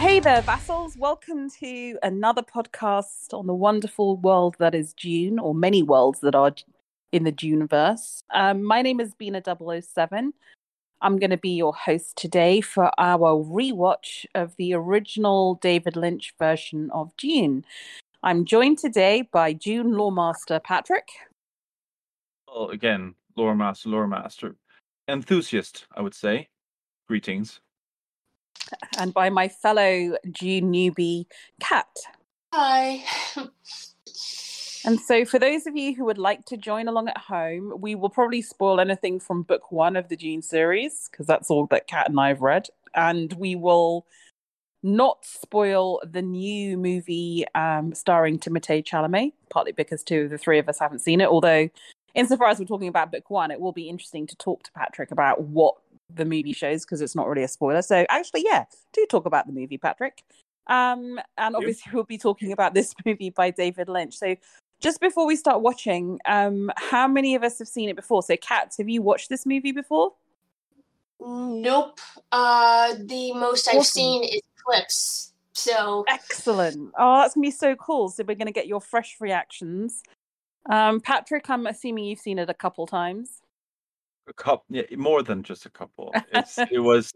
Hey there, vassals. Welcome to another podcast on the wonderful world that is Dune, or many worlds that are in the Duneverse. My name is Bina007. I'm going to be your host today for our rewatch of the original David Lynch version of Dune. I'm joined today by Dune Lawmaster Patrick. Well, again, lore master. Enthusiast, I would say. Greetings. And by my fellow Dune newbie, Kat. Hi. And so, for those of you who would like to join along at home, we will probably spoil anything from book one of the Dune series, because that's all that Kat and I have read. And we will not spoil the new movie starring Timothée Chalamet, partly because two of the three of us haven't seen it. Although, insofar as we're talking about book one, it will be interesting to talk to Patrick about what the movie shows, because it's not really a spoiler. So, actually, yeah, do talk about the movie, Patrick. And obviously, we'll be talking about this movie by David Lynch. So, just before we start watching, how many of us have seen it before? So, Kat, have you watched this movie before? Nope. The most I've seen is clips. So excellent. Oh, that's gonna be so cool. So we're gonna get your fresh reactions. Patrick, I'm assuming you've seen it a couple times. A couple, yeah, more than just a couple. It was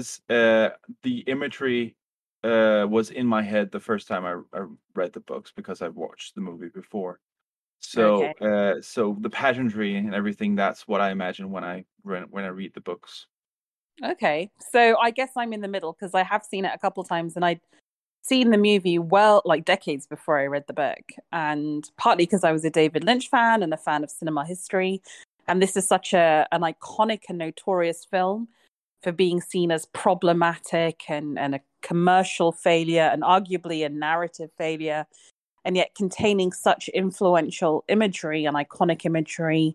the imagery was in my head the first time I read the books because I watched the movie before. So so the pageantry and everything, that's what I imagine when I read the books. Okay, so I guess I'm in the middle because I have seen it a couple times and I'd seen the movie well, like decades before I read the book, and partly because I was a David Lynch fan and a fan of cinema history. And this is such an iconic and notorious film for being seen as problematic and a commercial failure and arguably a narrative failure, and yet containing such influential imagery and iconic imagery.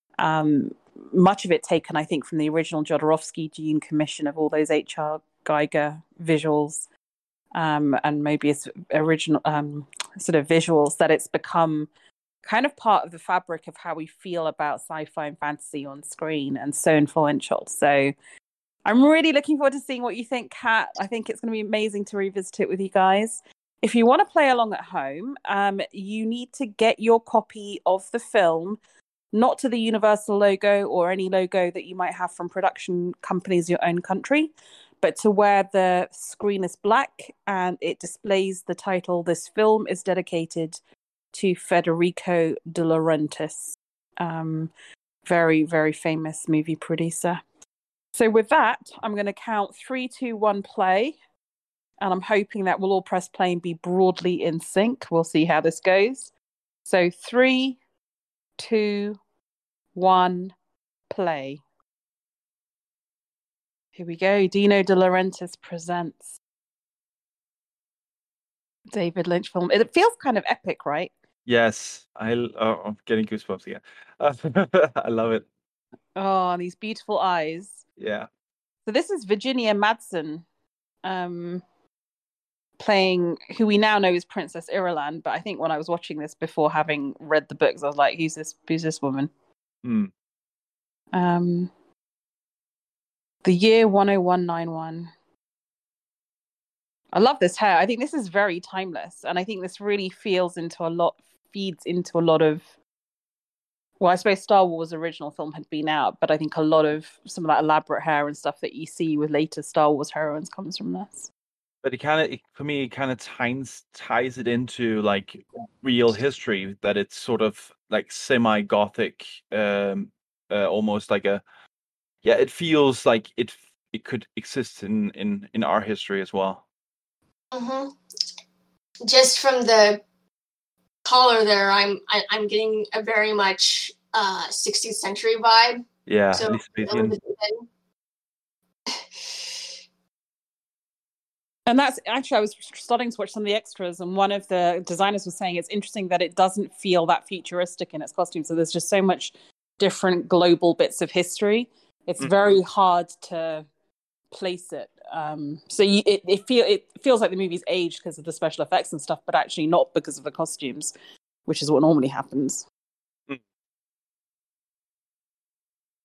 Much of it taken, I think, from the original Jodorowsky Dune commission of all those H.R. Giger visuals, and Moebius original sort of visuals, that it's become kind of part of the fabric of how we feel about sci-fi and fantasy on screen, and so influential. So I'm really looking forward to seeing what you think, Kat. I think it's going to be amazing to revisit it with you guys. If you want to play along at home, you need to get your copy of the film, not to the Universal logo or any logo that you might have from production companies in your own country, but to where the screen is black and it displays the title, "This film is dedicated to Federico De Laurentiis." Very, very famous movie producer. So with that, I'm going to count 3, 2, 1, play. And I'm hoping that we'll all press play and be broadly in sync. We'll see how this goes. So 3, 2, 1, play. Here we go. Dino De Laurentiis presents David Lynch film. It feels kind of epic, right? Yes, I'm getting goosebumps again. I love it. Oh, and these beautiful eyes. Yeah. So this is Virginia Madsen, playing who we now know is Princess Irulan. But I think when I was watching this before having read the books, I was like, "Who's this woman?" The year 10191. I love this hair. I think this is very timeless, and I think this really feeds into a lot of. Well, I suppose Star Wars original film had been out, but I think a lot of some of that elaborate hair and stuff that you see with later Star Wars heroines comes from this. But for me, it kind of ties it into like real history, that it's sort of like semi-gothic, almost like it feels like it could exist in our history as well. Mm-hmm. Just from the color there, I'm getting a very much 16th century vibe. Yeah, so And that's actually, I was starting to watch some of the extras, and one of the designers was saying it's interesting that it doesn't feel that futuristic in its costume. So there's just so much different global bits of history. It's very hard to place it. So it feels like the movie's aged because of the special effects and stuff, but actually not because of the costumes, which is what normally happens.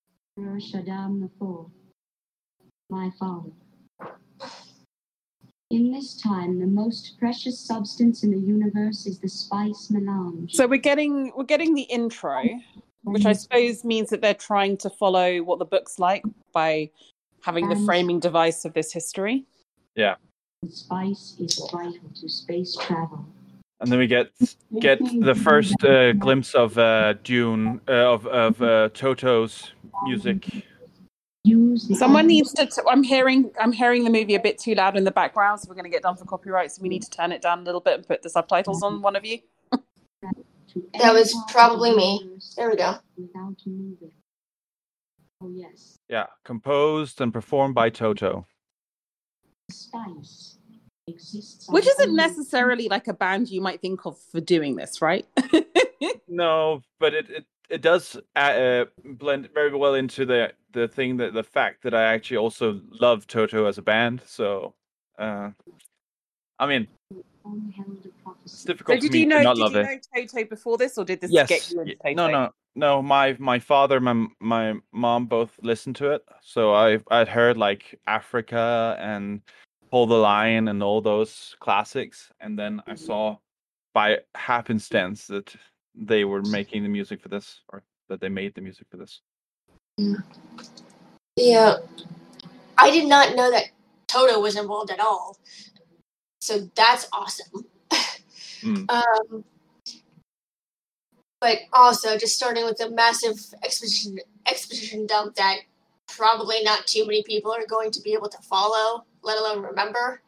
Shaddam IV, my father. In this time, the most precious substance in the universe is the spice melange. So we're getting the intro, which I suppose means that they're trying to follow what the book's like by having the framing device of this history. Yeah. The spice is vital to space travel. And then we get the first glimpse of Dune of Toto's music. Someone needs to. I'm hearing the movie a bit too loud in the background, so we're going to get done for copyright. So we need to turn it down a little bit and put the subtitles on. One of you. That was probably me. There we go. Oh yes. Yeah, composed and performed by Toto. Spice exists. Which isn't necessarily like a band you might think of for doing this, right? No, but it does blend very well into the thing that the fact that I actually also love Toto as a band. So, I mean, it's difficult for me to not love it. Did you know Toto before this, or did this Yes. get you into Toto? No. My father, my mom both listened to it, so I'd heard like Africa and Hold the Line and all those classics, and then I saw by happenstance that they were making the music for this, or that they made the music for this. Yeah, I did not know that Toto was involved at all, so that's awesome. But also, just starting with a massive exposition dump that probably not too many people are going to be able to follow, let alone remember.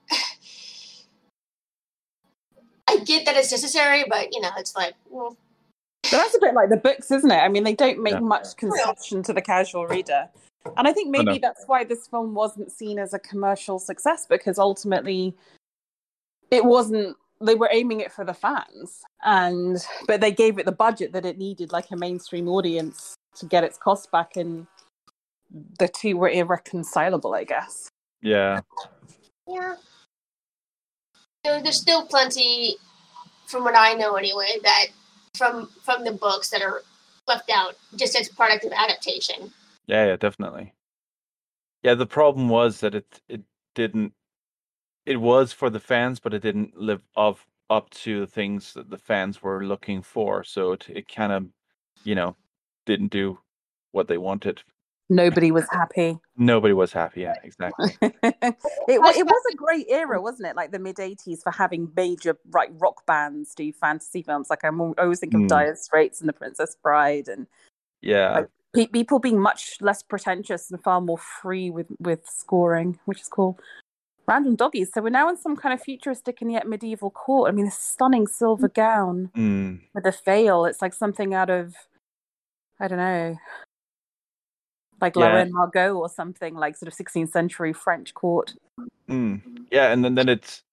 I get that it's necessary, but it's like, well. But that's a bit like the books, isn't it? I mean, they don't make much concession to the casual reader. And I think maybe that's why this film wasn't seen as a commercial success, because ultimately it wasn't. They were aiming it for the fans, but they gave it the budget that it needed, like a mainstream audience, to get its cost back, and the two were irreconcilable, I guess. Yeah. Yeah. There's still plenty, from what I know anyway, that from the books that are left out just as product of adaptation. Yeah, definitely. Yeah, the problem was that it didn't. It was for the fans, but it didn't live up to the things that the fans were looking for. So it kind of, didn't do what they wanted. Nobody was happy. Nobody was happy. Yeah, exactly. It was a great era, wasn't it? Like the mid-'80s, for having major rock bands do fantasy films. Like I always think of Dire Straits and The Princess Bride, and people being much less pretentious and far more free with scoring, which is cool. Random doggies. So we're now in some kind of futuristic and yet medieval court. I mean, a stunning silver gown with a veil. It's like something out of, I don't know, like Lorraine Margot or something, like sort of 16th century French court. Yeah, and then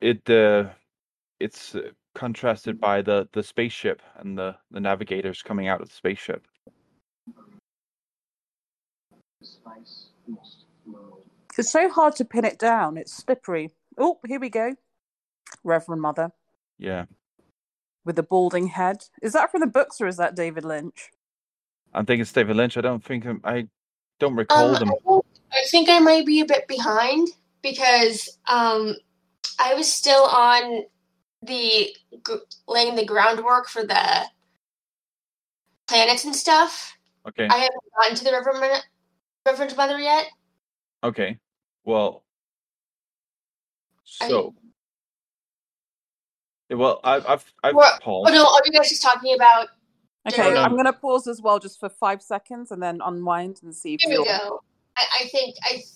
it's contrasted by the spaceship and the navigators coming out of the spaceship. It's so hard to pin it down. It's slippery. Oh, here we go. Reverend Mother. Yeah. With the balding head. Is that from the books or is that David Lynch? I think it's David Lynch. I don't recall them. I think I might be a bit behind because I was still on laying the groundwork for the planets and stuff. Okay. I haven't gotten to the Reverend Mother yet. Okay. Well, so. I've paused. Oh no! Are you guys just talking about? Okay, I'm going to pause as well, just for 5 seconds, and then unwind and see. Here we go. I think.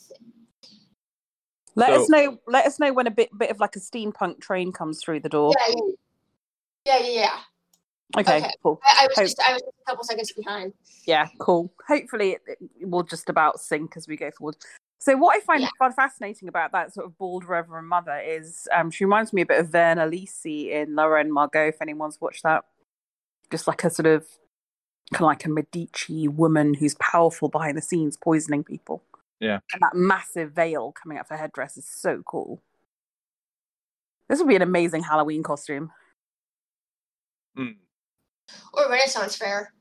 Let us know when a bit of like a steampunk train comes through the door. Yeah. Okay, cool. I was a couple seconds behind. Yeah, cool. Hopefully it will just about sync as we go forward. So what I find fascinating about that sort of bald Reverend Mother is she reminds me a bit of Verna Lisi in Lorraine Margot, if anyone's watched that. Just like a sort of kind of like a Medici woman who's powerful behind the scenes, poisoning people. Yeah. And that massive veil coming out of her headdress is so cool. This would be an amazing Halloween costume. Or Renaissance fair.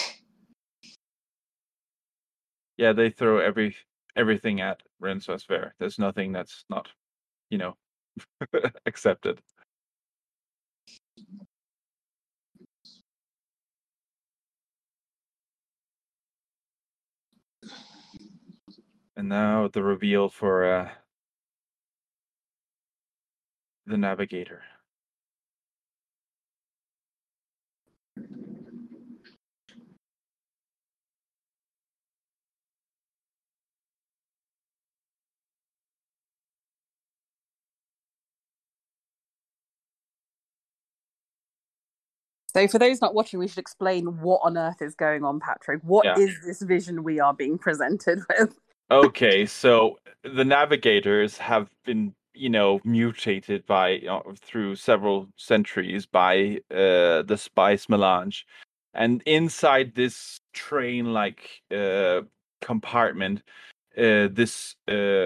Yeah, they throw everything at Renaissance fair. There's nothing that's not, accepted. And now the reveal for the Navigator. So for those not watching, we should explain what on earth is going on, Patrick. What is this vision we are being presented with? Okay, so the Navigators have been, mutated by through several centuries by the spice melange, and inside this train-like compartment, this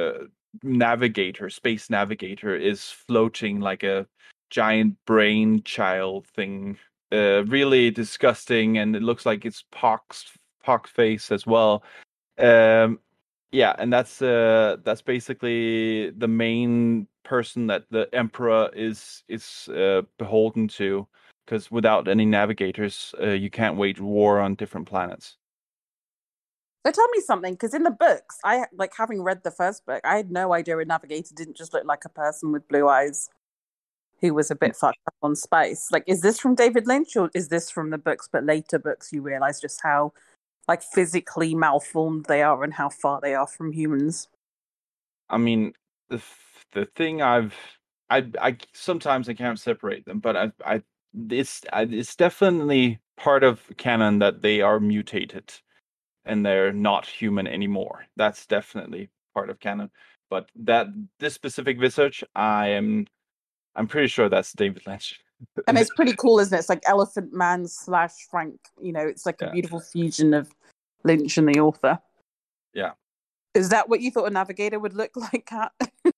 space navigator, is floating like a giant brain child thing. Really disgusting, and it looks like it's pox face as well. Yeah, and that's basically the main person that the Emperor is beholden to, because without any navigators, you can't wage war on different planets. So tell me something, because in the books, I like having read the first book, I had no idea a navigator didn't just look like a person with blue eyes who was a bit fucked up on space. Like, is this from David Lynch, or is this from the books, but later books you realize just how like physically malformed they are and how far they are from humans? I mean, the thing I sometimes I can't separate them, but it's definitely part of canon that they are mutated and they're not human anymore. That's definitely part of canon. But this specific visage, I'm pretty sure that's David Lynch. And it's pretty cool, isn't it? It's like Elephant Man / Frank. It's like a beautiful fusion of Lynch and the author. Yeah. Is that what you thought a navigator would look like, Kat?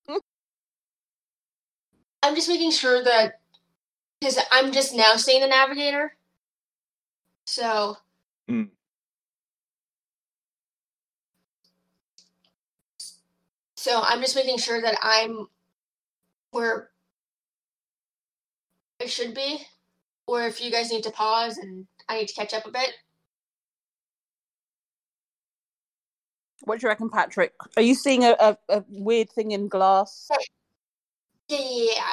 I'm just making sure that, because I'm just now seeing the navigator. So. So I'm just making sure that I'm where it should be, or if you guys need to pause and I need to catch up a bit. What do you reckon, Patrick? Are you seeing a weird thing in glass? Yeah.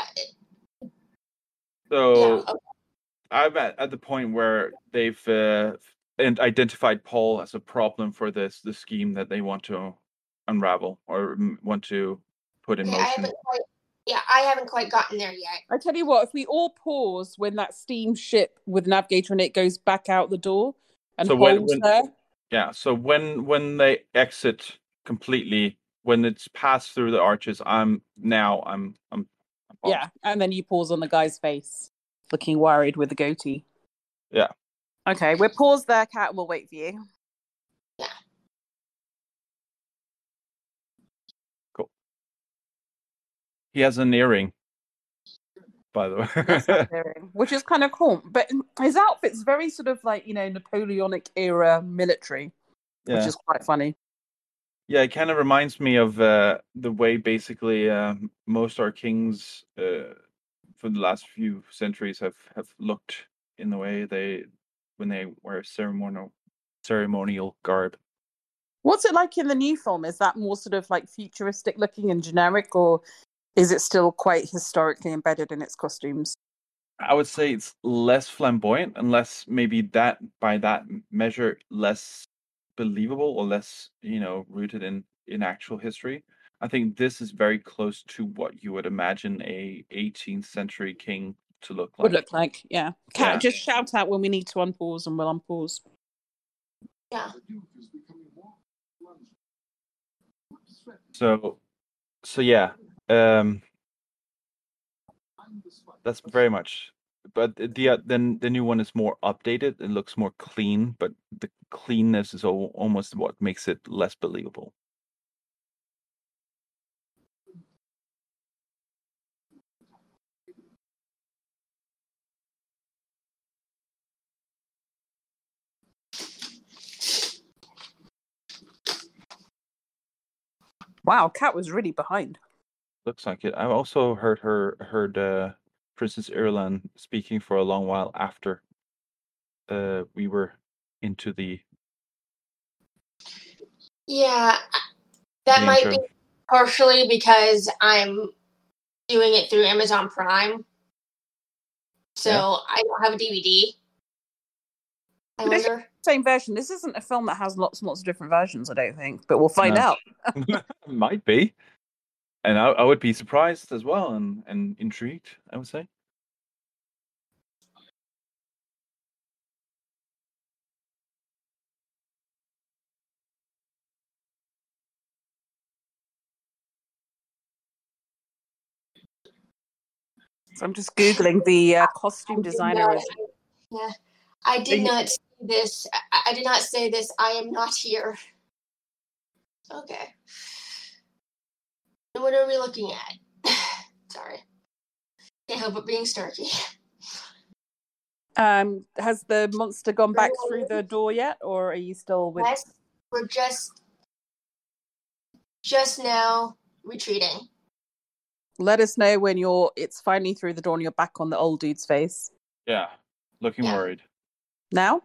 So yeah, okay. I'm at the point where they've identified Paul as a problem for the scheme that they want to unravel or want to put in motion. I haven't quite gotten there yet. I tell you what, if we all pause when that steamship with navigator in it goes back out the door and holds there. Yeah, so when they exit completely, when it's passed through the arches, I'm yeah, and then you pause on the guy's face, looking worried with the goatee. Yeah. Okay, we're paused there, Kat, and we'll wait for you. Yeah. Cool. He has an earring, by the way. Which is kind of cool. But his outfit's very sort of like, Napoleonic era military, which is quite funny. Yeah, it kind of reminds me of the way basically most our kings for the last few centuries have looked, in the way when they wear ceremonial garb. What's it like in the new film? Is that more sort of like futuristic looking and generic, or is it still quite historically embedded in its costumes? I would say it's less flamboyant and less, maybe that by that measure, less believable or less, rooted in actual history. I think this is very close to what you would imagine a 18th century king to look like. Would look like, yeah. Kat, just shout out when we need to unpause and we'll unpause. Yeah. So yeah. That's very much. But then the new one is more updated. It looks more clean, but the cleanness is almost what makes it less believable. Wow, Kat was really behind. Looks like it. I've also heard Princess Irulan speaking for a long while after we were into the Yeah, that might intro. be partially because I'm doing it through Amazon Prime, so Yeah. I don't have a DVD. I But it's wonder. same version. This isn't a film that has lots and lots of different versions, I don't think, but we'll find No. out. Might be. And I would be surprised as well and intrigued, I would say. So I'm just Googling the costume I did designer. not- Yeah, I did not say this. I did not say this. I am not here. Okay. What are we looking at? Sorry. Can't help but being snarky. Has the monster gone back through the door yet, or are you still with? Yes, we're just now retreating. Let us know when it's finally through the door and you're back on the old dude's face. Yeah. Looking Yeah. worried. Now?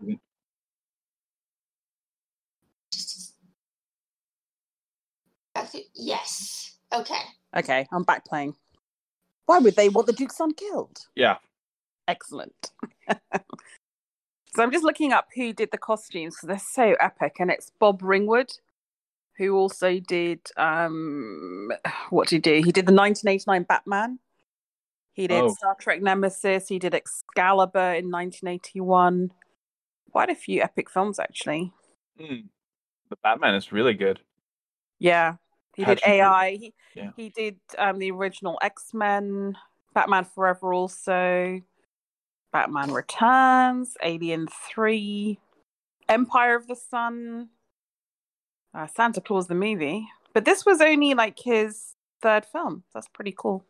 Yes. Okay. Okay, I'm back playing. Why would they want the Duke's son killed? Yeah. Excellent. So I'm just looking up who did the costumes because they're so epic, and it's Bob Ringwood, who also did what did he do? He did the 1989 Batman. He did Star Trek Nemesis. He did Excalibur in 1981. Quite a few epic films, actually. The Batman is really good. Yeah, he did Patrick AI. Yeah. He did the original X-Men, Batman Forever, also Batman Returns, Alien 3, Empire of the Sun, Santa Claus the movie. But this was only like his third film. That's pretty cool.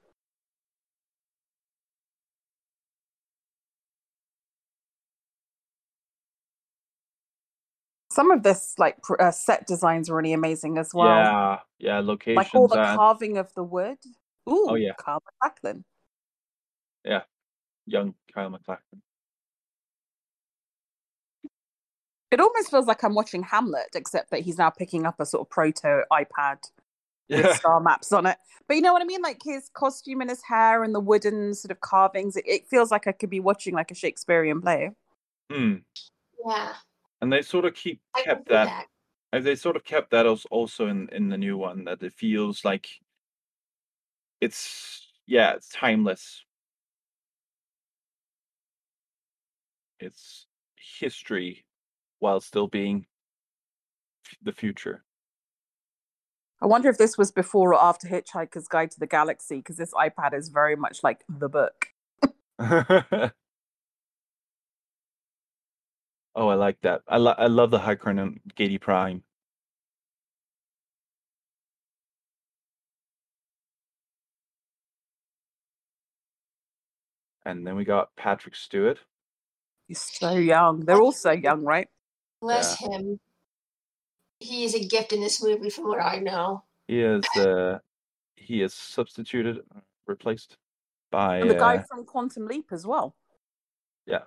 Some of this set designs are really amazing as well. Yeah, locations. Like all the carving of the wood. Ooh, oh yeah, Kyle MacLachlan. Yeah, young Kyle MacLachlan. It almost feels like I'm watching Hamlet, except that he's now picking up a sort of proto iPad with star maps on it. But you know what I mean? Like his costume and his hair and the wooden sort of carvings. It feels like I could be watching like a Shakespearean play. Yeah. And they sort of kept that. They sort of kept that also in the new one, that it feels like it's timeless. It's history while still being the future. I wonder if this was before or after Hitchhiker's Guide to the Galaxy, because this iPad is very much like the book. Oh, I like that. I love the Harkonnen Gady Prime. And then we got Patrick Stewart. He's so young. They're all so young, right? Bless him. He is a gift in this movie, from what I know. He is replaced by and the guy from Quantum Leap as well. Yeah.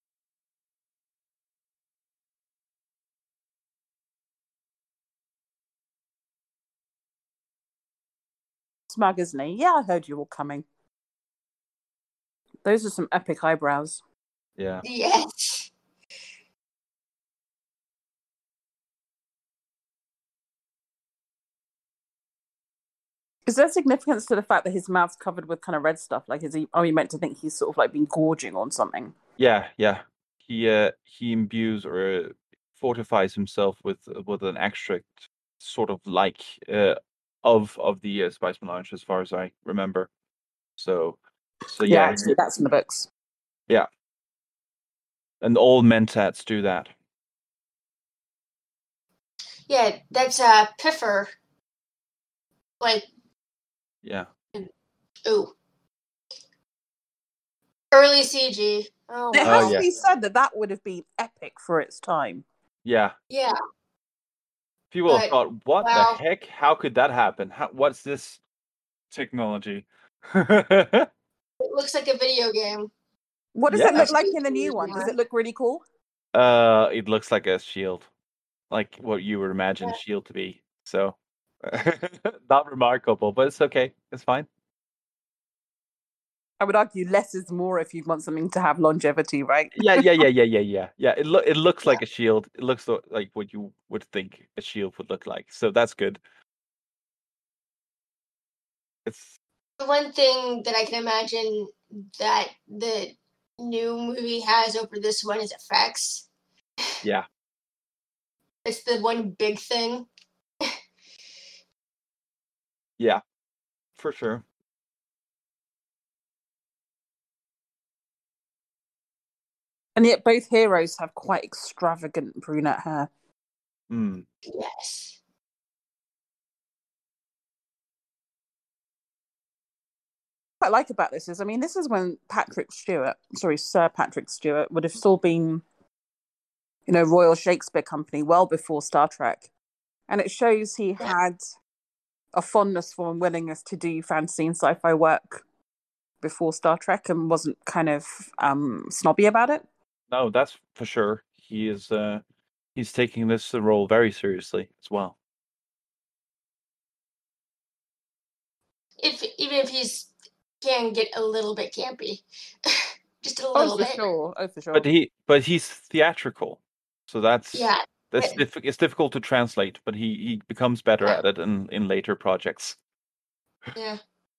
Smug, isn't he? Yeah, I heard you were coming. Those are some epic eyebrows. Yeah. Yes. Is there significance to the fact that his mouth's covered with kind of red stuff? Like, are we meant to think he's sort of like been gorging on something? Yeah. He imbues or fortifies himself with an extract, sort of like of the spice melange, as far as I remember. So yeah, actually, that's in the books. Yeah, and all mentats do that. Yeah, that's Piffer. Like. Yeah. Ooh. Early CG. Oh. It has to be said that would have been epic for its time. Yeah. Yeah. People have thought, what the heck? How could that happen? What's this? technology. It looks like a video game. What does Yeah. it look like in the new one? Does it look really cool? It looks like a shield, like what you would imagine shield to be. So, not remarkable, but it's okay. It's fine. I would argue less is more if you want something to have longevity, right? Yeah. It looks like a shield. It looks like what you would think a shield would look like. So that's good. It's The one thing that I can imagine that the new movie has over this one is effects. yeah. It's the one big thing. Yeah, for sure. And yet both heroes have quite extravagant brunette hair. Mm. Yes. What I like about this is, I mean, this is when Sir Patrick Stewart would have still been, Royal Shakespeare Company well before Star Trek. And it shows he had a fondness for and willingness to do fantasy and sci-fi work before Star Trek and wasn't kind of snobby about it. No, that's for sure. He's taking this role very seriously as well. Even if he's can get a little bit campy. Just a little bit. Sure. Oh, for sure. But he's theatrical. So it's difficult to translate, but he becomes better at it in later projects. Yeah.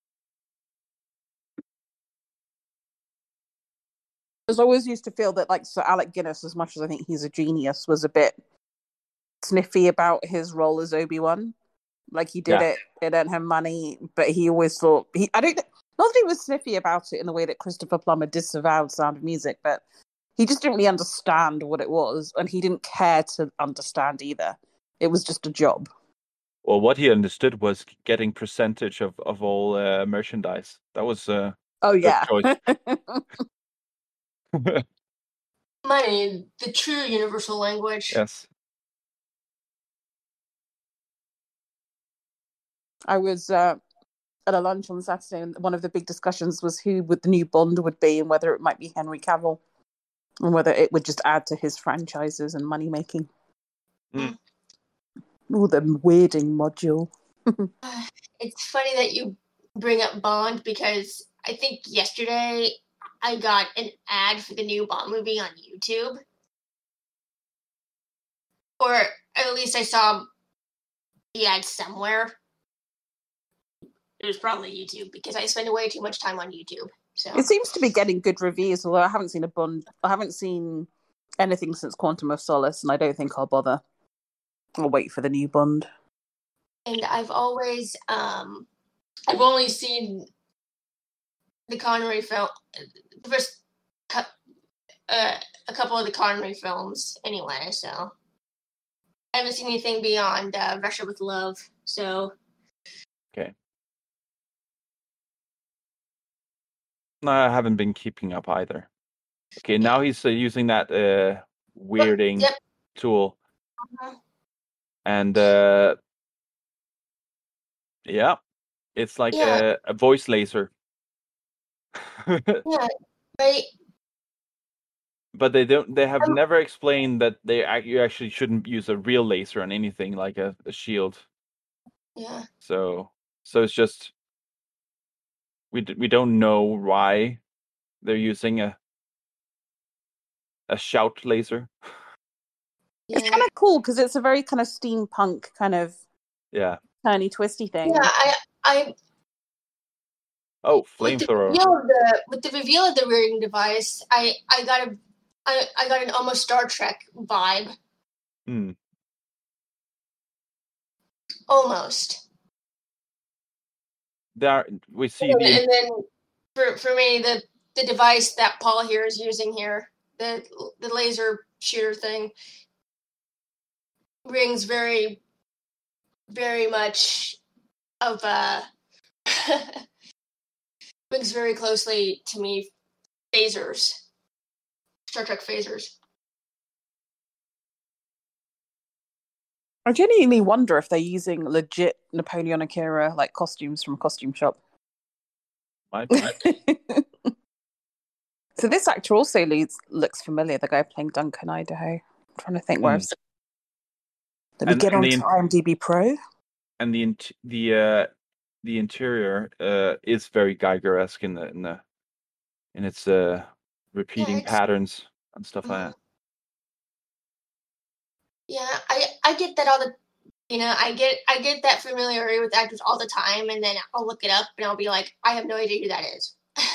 I always used to feel that, like, Sir Alec Guinness, as much as I think he's a genius, was a bit sniffy about his role as Obi-Wan. Like, he did it earned him money, but he always thought not that he was sniffy about it in the way that Christopher Plummer disavowed Sound of Music, but he just didn't really understand what it was, and he didn't care to understand either. It was just a job. Well, what he understood was getting percentage of all merchandise. That was a good choice. Money, the true universal language. Yes. I was at a lunch on Saturday, and one of the big discussions was who the new Bond would be, and whether it might be Henry Cavill, and whether it would just add to his franchises and money making. Mm. Oh, the weirding module. It's funny that you bring up Bond because I think yesterday I got an ad for the new Bond movie on YouTube. Or at least I saw the ad somewhere. It was probably YouTube because I spend way too much time on YouTube. So it seems to be getting good reviews, although I haven't seen anything since Quantum of Solace, and I don't think I'll bother. I'll wait for the new Bond. And I've always I've only seen the Connery film, the first a couple of the Connery films anyway, so I haven't seen anything beyond Russia with Love, so okay. No, I haven't been keeping up either. Okay, now he's using that weirding tool. Uh-huh. And it's like a voice laser. Yeah, right. But they have never explained that you actually shouldn't use a real laser on anything like a shield. Yeah. So it's just we don't know why they're using a shout laser. Yeah. It's kind of cool because it's a very kind of steampunk kind of turny twisty thing. Yeah, I flamethrower. With the reveal of the reading device, I got an almost Star Trek vibe. Hmm. Almost. We see and then for me the device that Paul here is using here, the laser shooter thing, rings very, very much of rings very closely to me phasers. Star Trek phasers. I genuinely wonder if they're using legit Napoleonic era like costumes from Costume Shop. Might be. So this actor also looks familiar. The guy playing Duncan Idaho. I'm trying to think where I've seen. Let me get on to IMDb Pro. And the interior is very Geiger-esque in its repeating patterns and stuff like that. Yeah, I get that I get that familiarity with actors all the time, and then I'll look it up and I'll be like, I have no idea who that is.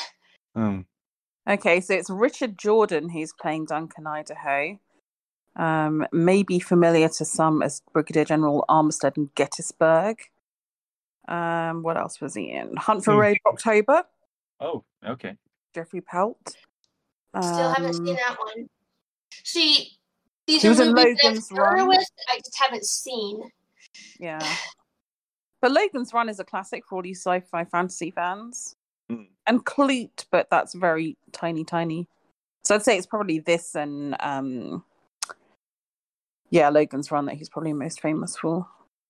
Okay, so it's Richard Jordan who's playing Duncan Idaho. Maybe familiar to some as Brigadier General Armistead in Gettysburg. What else was he in? Hunt for Red October. Oh, okay. Jeffrey Pelt. Still haven't seen that one. See, these he are was in movies Logan's that I've heard Run. with, I just haven't seen. Yeah. But Logan's Run is a classic for all you sci-fi fantasy fans. And Clute, but that's very tiny. So I'd say it's probably this and Logan's Run that he's probably most famous for.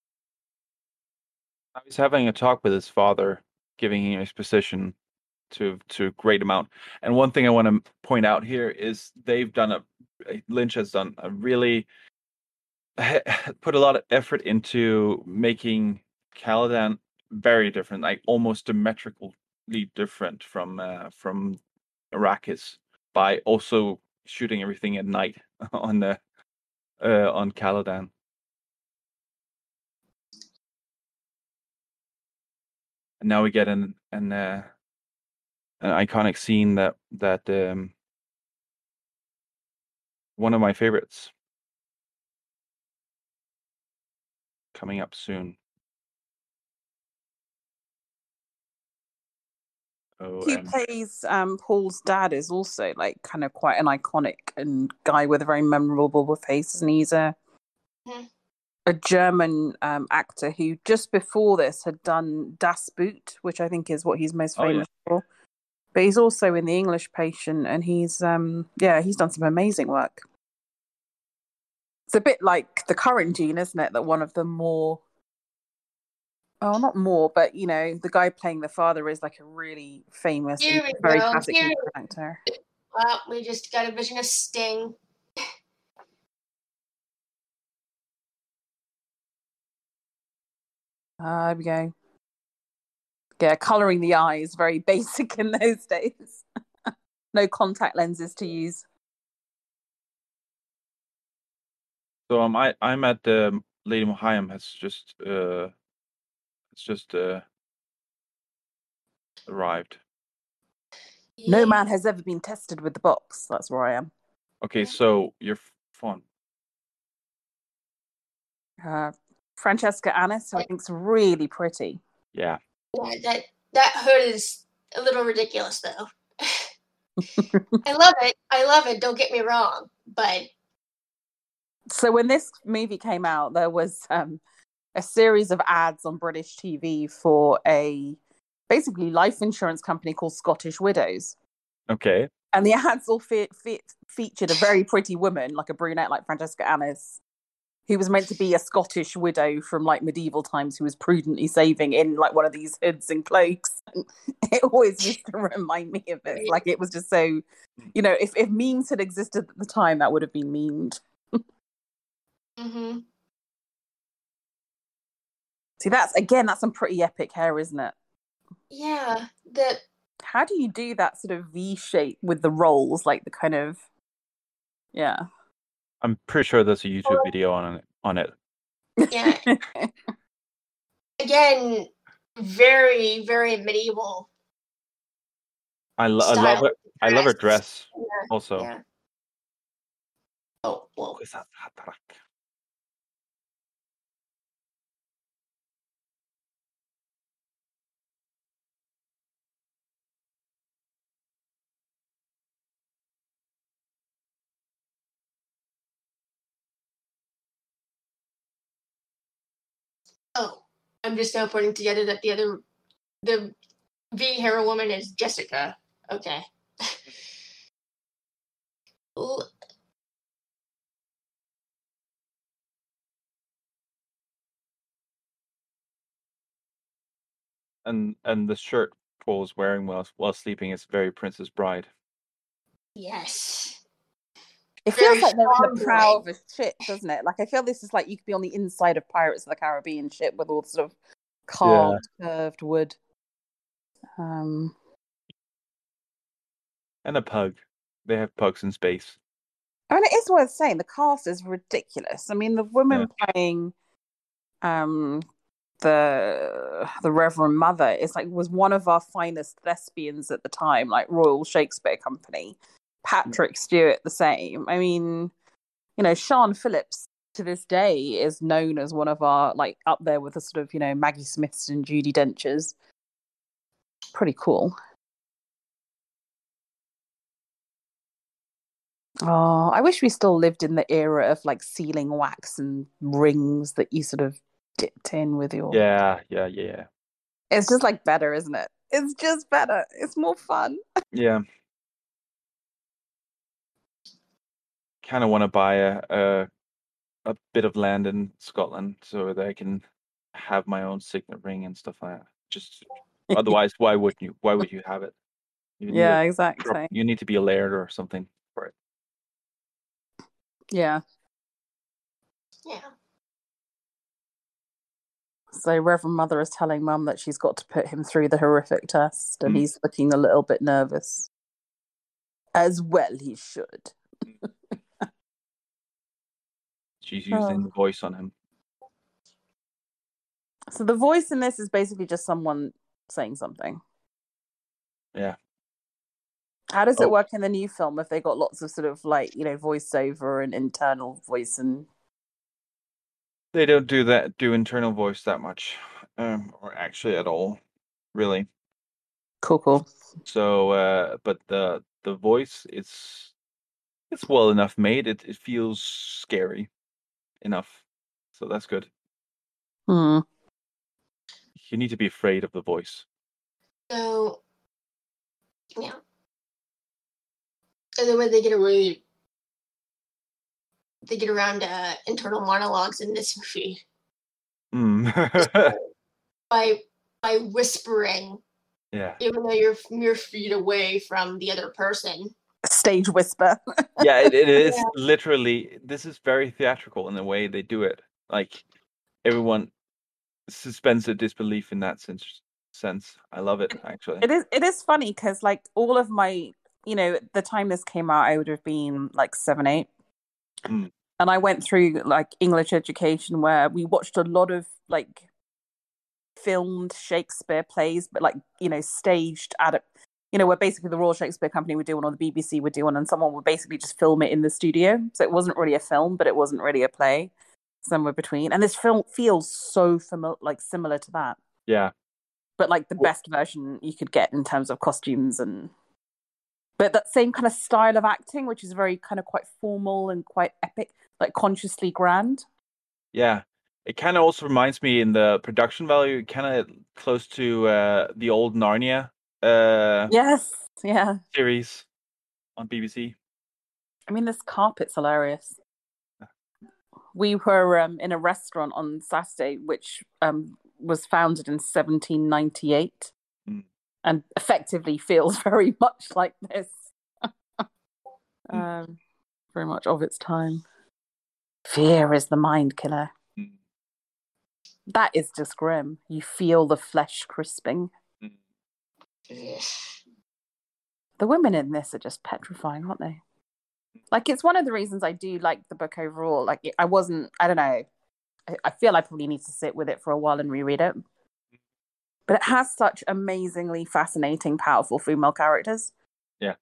He's having a talk with his father, giving him his position to a great amount. And one thing I want to point out here is Lynch has done a really put a lot of effort into making Caladan very different, like almost diametrically different from Arrakis, by also shooting everything at night on Caladan. And now we get an iconic scene that one of my favorites coming up soon. Who plays Paul's dad is also like kind of quite an iconic and guy with a very memorable face, and he's a German actor who just before this had done Das Boot, which I think is what he's most famous for. But he's also in The English Patient, and he's he's done some amazing work. It's a bit like the current Gene, isn't it? That one of the more not more, but the guy playing the father is like a really famous, very classic actor. Well, we just got a vision of Sting. There we go. Yeah, colouring the eyes, very basic in those days. No contact lenses to use. So I'm at Lady Mohayim has just arrived. No man has ever been tested with the box. That's where I am. Okay, so you're fun. Francesca Annis, who I think's really pretty. Yeah. Yeah, that hood is a little ridiculous, though. I love it. Don't get me wrong, but so when this movie came out, there was a series of ads on British TV for a basically life insurance company called Scottish Widows. Okay. And the ads all featured a very pretty woman, like a brunette, like Francesca Annis, who was meant to be a Scottish widow from like medieval times who was prudently saving in like one of these hoods and cloaks. It always used to remind me of it. Like it was just so, if memes had existed at the time, that would have been memed. Mm-hmm. See, that's some pretty epic hair, isn't it? Yeah. How do you do that sort of V shape with the rolls, like the kind of, yeah. I'm pretty sure there's a YouTube video on it. Yeah. Again, very, very medieval. I love it. I love her dress also. Yeah. Oh, whoa. Oh, I'm just now putting together that the V hero woman is Jessica. Okay. and the shirt Paul's wearing while sleeping is very Princess Bride. Yes. It Very feels like they're in the strong prow boy. of a ship, doesn't it? Like I feel this is like you could be on the inside of Pirates of the Caribbean ship with all the sort of carved, curved wood. And a pug. They have pugs in space. I mean, it is worth saying the cast is ridiculous. I mean, the woman playing the Reverend Mother is like was one of our finest thespians at the time, like Royal Shakespeare Company. Patrick Stewart the same. I mean, you know, Sian Phillips to this day is known as one of our like up there with the sort of, you know, Maggie Smiths and Judi Dench's. Pretty cool. Oh, I wish we still lived in the era of like sealing wax and rings that you sort of dipped in with your. Yeah. It's just like better, isn't it? It's just better. It's more fun. Yeah. Kind of want to buy a bit of land in Scotland so that I can have my own signet ring and stuff like that. Just otherwise, why would you have it? You need Yeah, exactly. You need to be a laird or something for it. Yeah. Yeah. So Reverend Mother is telling Mum that she's got to put him through the horrific test, and he's looking a little bit nervous. As well he should. She's using the voice on him. So the voice in this is basically just someone saying something. Yeah. How does it work in the new film if they got lots of sort of like, you know, voiceover and internal voice and... They don't do internal voice that much, or actually at all, really. Cool. So, but the voice, it's well enough made. It feels scary enough, so that's good. Hmm. You need to be afraid of the voice. So, yeah. And then when they get around internal monologues in this movie by whispering. Yeah. Even though you're mere feet away from the other person. Stage whisper. Yeah, it is literally. This is very theatrical in the way they do it. Like everyone suspends their disbelief in that sense. I love it, actually. It is funny because like all of my, you know, the time this came out, I would have been like 7, 8. And I went through like English education where we watched a lot of like filmed Shakespeare plays, but like, you know, staged you know, where basically the Royal Shakespeare Company would do one or the BBC would do one and someone would basically just film it in the studio. So it wasn't really a film, but it wasn't really a play, somewhere between. And this film feels so similar to that. Yeah. But like the best version you could get in terms of costumes but that same kind of style of acting, which is very kind of quite formal and quite epic, like consciously grand. Yeah. It kind of also reminds me in the production value, kind of close to the old Narnia series on BBC. I mean, this carpet's hilarious. We were in a restaurant on Saturday, which was founded in 1798 and effectively feels very much like this. Very much of its time. Fear is the mind killer. That is just grim. You feel the flesh crisping. The women in this are just petrifying, aren't they? Like, it's one of the reasons I do like the book overall. Like, I don't know. I feel I probably need to sit with it for a while and reread it. But it has such amazingly fascinating, powerful female characters. Yeah.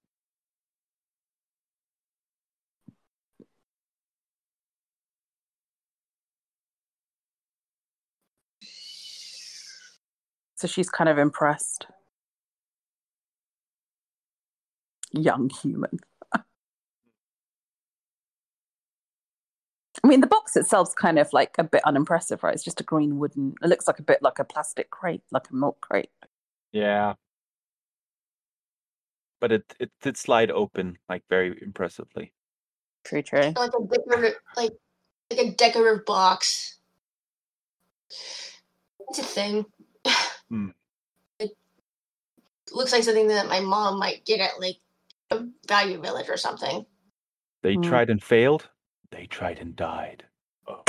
So she's kind of impressed. Young human. I mean, the box itself's kind of like a bit unimpressive, right? It's just a green wooden... It looks like a bit like a plastic crate, like a milk crate. Yeah. But it did slide open, like, very impressively. True. Like a decorative box. It's a thing. looks like something that my mom might get at like a Value Village or something. They tried and failed. They tried and died. Oh.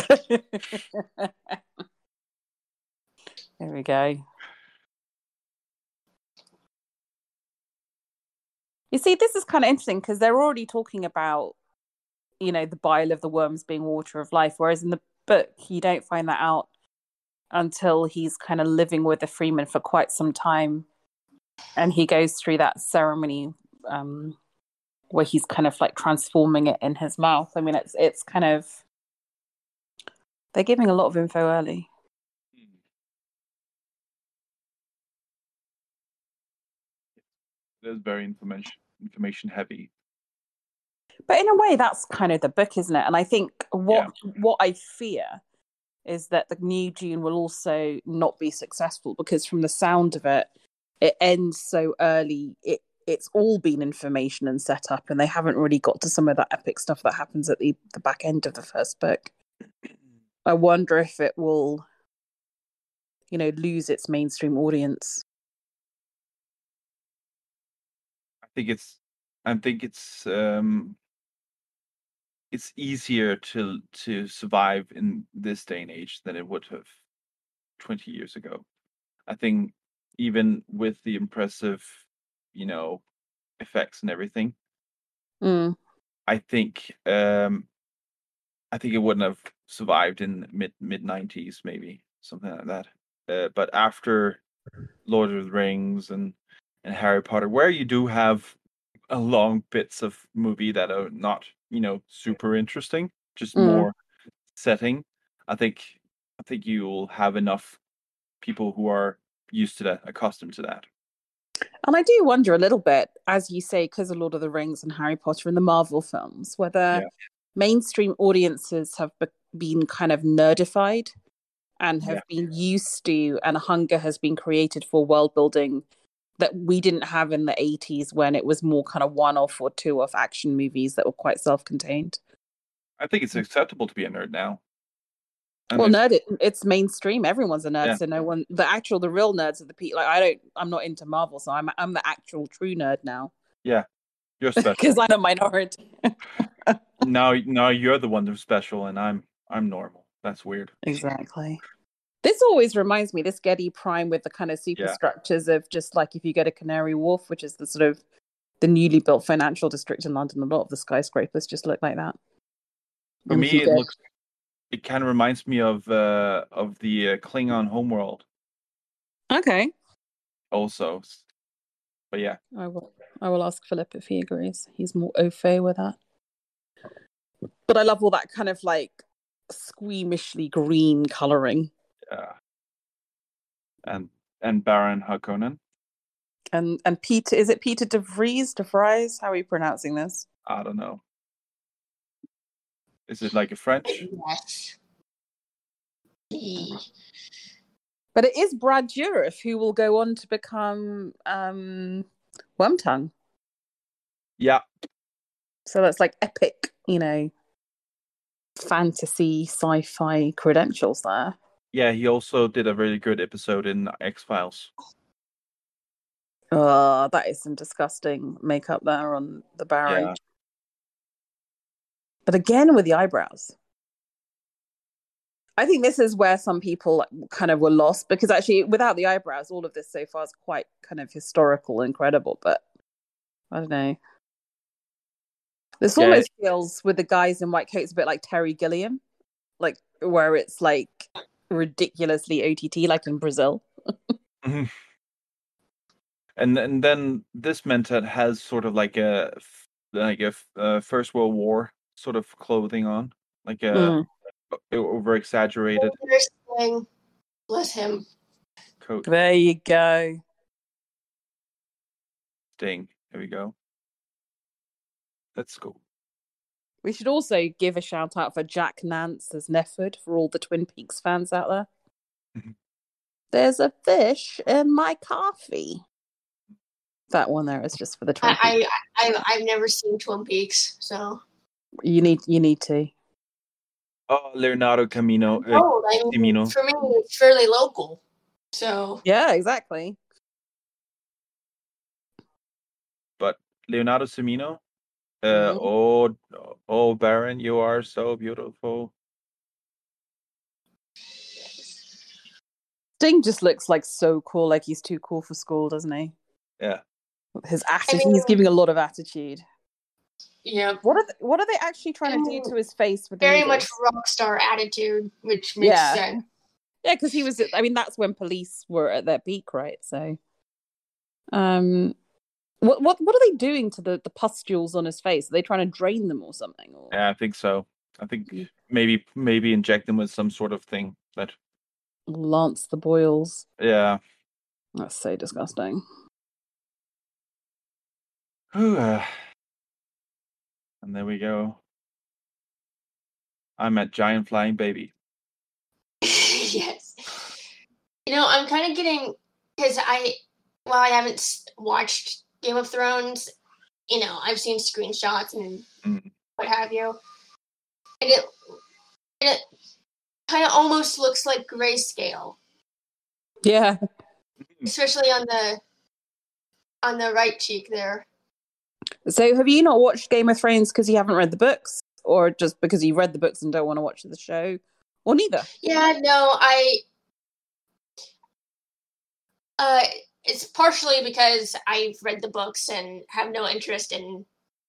There we go. You see, this is kind of interesting because they're already talking about, the bile of the worms being water of life, whereas in the book, you don't find that out until he's kind of living with the Freeman for quite some time. And he goes through that ceremony where he's kind of like transforming it in his mouth. I mean, it's kind of, they're giving a lot of info early. It is very information heavy. But in a way, that's kind of the book, isn't it? And I think what I fear is that the new Dune will also not be successful because from the sound of it, it ends so early. It's all been information and set up, and they haven't really got to some of that epic stuff that happens at the back end of the first book. I wonder if it will, lose its mainstream audience. I think it's easier to survive in this day and age than it would have 20 years ago. I think even with the impressive, effects and everything, I think it wouldn't have survived in mid 90s, maybe something like that. But after Lord of the Rings and Harry Potter, where you do have a long bits of movie that are not, super interesting, just more setting. I think you'll have enough people who are used to that, accustomed to that. And I do wonder a little bit, as you say, because of Lord of the Rings and Harry Potter and the Marvel films, whether mainstream audiences have been kind of nerdified and have been used to, and a hunger has been created for world building that we didn't have in the 80s when it was more kind of one-off or two-off action movies that were quite self-contained. I think it's acceptable to be a nerd now. And it's mainstream. Everyone's a nerd, so no one. The real nerds are the people. Like I'm not into Marvel, so I'm the actual true nerd now. Yeah, you're special because I'm a minority. now you're the one who's special, and I'm normal. That's weird. Exactly. This always reminds me, this Getty Prime with the kind of superstructures of just like if you go to Canary Wharf, which is the sort of the newly built financial district in London, a lot of the skyscrapers just look like that. For me, it kind of reminds me of the Klingon homeworld. Okay. Also, but yeah, I will ask Philip if he agrees. He's more au fait with that. But I love all that kind of like squeamishly green coloring. Yeah. And Baron Harkonnen. And Peter, is it Peter de Vries? How are you pronouncing this? I don't know. Is it like a French? Yes. But it is Brad Dourif who will go on to become Wormtongue. Yeah. So that's like epic, fantasy, sci-fi credentials there. Yeah, he also did a really good episode in X-Files. Oh, that is some disgusting makeup there on the Barry. Yeah. But again, with the eyebrows. I think this is where some people kind of were lost, because actually, without the eyebrows, all of this so far is quite kind of historical and credible, but I don't know. This almost feels, with the guys in white coats, a bit like Terry Gilliam, like where it's like ridiculously OTT, like in Brazil. Mm-hmm. And then this Mentat has sort of like a First World War sort of clothing on, like a over exaggerated. Bless him. Coat. There you go. Sting. There we go. Let's go. We should also give a shout out for Jack Nance as Nefford for all the Twin Peaks fans out there. There's a fish in my coffee. That one there is just for the Twin Peaks. I've never seen Twin Peaks, so you need to. Oh, Leonardo Camino. Camino. For me, it's fairly local, so yeah, exactly. Leonardo Semino. Mhm. Oh, Baron, you are so beautiful. Sting just looks like so cool, like he's too cool for school, doesn't he? Yeah. His I attitude, mean, he's giving a lot of attitude. yeah, What are they actually trying to do to his face with the very needles? much rock star attitude, which makes Yeah. sense. Yeah, because he was. I mean, that's when police were at their peak, right? So, what are they doing to the pustules on his face? Are they trying to drain them or something? Or Yeah, I think so. I think maybe inject them with some sort of thing that. lance the boils? Yeah. That's so disgusting. And there we go. I'm at giant flying baby. Yes. I'm kind of getting, because while I haven't watched Game of Thrones, I've seen screenshots and what have you, and it kind of almost looks like grayscale, Yeah. especially on the right cheek there. So, have you not watched Game of Thrones because you haven't read the books, or just because you read the books and don't want to watch the show, or neither? Yeah, no, it's partially because I've read the books and have no interest in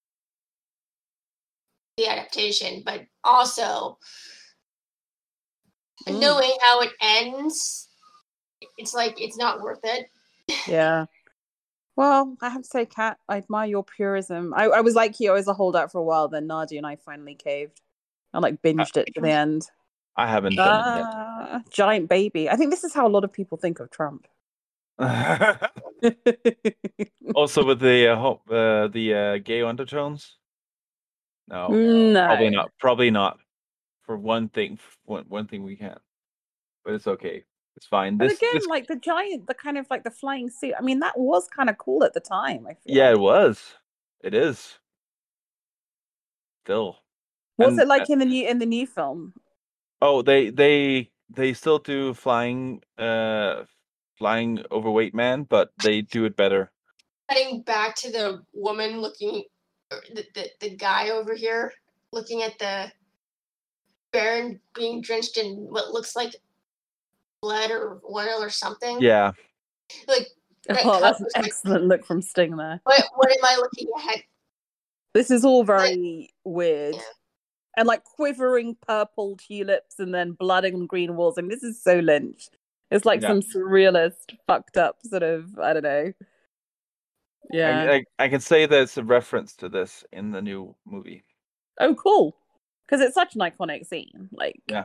the adaptation, but also knowing how it ends, it's like it's not worth it. Yeah. Well, I have to say, Kat, I admire your purism. I was like you, I was a holdout for a while, then Nadia and I finally caved. I binged it to the end. I haven't done it Giant baby. I think this is how a lot of people think of Trump. yet. Also with the gay undertones. No, Probably not. For one thing we can, but it's okay. It's fine. But again, like the giant, the kind of like the flying suit. I mean, that was kind of cool at the time. I feel. Yeah, it was. It is. Still. What's it like in the new film? Oh, they still do flying overweight man, but they do it better. Cutting back to the woman looking, the guy over here looking at the Baron being drenched in what looks like blood or oil or something. Yeah. Like that's an excellent look from Sting there. What am I looking at? This is all very weird. Yeah. And like quivering purple tulips and then blood and green walls. I mean, this is so Lynch. It's like some surrealist, fucked up sort of, I don't know. Yeah. I can say there's a reference to this in the new movie. Oh, cool. Because it's such an iconic scene. Like, yeah.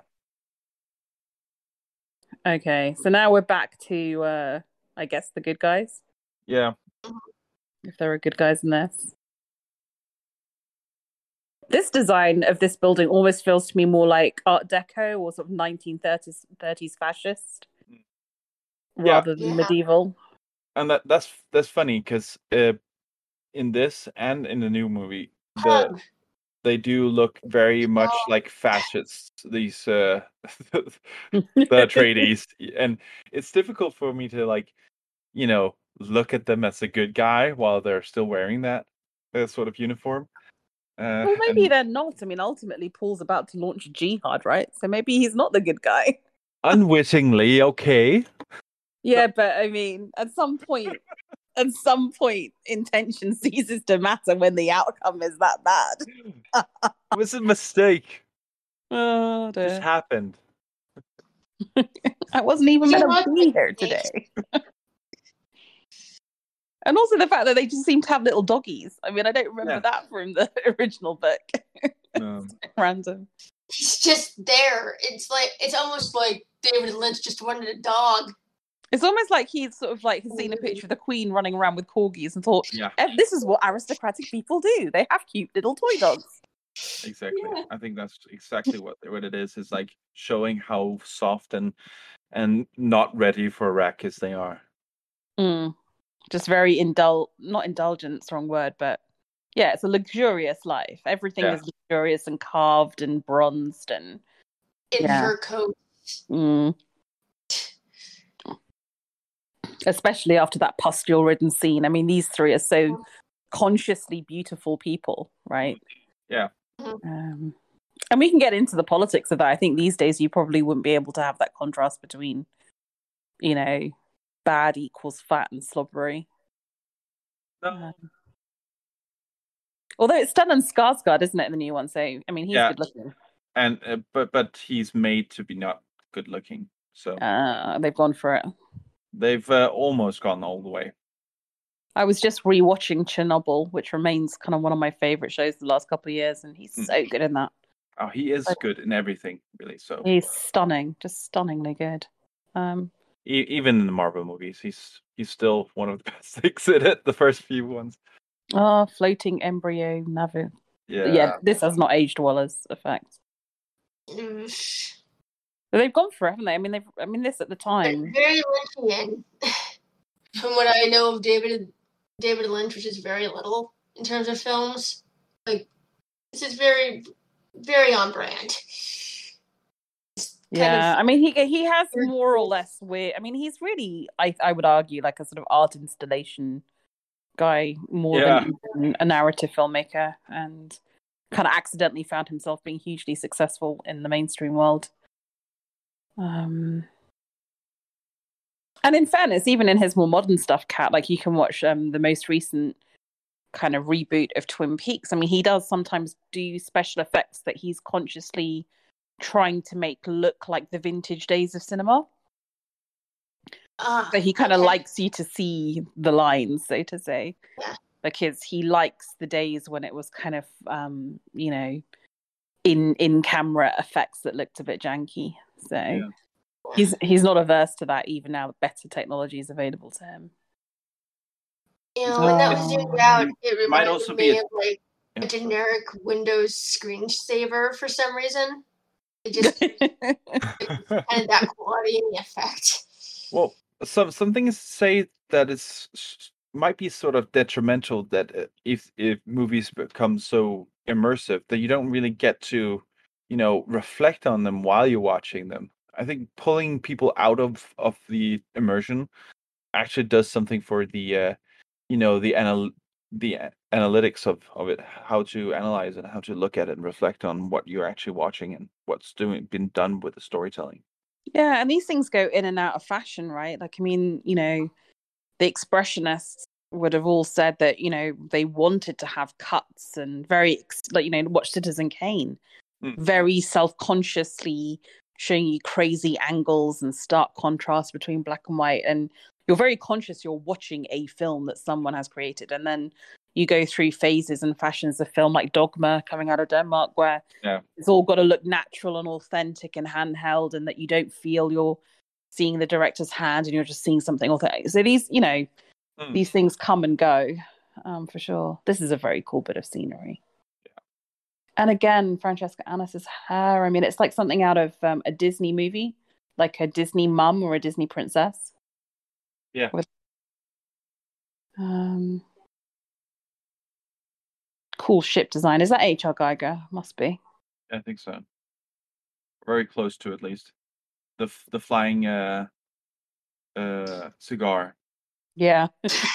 Okay, so now we're back to, I guess, the good guys. Yeah. If there are good guys in this. This design of this building almost feels to me more like Art Deco or sort of 1930s fascist rather than medieval. And that's funny because in this and in the new movie, they do look very much like fascists. These the Atreides, and it's difficult for me to look at them as a good guy while they're still wearing that sort of uniform. Well, maybe they're not. I mean, ultimately, Paul's about to launch a jihad, right? So maybe he's not the good guy. Unwittingly, okay. Yeah, but I mean, at some point, intention ceases to matter when the outcome is that bad. It was a mistake. Oh, dear. This happened. I wasn't even meant to be here today. And also the fact that they just seem to have little doggies. I mean, I don't remember that from the original book. It's random. He's just there. It's almost like David Lynch just wanted a dog. It's almost like he's sort of like seen a picture of the Queen running around with corgis and thought, this is what aristocratic people do. They have cute little toy dogs. Exactly. Yeah. I think that's exactly what it is. Is like showing how soft and not ready for Arrakis they are. Just very not indulgent, wrong word, but yeah, it's a luxurious life. Everything is luxurious and carved and bronzed and in fur coats. Especially after that pustule-ridden scene. I mean, these three are so consciously beautiful people, right? Yeah. And we can get into the politics of that. I think these days you probably wouldn't be able to have that contrast between, bad equals fat and slobbery. No. Although it's Stellan Skarsgård, isn't it, the new one? So I mean, he's good looking. And but he's made to be not good looking. So they've gone for it. They've almost gone all the way. I was just rewatching Chernobyl, which remains kind of one of my favorite shows the last couple of years, and he's so good in that. Oh, he is good in everything, really. So he's stunning, just stunningly good. Even in the Marvel movies, he's still one of the best things in it. The first few ones. Oh, floating embryo Navi. Yeah, this has not aged well as effects. But they've gone for it, haven't they? I mean, this at the time. Very Lynchian. From what I know of David Lynch, which is very little in terms of films, like this is very, very on brand. Yeah, I mean, he has more or less weird. I mean, he's really, I would argue, like a sort of art installation guy more than even a narrative filmmaker, and kind of accidentally found himself being hugely successful in the mainstream world. And in fairness, even in his more modern stuff, Kat, like you can watch the most recent kind of reboot of Twin Peaks. I mean, he does sometimes do special effects that he's consciously trying to make look like the vintage days of cinema. So he kind of likes you to see the lines, so to say, because he likes the days when it was kind of, in camera effects that looked a bit janky. So he's not averse to that, even now that better technology is available to him. When that was zoomed out, it reminded me of like a generic Windows screensaver for some reason. It just kind of that quality in the effect. Well, some things say that it's might be sort of detrimental that if movies become so immersive that you don't really get to, reflect on them while you're watching them. I think pulling people out of the immersion actually does something for the the analytics of it, how to analyze it, how to look at it and reflect on what you're actually watching and what's been done with the storytelling. Yeah, and these things go in and out of fashion, right? Like, I mean, the expressionists would have all said that, they wanted to have cuts and very, watch Citizen Kane, very self-consciously showing you crazy angles and stark contrast between black and white. And you're very conscious you're watching a film that someone has created. And then you go through phases and fashions of film like Dogma coming out of Denmark, where it's all got to look natural and authentic and handheld, and that you don't feel you're seeing the director's hand and you're just seeing something authentic. So these, these things come and go, for sure. This is a very cool bit of scenery. And again, Francesca Annis's hair, I mean, it's like something out of a Disney movie, like a Disney mum or a Disney princess. Yeah. Cool ship design. Is that H.R. Geiger? Must be. I think so. Very close to, at least. The flying cigar. Yeah.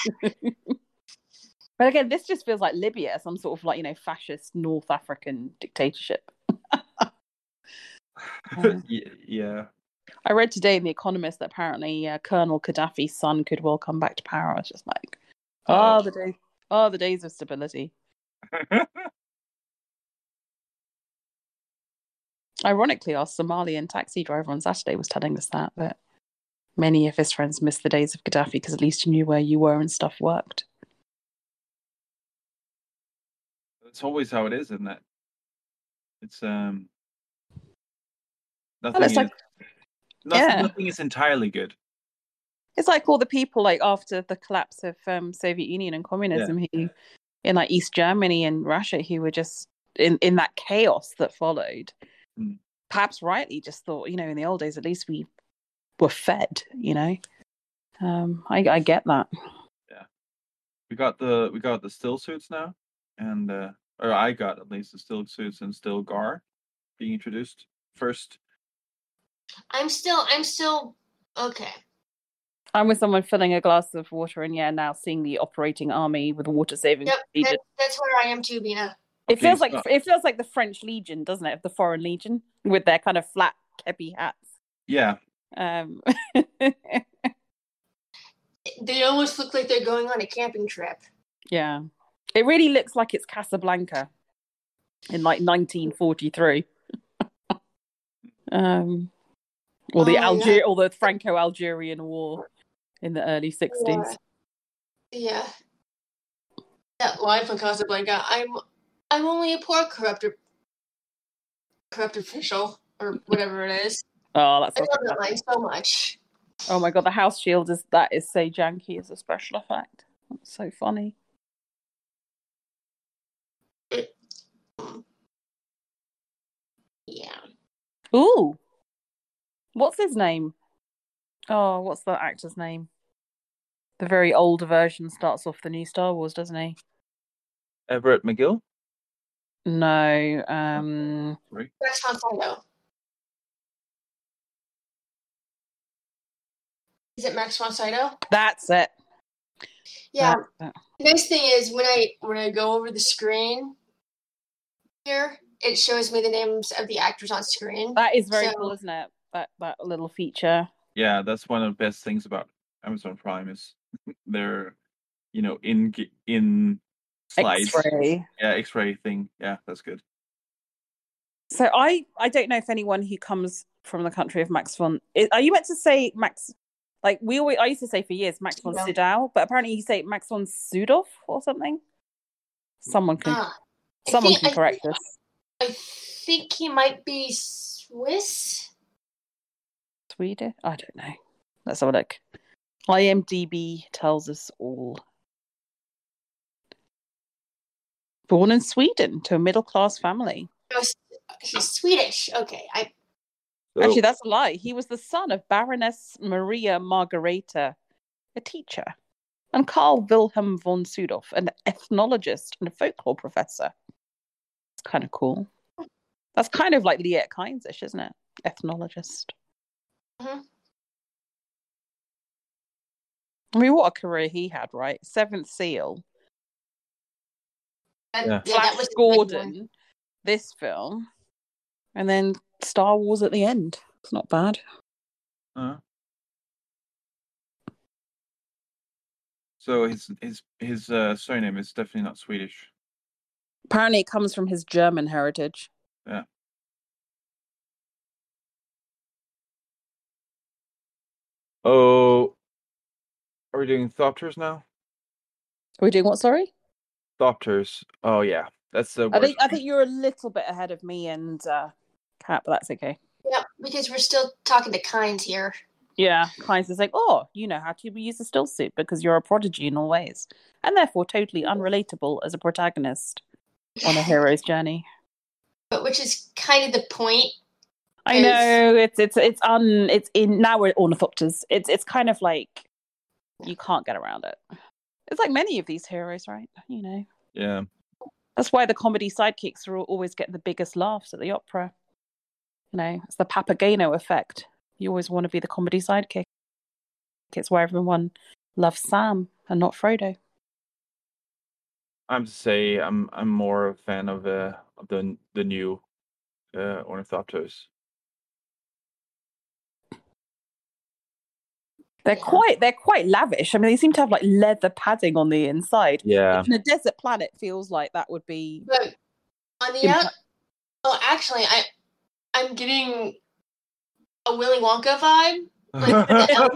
But again, this just feels like Libya, some sort of like, fascist North African dictatorship. Yeah. I read today in The Economist that apparently Colonel Gaddafi's son could well come back to power. I was just like, the days of stability. Ironically, our Somalian taxi driver on Saturday was telling us that many of his friends missed the days of Gaddafi because at least you knew where you were and stuff worked. It's always how it is, isn't it? It's nothing is entirely good. It's like all the people like after the collapse of Soviet Union and communism who in like East Germany and Russia who were just in that chaos that followed. Perhaps rightly just thought, in the old days at least we were fed, I get that. Yeah. We got the still suits now, and or I got at least the still suits and still Gar being introduced first. I'm still okay. I'm with someone filling a glass of water, and now seeing the operating army with water saving procedures. That's where I am too, Bina. It feels like the French Legion, doesn't it? The Foreign Legion with their kind of flat kepi hats. Yeah. They almost look like they're going on a camping trip. Yeah, it really looks like it's Casablanca in like 1943. Or the Franco-Algerian War in the early 60s. Yeah. That line from Casablanca, I'm only a poor corrupt official, or whatever it is. Oh, that's I love that line so much. Oh my god, the house shield is so janky as a special effect. That's so funny. Yeah. Ooh. What's his name? Oh, what's the actor's name? The very old version starts off the new Star Wars, doesn't he? Everett McGill? No. Max von Sydow. Is it Max von Sydow? That's it. Yeah. The nice thing is when I go over the screen here, it shows me the names of the actors on screen. That is very cool, isn't it? That little feature. Yeah, that's one of the best things about Amazon Prime is they're, in slides. X-ray. Yeah, X-ray thing. Yeah, that's good. So I don't know if anyone who comes from the country of Max von... Are you meant to say Max... Like, I used to say for years Max von Sydow, but apparently you say Max von Sydow or something. Someone can correct us. I think he might be Swiss. Swedish? I don't know. Let's have a look. IMDb tells us all. Born in Sweden to a middle-class family. He's Swedish. Okay. Actually, that's a lie. He was the son of Baroness Maria Margareta, a teacher, and Carl Wilhelm von Sydow, an ethnologist and a folklore professor. It's kind of cool. That's kind of like Liet Kynes-ish, isn't it? Ethnologist. Mm-hmm. I mean, what a career he had, right? Seventh Seal. Flash Gordon, this film, and then Star Wars at the end. It's not bad. So his surname is definitely not Swedish. Apparently, it comes from his German heritage. Yeah. Oh, are we doing Thopters now? Are we doing what? Sorry. Thopters. Oh yeah, that's the. I think you're a little bit ahead of me and Kat, but that's okay. Yeah, because we're still talking to Kynes here. Yeah, Kynes is like, oh, you know how to use a still suit because you're a prodigy in all ways, and therefore totally unrelatable as a protagonist on a hero's journey. But which is kind of the point. I know it's in now we're ornithopters. It's kind of like you can't get around it. It's like many of these heroes, right? Yeah. That's why the comedy sidekicks are always getting the biggest laughs at the opera. It's the Papageno effect. You always want to be the comedy sidekick. It's why everyone loves Sam and not Frodo. I'm to say I'm more a fan of the new ornithopters. They're quite lavish. I mean, they seem to have like leather padding on the inside. Yeah. In a desert planet, feels like that would be. But on the actually, I'm getting a Willy Wonka vibe. Like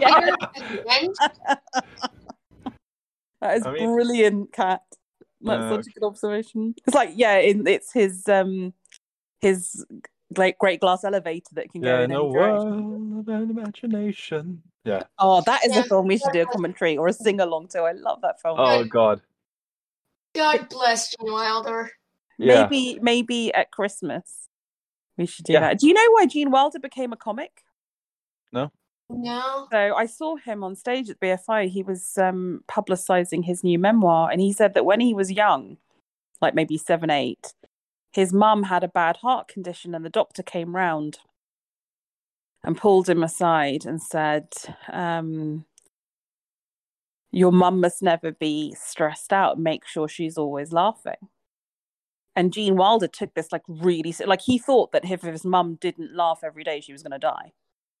that is brilliant, Kat. That's such a good observation. It's like it's his great glass elevator that can go in any direction. World of imagination. Yeah. Oh, that is a film we should do a commentary or a sing along to. I love that film. Oh God. God bless Gene Wilder. Yeah. Maybe at Christmas we should do that. Do you know why Gene Wilder became a comic? No. So I saw him on stage at BFI. He was publicizing his new memoir, and he said that when he was young, like maybe 7, 8, his mum had a bad heart condition, and the doctor came round and pulled him aside and said, your mum must never be stressed out. Make sure she's always laughing. And Gene Wilder took this like really, like he thought that if his mum didn't laugh every day, she was going to die.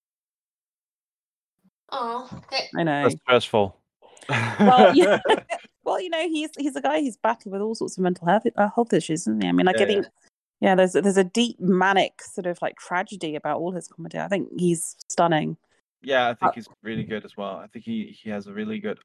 Oh, I know. That's stressful. Well, yeah. Well, he's a guy who's battled with all sorts of mental health issues, isn't he? I mean, I think, there's a deep manic sort of like tragedy about all his comedy. I think he's stunning. Yeah, I think he's really good as well. I think he has a really good.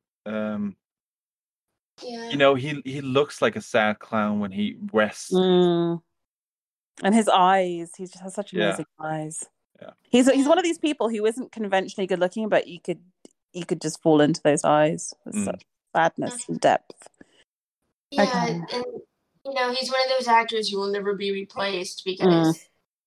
He looks like a sad clown when he rests. And his eyes, he just has such amazing eyes. Yeah. He's one of these people who isn't conventionally good looking, but you could just fall into those eyes with such sadness and depth. Yeah, and he's one of those actors who will never be replaced because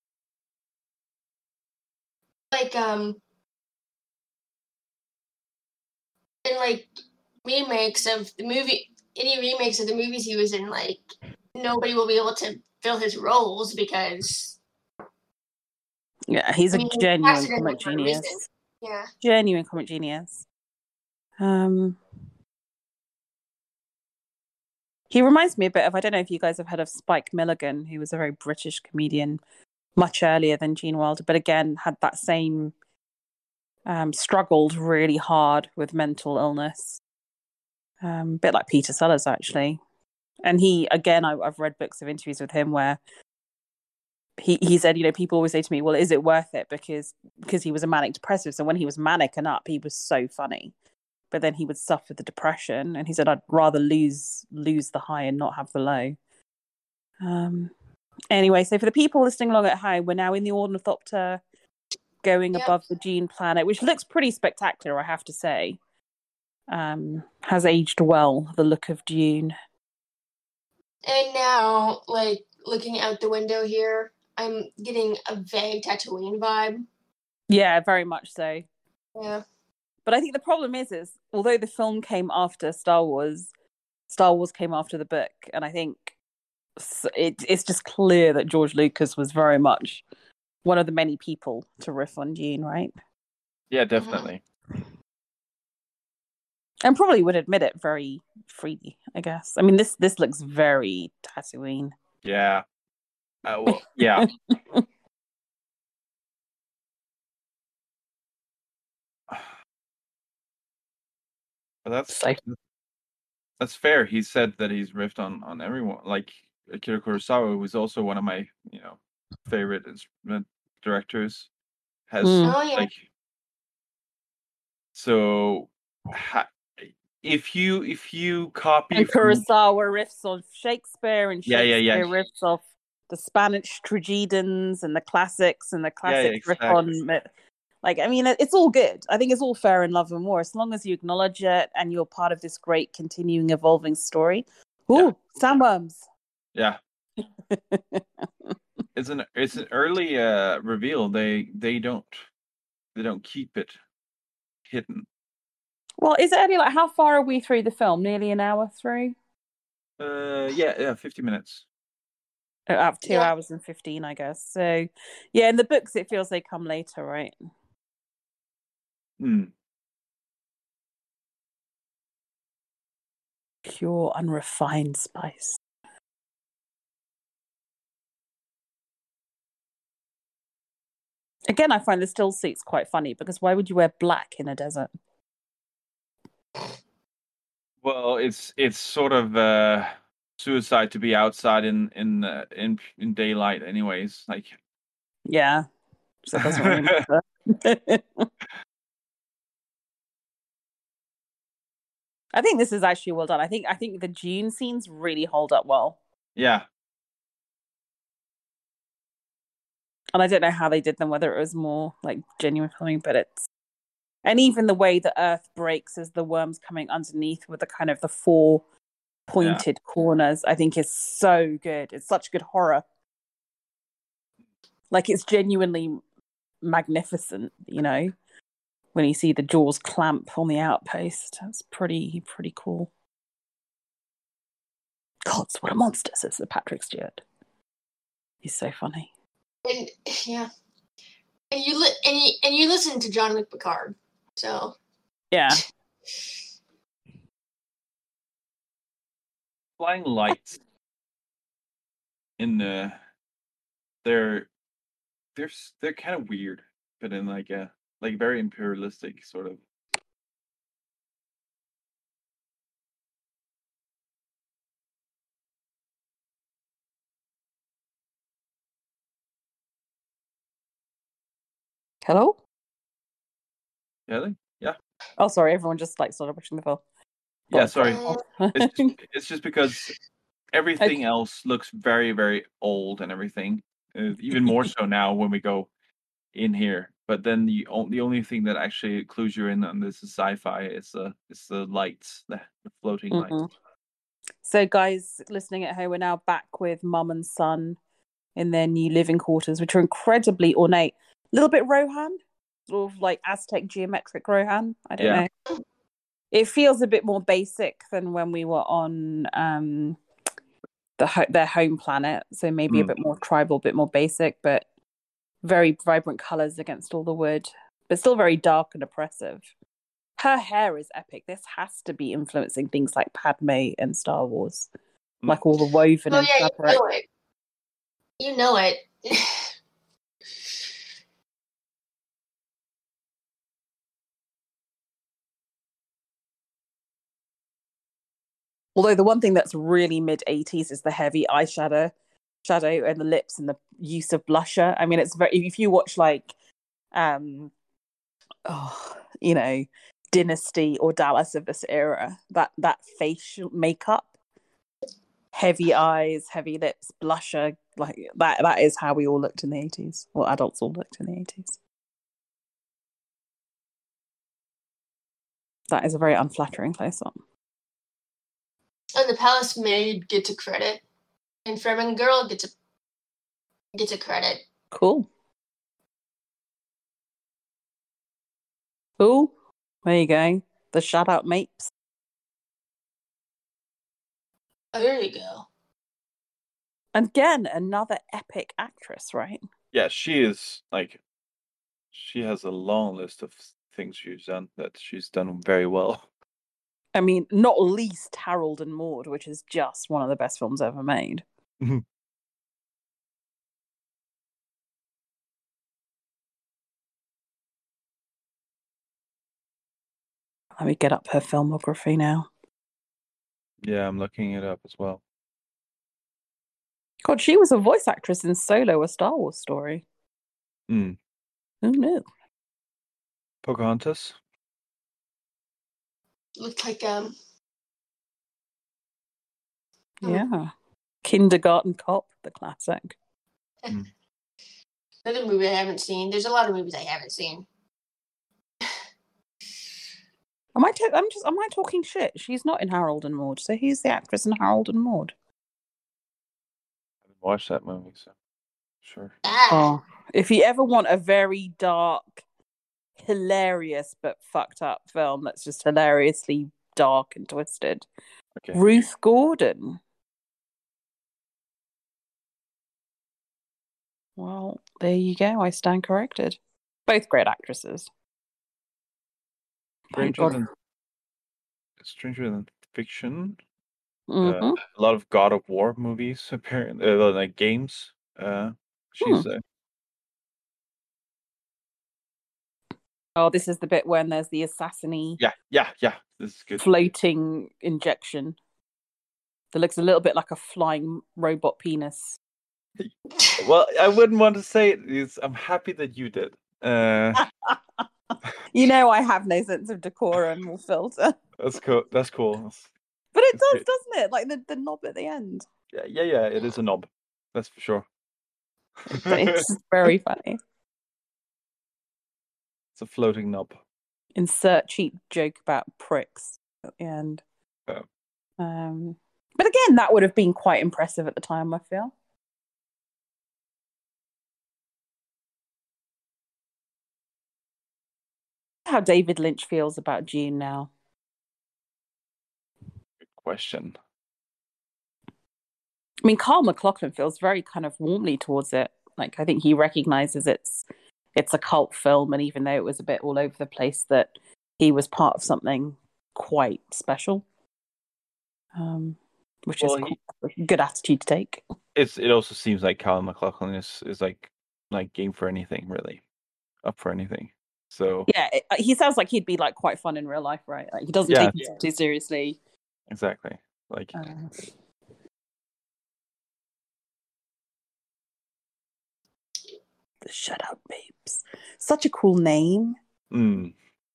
in like remakes of the movies he was in, like nobody will be able to fill his roles because he's a genuine comic genius. Yeah, genuine comic genius. He reminds me a bit of, I don't know if you guys have heard of Spike Milligan, who was a very British comedian much earlier than Gene Wilder, but again had that same struggled really hard with mental illness. A bit like Peter Sellers, actually. And he, again, I've read books of interviews with him where he said, people always say to me, well, is it worth it? Because he was a manic depressive. So when he was manic and up, he was so funny. But then he would suffer the depression. And he said, I'd rather lose the high and not have the low. Anyway, so for the people listening along at home, we're now in the Ornithopter going above the Gene planet, which looks pretty spectacular, I have to say. Has aged well, the look of Dune. And now, like, looking out the window here, I'm getting a vague Tatooine vibe. Yeah, very much so. Yeah. But I think the problem is although the film came after Star Wars came after the book. And I think it's just clear that George Lucas was very much one of the many people to riff on Dune, right? Yeah, definitely. And probably would admit it very freely, I guess. I mean, this looks very Tatooine. Yeah. Yeah. But that's fair. He said that he's riffed on everyone. Like Akira Kurosawa, who's also one of my favorite instrument directors, has if you copy and Kurosawa riffs on Shakespeare and Shakespeare riffs off the Spanish tragedians and the classics riff on. Like, I mean, it's all good. I think it's all fair in Love and War, as long as you acknowledge it and you're part of this great continuing evolving story. Ooh, sandworms. Yeah. It's an early reveal. They don't keep it hidden. Well, is it only like, how far are we through the film? Nearly an hour through? 50 minutes. Up 2 hours and 15, I guess. So, yeah, in the books, it feels they come later, right? Pure, unrefined spice. Again, I find the still suits quite funny because why would you wear black in a desert? Well, it's sort of suicide to be outside in daylight, anyways. Like, yeah, so it doesn't really matter. I think this is actually well done. I think the Dune scenes really hold up well. Yeah. And I don't know how they did them, whether it was more like genuine filming, but and even the way the earth breaks as the worms coming underneath with the kind of the four pointed corners, I think is so good. It's such good horror. Like, it's genuinely magnificent, when you see the jaws clamp on the outpost. That's pretty cool. Gods, what a monster, says Sir Patrick Stewart. He's so funny. And and you listen to John Luc Picard, so yeah. flying lights in the they're kind of weird, but in like a very imperialistic sort of. Hello? Really? Yeah. Oh, sorry. Everyone just started watching the film. Yeah, sorry. Uh, It's just because everything else looks very, very old and everything. Even more so now when we go in here. But then the only thing that actually clues you in on this is sci-fi. It's the lights, the floating lights. Mhm. So, guys listening at home, we're now back with Mum and son in their new living quarters, which are incredibly ornate. A little bit Rohan, sort of like Aztec geometric Rohan. I don't know. It feels a bit more basic than when we were on their home planet. So maybe a bit more tribal, a bit more basic, but very vibrant colors against all the wood, but still very dark and oppressive. Her hair is epic. This has to be influencing things like Padme and Star Wars, like all the woven and fabric. You know it. Although the one thing that's really mid-80s is the heavy eyeshadow and the lips and the use of blusher. I mean, it's very, if you watch like Dynasty or Dallas of this era, that facial makeup, heavy eyes, heavy lips, blusher, like that is how we all looked in the 80s. Well, adults all looked in the 80s. That is a very unflattering close-up. And the palace maid gets a credit, and Fremen girl gets a credit. Cool. Cool. There you go. The shout-out mapes. Oh, there you go. Again, another epic actress, right? Yeah, she is she has a long list of things she's done very well. I mean, not least Harold and Maude, which is just one of the best films ever made. Let me get up her filmography now. Yeah, I'm looking it up as well. God, she was a voice actress in Solo, a Star Wars story. Who knew? Pocahontas. Looked like Yeah. Kindergarten Cop, the classic. Another movie I haven't seen. There's a lot of movies I haven't seen. Am I talking shit? She's not in Harold and Maude, so who's the actress in Harold and Maude? I haven't watched that movie, so sure. Oh, if you ever want a very dark, hilarious but fucked up film that's just hilariously dark and twisted, Ruth Gordon. Well, there you go. I stand corrected. Both great actresses. Stranger Than Fiction. Mm-hmm. A lot of God of War movies, apparently, like games. She's Oh, this is the bit when there's the assassin-y. Yeah. This is good. Floating injection that looks a little bit like a flying robot penis. Well, I wouldn't want to say it. I'm happy that you did. You know, I have no sense of decorum or filter. That's cool. But it does, doesn't it? Like the knob at the end. Yeah. It is a knob. That's for sure. But it's very funny. It's a floating knob. Insert cheap joke about pricks at the end. Oh. But again, that would have been quite impressive at the time, I feel. How David Lynch feels about Dune now. Good question. I mean, Carl McLachlan feels very kind of warmly towards it. Like, I think he recognizes it's a cult film, and even though it was a bit all over the place, that he was part of something quite special. which is cool. A good attitude to take. It also seems like Callum MacLachlan is like game for anything, really, up for anything. So yeah, he sounds like he'd be like quite fun in real life, right? Like he doesn't take himself too seriously. Exactly, like. The Shutout Mapes. Such a cool name. Mm.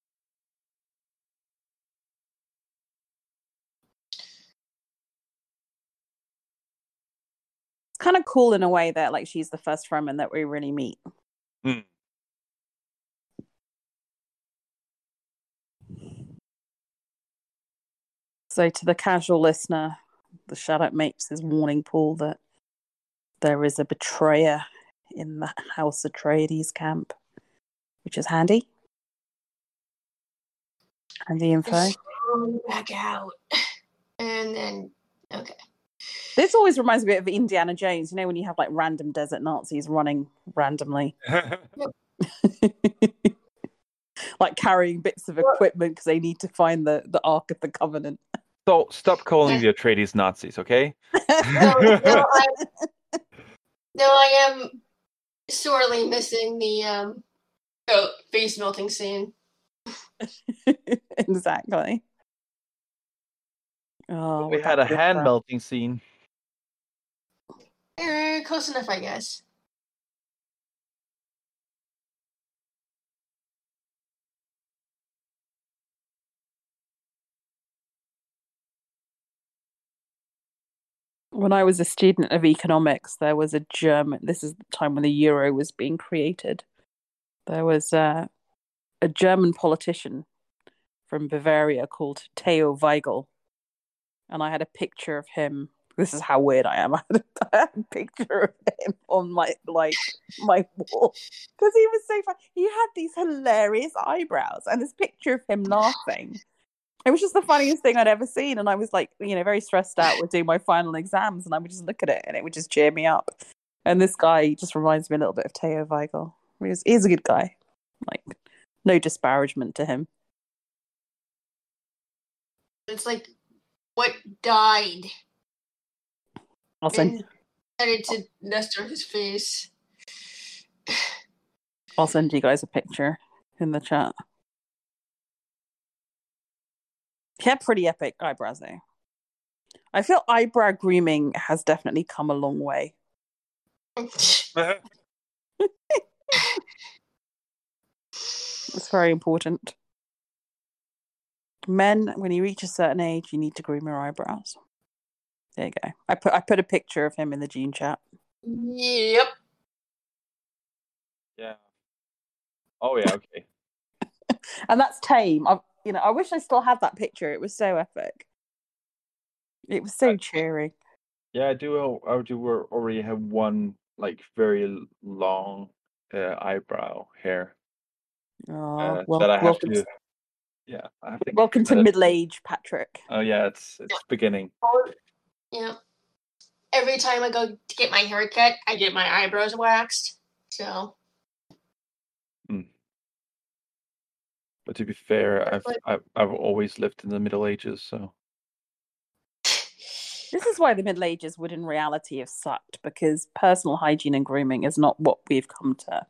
It's kind of cool in a way that like she's the first Fremen that we really meet. Mm. So to the casual listener, the Shutout Mapes is warning Paul that there is a betrayer in the House Atreides camp, which is handy. Handy info. Back out. And then, okay. This always reminds me of Indiana Jones, you know, when you have like random desert Nazis running randomly. Like carrying bits of equipment because they need to find the Ark of the Covenant. So stop calling the Atreides Nazis, okay? No, I am sorely missing the face melting scene. Exactly. Oh, we had a hand melting scene. Close enough, I guess. When I was a student of economics, there was a German. This is the time when the euro was being created. There was a German politician from Bavaria called Theo Weigel, and I had a picture of him. This is how weird I am. I had a picture of him on my wall because he was so fun. He had these hilarious eyebrows and this picture of him laughing. It was just the funniest thing I'd ever seen, and I was like, very stressed out with doing my final exams, and I would just look at it, and it would just cheer me up. And this guy just reminds me a little bit of Theo Weigel. He's a good guy. Like, no disparagement to him. It's like what died. I'll send it to Nestor his face. I'll send you guys a picture in the chat. He had pretty epic eyebrows, though. I feel eyebrow grooming has definitely come a long way. It's very important. Men, when you reach a certain age, you need to groom your eyebrows. There you go. I put a picture of him in the Gene chat. Yep. Yeah. Oh yeah. Okay. And that's tame. I wish I still had that picture. It was so epic. It was so cheering. Yeah, I do already have one like very long eyebrow hair. That I have to. Yeah, I have to. Welcome to middle age, Patrick. Oh yeah, it's beginning. Yeah. Every time I go to get my hair cut, I get my eyebrows waxed. So. But to be fair, I've always lived in the Middle Ages, so. This is why the Middle Ages would in reality have sucked, because personal hygiene and grooming is not what we've come to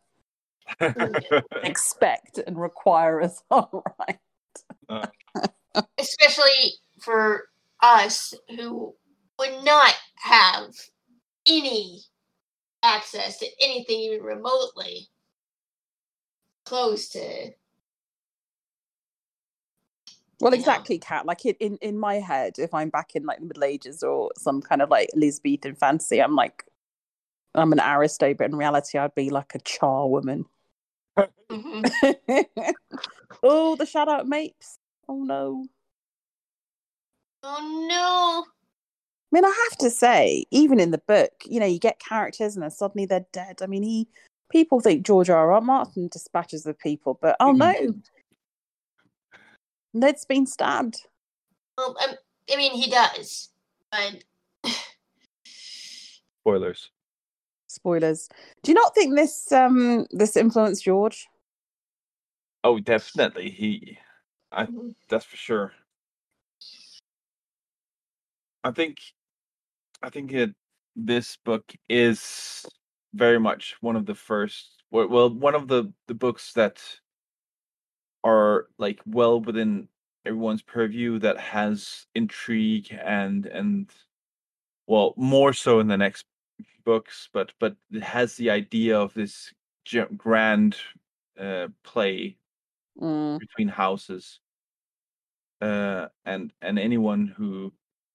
expect and require as our right. Especially for us who would not have any access to anything even remotely close to. Well, exactly, Kat. Like in my head, if I'm back in like the Middle Ages or some kind of like Elizabethan fantasy, I'm an aristo, but in reality, I'd be like a charwoman. Mm-hmm. Oh, the Shutout Mapes. Oh no. Oh no. I mean, I have to say, even in the book, you get characters and then suddenly they're dead. I mean, people think George R.R. Martin dispatches the people, but oh no. Ned's been stabbed. Well, I mean, he does, but Spoilers. Do you not think this influenced George? Oh, definitely. That's for sure. I think I think this book is very much one of the first, one of the books that are like well within everyone's purview, that has intrigue and well, more so in the next books, but it has the idea of this grand play between houses, and anyone who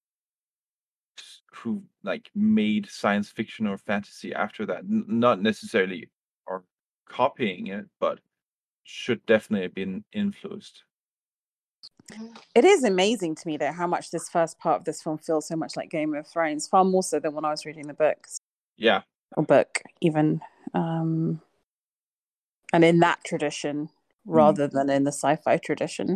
like made science fiction or fantasy after that, not necessarily are copying it, but should definitely have been influenced. It is amazing to me though how much this first part of this film feels so much like Game of Thrones, far more so than when I was reading the books. Yeah. Or book even, and in that tradition rather than in the sci-fi tradition.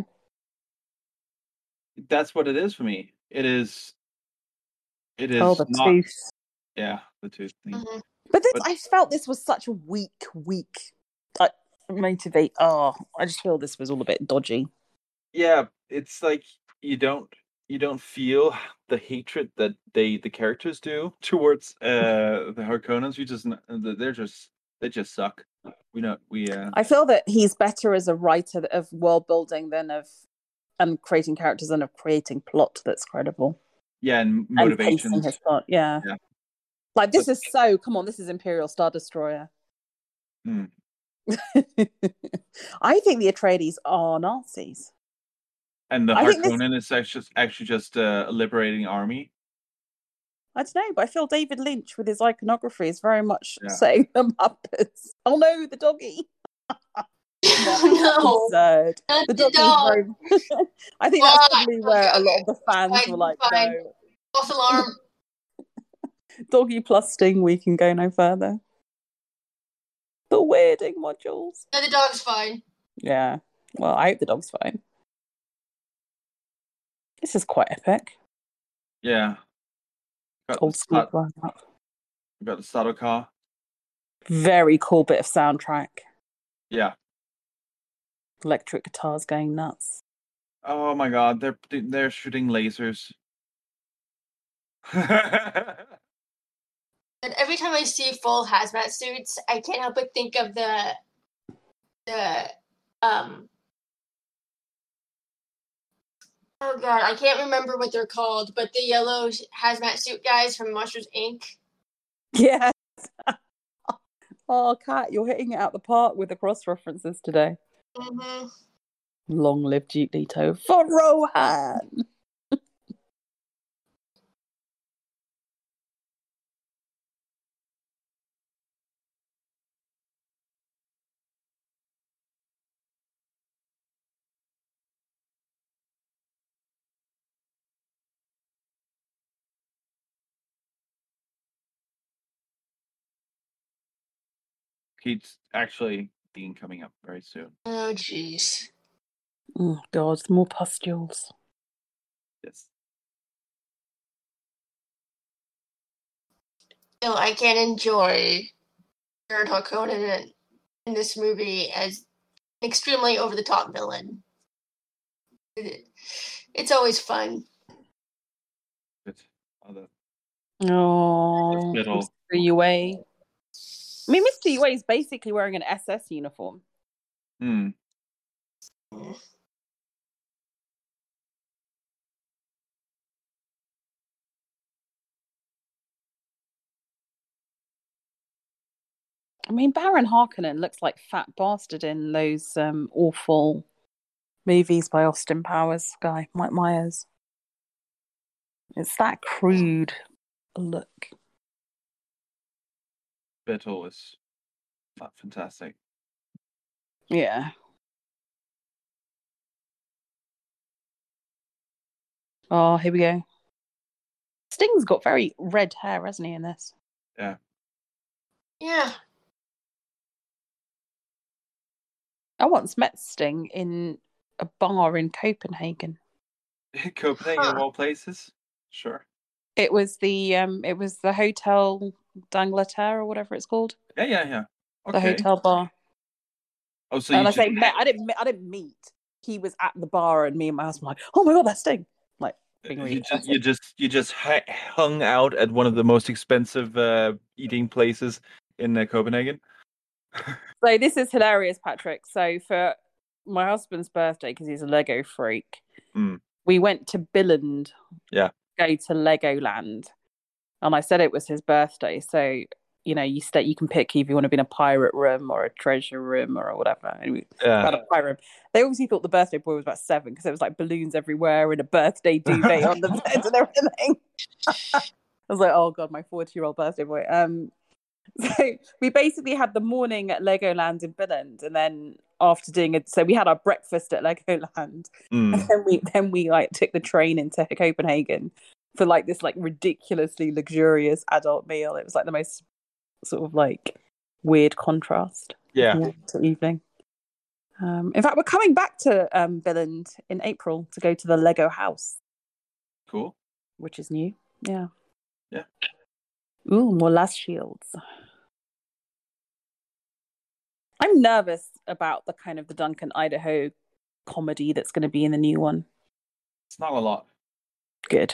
That's what it is for me. It is the not tooth. Yeah, the tooth thing. But I felt this was such a weak motivate. I just feel this was all a bit dodgy. Yeah, it's like you don't feel the hatred that the characters do towards the Harkonnens. They just suck. I feel that he's better as a writer of world building than of creating characters and of creating plot that's credible. Yeah, and motivation. And his plot. Yeah. Like this is this is Imperial Star Destroyer. I think the Atreides are Nazis. And the Harkonnen is actually just a liberating army. I don't know, but I feel David Lynch with his iconography is very much setting them up as, oh no, the doggy. No. Absurd. The doggy is very... I think that's probably where a lot of the fans were like, no. False alarm. Doggy plus Sting, we can go no further. The weirding modules. No, the dog's fine. Yeah. Well, I hope the dog's fine. This is quite epic. Yeah. Old school. We got the Sardaukar. Very cool bit of soundtrack. Yeah. Electric guitars going nuts. Oh my god, they're shooting lasers. And every time I see full hazmat suits, I can't help but think of the oh god, I can't remember what they're called, but the yellow hazmat suit guys from Monsters Inc. Yes. Oh, Kat, you're hitting it out the park with the cross references today. Mm-hmm. Long live Duke Leto for Rohan. He's actually Dean coming up very soon. Oh, jeez. Oh, God, more pustules. Yes. Still, I can't enjoy Baron Harkonnen in this movie as an extremely over-the-top villain. It's always fun. Oh, Mr. Yue. I mean, Mr. Yue is basically wearing an SS uniform. Hmm. I mean, Baron Harkonnen looks like Fat Bastard in those awful movies by Austin Powers guy, Mike Myers. It's that crude look. Biddle is not fantastic. Yeah. Oh, here we go. Sting's got very red hair, hasn't he, in this? Yeah. Yeah. I once met Sting in a bar in Copenhagen. Copenhagen of all places? Sure. It was the Hotel d'Angleterre or whatever it's called. Yeah. Okay. The hotel bar. Oh, so and I say met. I didn't meet. He was at the bar, and me and my husband were like, "Oh my god, that's Sting!" Like, being You really just hung out at one of the most expensive eating places in Copenhagen. So this is hilarious, Patrick. So for my husband's birthday, because he's a Lego freak, we went to Billund. Yeah. Go to Legoland, and I said it was his birthday. So you can pick if you want to be in a pirate room or a treasure room or whatever. And we had a pirate room. They obviously thought the birthday boy was about 7 because there was like balloons everywhere and a birthday duvet on the bed and everything. I was like, oh god, my 40-year-old birthday boy. So we basically had the morning at Legoland in Billund, and then after doing it, so we had our breakfast at Legoland, and then we like took the train into Copenhagen for like this like ridiculously luxurious adult meal. It was like the most sort of like weird contrast. Yeah. To evening. In fact, we're coming back to Billund in April to go to the Lego house. Cool. Which is new. Yeah. Yeah. Ooh, more last shields. I'm nervous about the kind of the Duncan Idaho comedy that's going to be in the new one. It's not a lot. Good.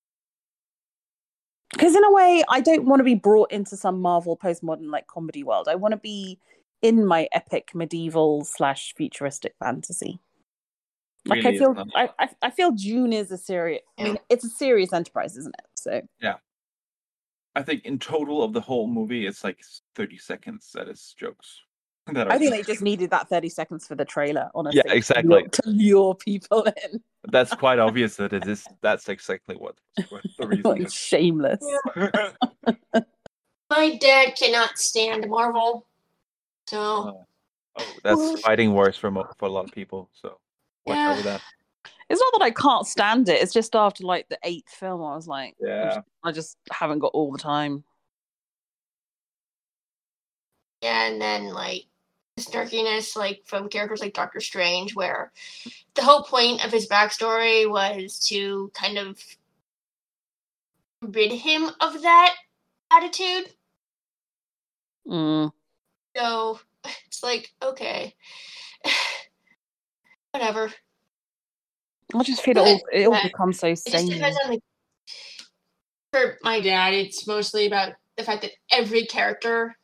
Because in a way, I don't want to be brought into some Marvel postmodern like comedy world. I want to be in my epic medieval / futuristic fantasy. Like really I feel Dune is a serious. I mean, it's a serious enterprise, isn't it? So yeah. I think in total of the whole movie, it's like 30 seconds that is jokes. I think they just needed that 30 seconds for the trailer, honestly. Yeah, exactly. To lure people in. That's quite obvious that it is. That's exactly what the reason like is. Shameless. My dad cannot stand Marvel. So. That's fighting worse for a lot of people. So watch out with that. It's not that I can't stand it. It's just after like the 8th film, I was like, yeah, I just haven't got all the time. Yeah, and then like this snarkiness, like from characters like Doctor Strange, where the whole point of his backstory was to kind of rid him of that attitude. So it's like, okay, whatever. I just feel it all becomes so same. For my dad, it's mostly about the fact that every character,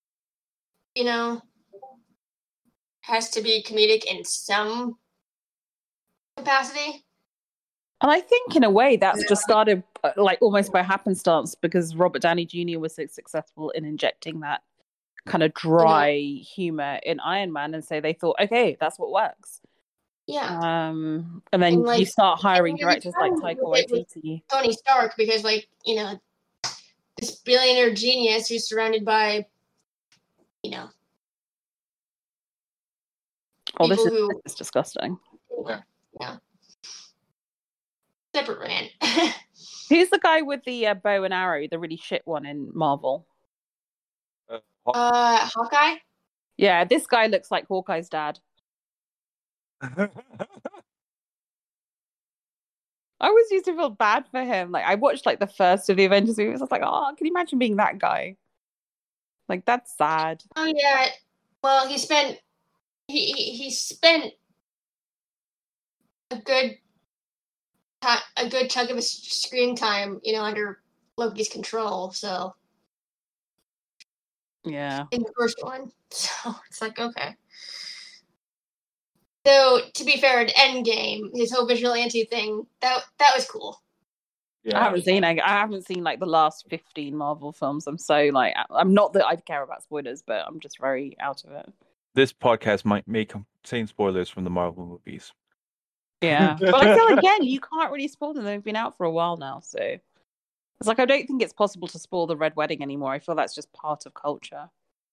has to be comedic in some capacity. And I think in a way that's just started like almost by happenstance because Robert Downey Jr. was so successful in injecting that kind of dry humor in Iron Man, and so they thought, okay, that's what works. Yeah. And then you start hiring directors like Taika Waititi. Tony Stark, because this billionaire genius who's surrounded by, oh, this is disgusting. Yeah. Separate rant. Who's the guy with the bow and arrow, the really shit one in Marvel? Hawkeye? Yeah, this guy looks like Hawkeye's dad. I always used to feel bad for him. Like I watched like the first of the Avengers movies. I was like, oh, can you imagine being that guy? Like that's sad. Oh yeah. Well, he spent a good chunk of his screen time, under Loki's control. So yeah, in the first one, so it's like okay. So to be fair, in Endgame, his whole vigilante thing that was cool. Yeah, I haven't seen like the last 15 Marvel films. I'm so like I'm not that I care about spoilers, but I'm just very out of it. This podcast may contain spoilers from the Marvel movies. Yeah, but I feel again you can't really spoil them. They've been out for a while now, so it's like I don't think it's possible to spoil the Red Wedding anymore. I feel that's just part of culture.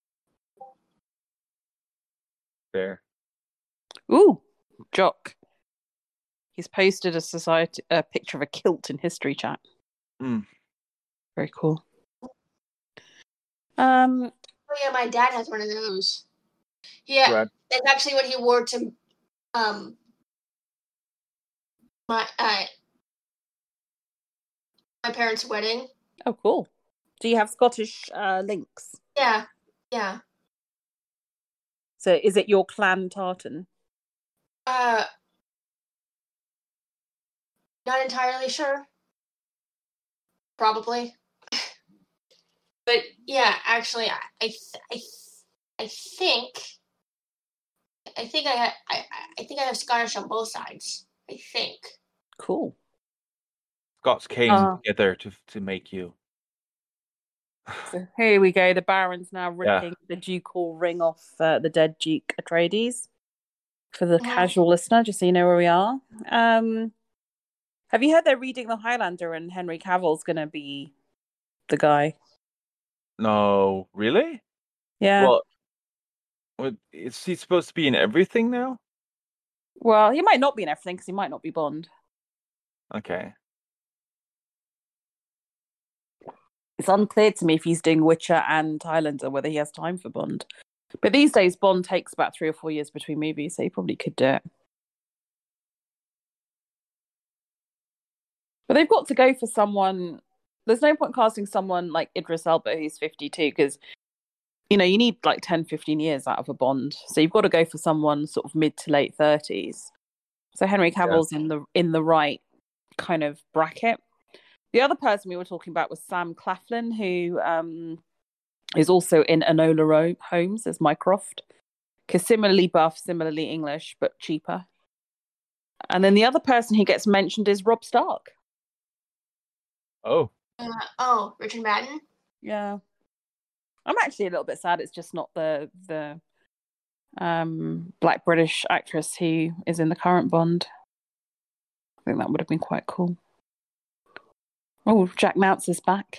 Fair. Ooh, Jock. He's posted a picture of a kilt in history chat. Very cool. Oh yeah, my dad has one of those. Yeah, right. That's actually what he wore to my parents' wedding. Oh, cool. Do you have Scottish links? Yeah. So is it your clan tartan? Not entirely sure. Probably. But yeah, actually, I think I have Scottish on both sides. I think. Cool. Scots came together to make you. So here we go. The Baron's now Yeah. ripping the ducal ring off the dead Duke Atreides. For the casual listener, just so you know where we are. Have you heard they're reading The Highlander and Henry Cavill's going to be the guy? No, really? Yeah. Well, is he supposed to be in everything now? Well, he might not be in everything because he might not be Bond. Okay. It's unclear to me if he's doing Witcher and Highlander, whether he has time for Bond. But these days, Bond takes about 3 or 4 years between movies, so he probably could do it. But they've got to go for someone. There's no point casting someone like Idris Elba who's 52 because, you need like 10, 15 years out of a Bond. So you've got to go for someone sort of mid to late 30s. So Henry Cavill's in the right kind of bracket. The other person we were talking about was Sam Claflin, who is also in Enola Holmes as Mycroft. Because similarly buff, similarly English, but cheaper. And then the other person who gets mentioned is Rob Stark. Oh. Richard Madden? Yeah. I'm actually a little bit sad it's just not the Black British actress who is in the current Bond. I think that would have been quite cool. Oh, Jack Mounts is back.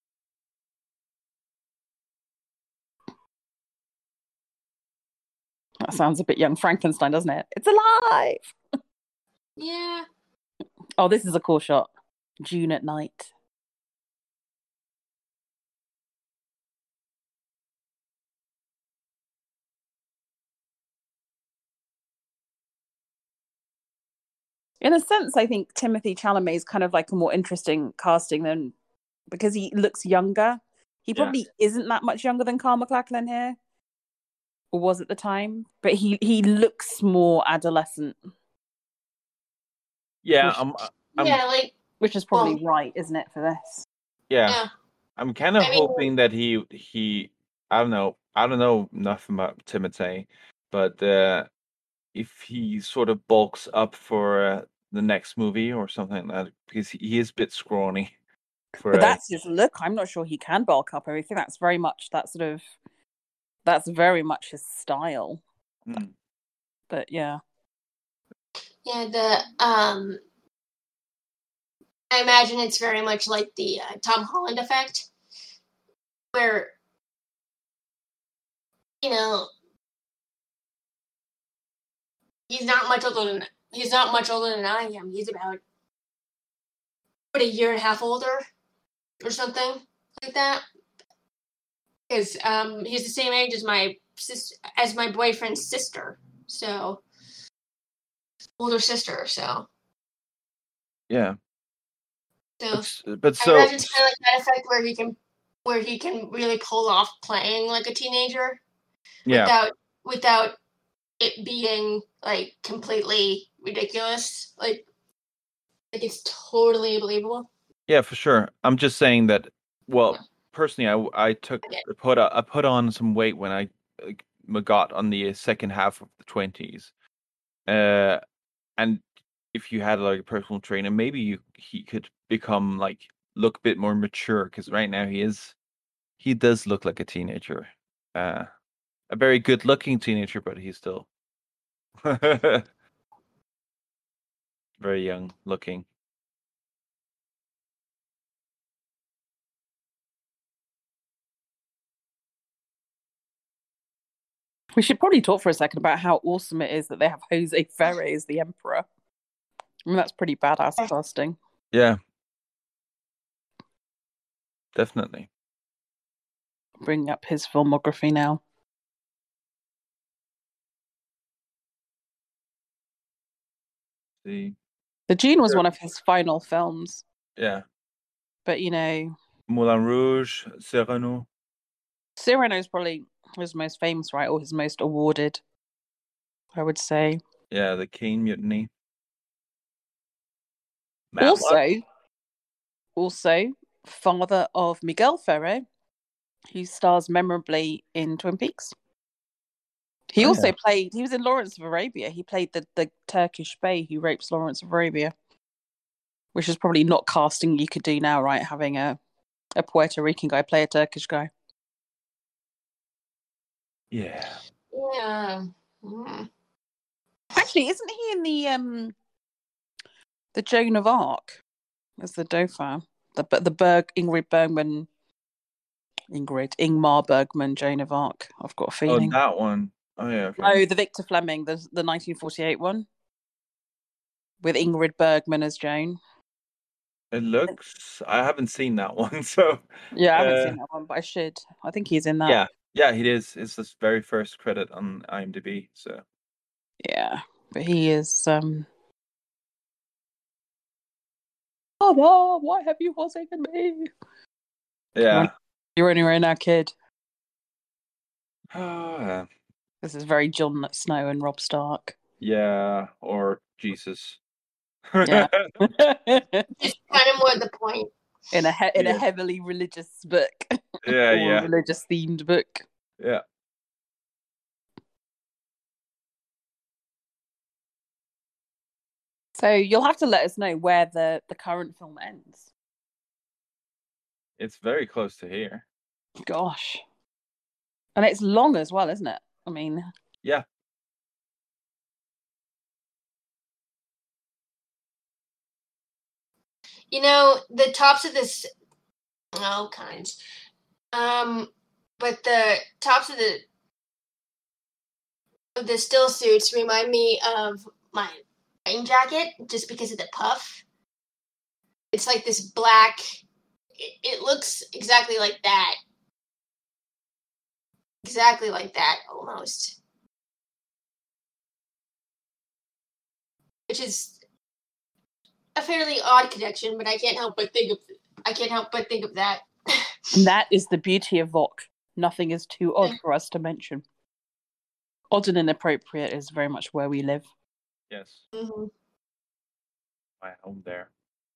That sounds a bit Young Frankenstein, doesn't it? It's alive! Yeah. Oh, this is a cool shot. June at night. In a sense, I think Timothée Chalamet is kind of like a more interesting casting than because he looks younger. He probably isn't that much younger than Carl McLachlan here, or was at the time, but he looks more adolescent. Yeah, which is probably right, isn't it, for this? Yeah. I'm kind of hoping that he I don't know nothing about Timothée, but if he sort of bulks up for the next movie or something like that, because he is a bit scrawny. But that's his look. I'm not sure he can bulk up. I think that's very much that's very much his style. But yeah. Yeah, I imagine it's very much like the Tom Holland effect, where, he's not much older than I am. He's about a year and a half older, or something like that. Because he's the same age as my boyfriend's sister, so older sister. So yeah. So, I imagine it's kind of like that effect where he can really pull off playing like a teenager, without it being like completely ridiculous, like it's totally believable. Yeah, for sure. I'm just saying that. Well, personally, I put on some weight when I got on the second half of the 20s, and if you had like a personal trainer, maybe he could become look a bit more mature, because right now he does look like a teenager, a very good looking teenager, but he's still very young looking. We should probably talk for a second about how awesome it is that they have Jose Ferre as the Emperor. I mean, that's pretty badass casting. Yeah. Definitely. Bringing up his filmography now. The Dune was one of his final films. Yeah. But, Moulin Rouge, Cyrano. Cyrano is probably his most famous, right? Or his most awarded, I would say. Yeah, the Caine Mutiny. Also, father of Miguel Ferrer, who stars memorably in Twin Peaks. He was in Lawrence of Arabia. He played the Turkish bey who rapes Lawrence of Arabia, which is probably not casting you could do now, right? Having a Puerto Rican guy play a Turkish guy. Yeah. Yeah. Mm. Actually, isn't he in the Joan of Arc as the Dauphin? Ingmar Bergman, Joan of Arc. I've got a feeling. Oh, that one. Oh yeah. Okay. No, the Victor Fleming, the 1948 one with Ingrid Bergman as Joan. It looks. I haven't seen that one, so yeah, I haven't seen that one, but I should. I think he's in that. Yeah, he is. It's his very first credit on IMDb. So yeah, but he is. Father, why have you forsaken me? yeah. You're anywhere now, kid. Oh, yeah. This is very Jon Snow and Robb Stark. Yeah, or Jesus. Yeah. Just kind of more the point. In a heavily religious book. Yeah, or a religious themed book. Yeah. So you'll have to let us know where the current film ends. It's very close to here. Gosh. And it's long as well, isn't it? I mean... Yeah. You know, the tops of this... Oh, kinds. But the tops of the still suits remind me of my rain jacket, just because of the puff. It's like this black... It looks exactly like that. Exactly like that, almost. Which is a fairly odd connection, but I can't help but think of that. And that is the beauty of Vok. Nothing is too odd for us to mention. Odd and inappropriate is very much where we live. Yes. Mm-hmm. My home there.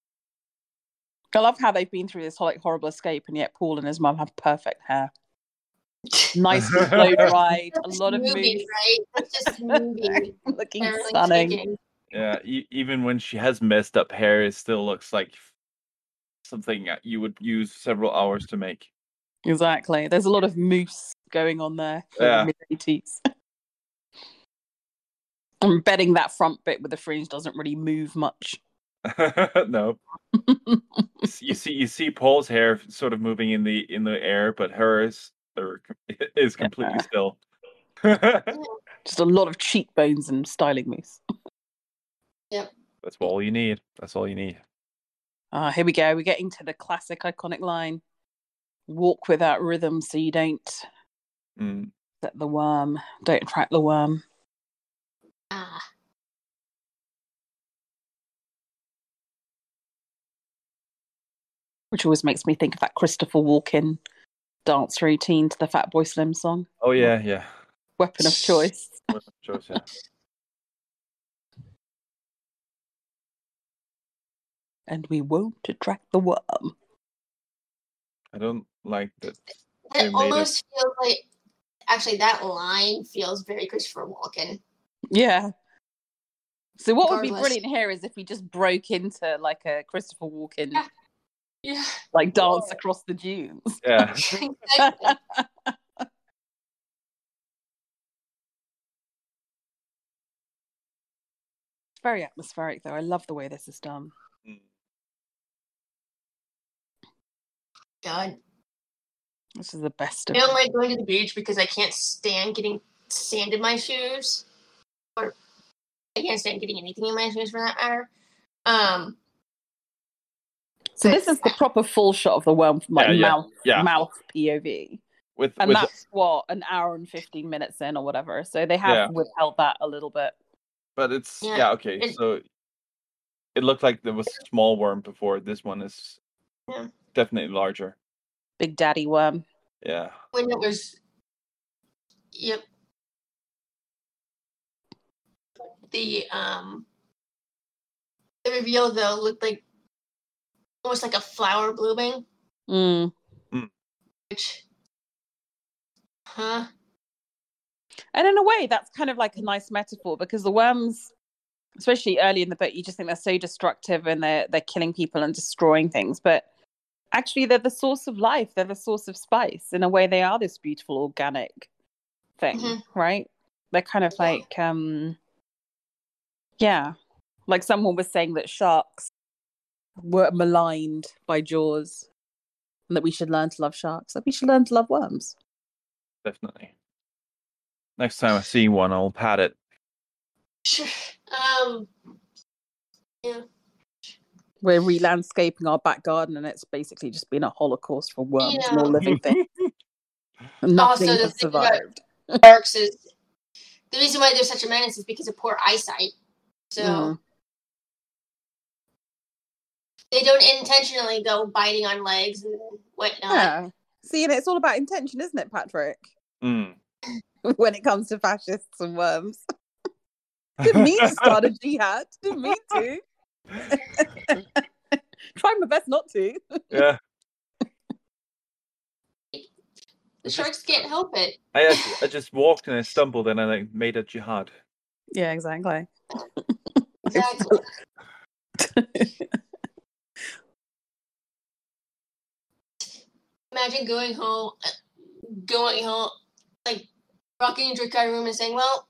I love how they've been through this horrible escape, and yet Paul and his mum have perfect hair. Nicely slow dried, a lot of moves. Right? That's just movie. Looking stunning. Shaking. Yeah, even when she has messed up hair, it still looks like something you would use several hours to make. Exactly. There's a lot of mousse going on there for the mid-80s. I'm betting that front bit with the fringe doesn't really move much. No. you see Paul's hair sort of moving in the air, but hers is completely still. Just a lot of cheekbones and styling mousse. Yep. That's all you need. That's all you need. Here we go. We're getting to the classic iconic line. Walk without rhythm so you don't set the worm. Don't attract the worm. Which always makes me think of that Christopher Walken dance routine to the Fatboy Slim song. Oh, yeah. Weapon of choice. Weapon of choice, yeah. And we won't attract the worm. I don't like that. It almost feels like... Actually, that line feels very Christopher Walken. Yeah. So what would be brilliant here is if he just broke into like a Christopher Walken... Yeah. Like dance across the dunes. Yeah. It's very atmospheric though. I love the way this is done. God. This is the best I don't like going to the beach because I can't stand getting sand in my shoes. Or I can't stand getting anything in my shoes for that matter. So this is the proper full shot of the worm from mouth POV. That's what, an hour and 15 minutes in or whatever. So they have withheld that a little bit. But it's okay. So it looked like there was a small worm before. This one is definitely larger. Big Daddy worm. Yeah. When it was the reveal though looked like almost like a flower blooming. Mm. Which, huh? And in a way, that's kind of like a nice metaphor because the worms, especially early in the book, you just think they're so destructive and they're killing people and destroying things. But actually, they're the source of life. They're the source of spice. In a way, they are this beautiful organic thing, right? They're kind of like, like someone was saying that sharks were maligned by Jaws and that we should learn to love sharks. That we should learn to love worms. Definitely. Next time I see one, I'll pat it. Sure. Yeah. We're re-landscaping our back garden, and it's basically just been a holocaust for worms and all living things. Nothing Also, has survived. Sharks is the reason why they're such a menace is because of poor eyesight. So they don't intentionally go biting on legs and whatnot. Yeah. See, and it's all about intention, isn't it, Patrick? Mm. When it comes to fascists and worms. Didn't mean to start a jihad. Didn't mean to. Try my best not to. Yeah. The sharks can't help it. I just walked and I stumbled and I like made a jihad. Yeah, exactly. Exactly. Imagine going home, like walking into your room and saying, "Well,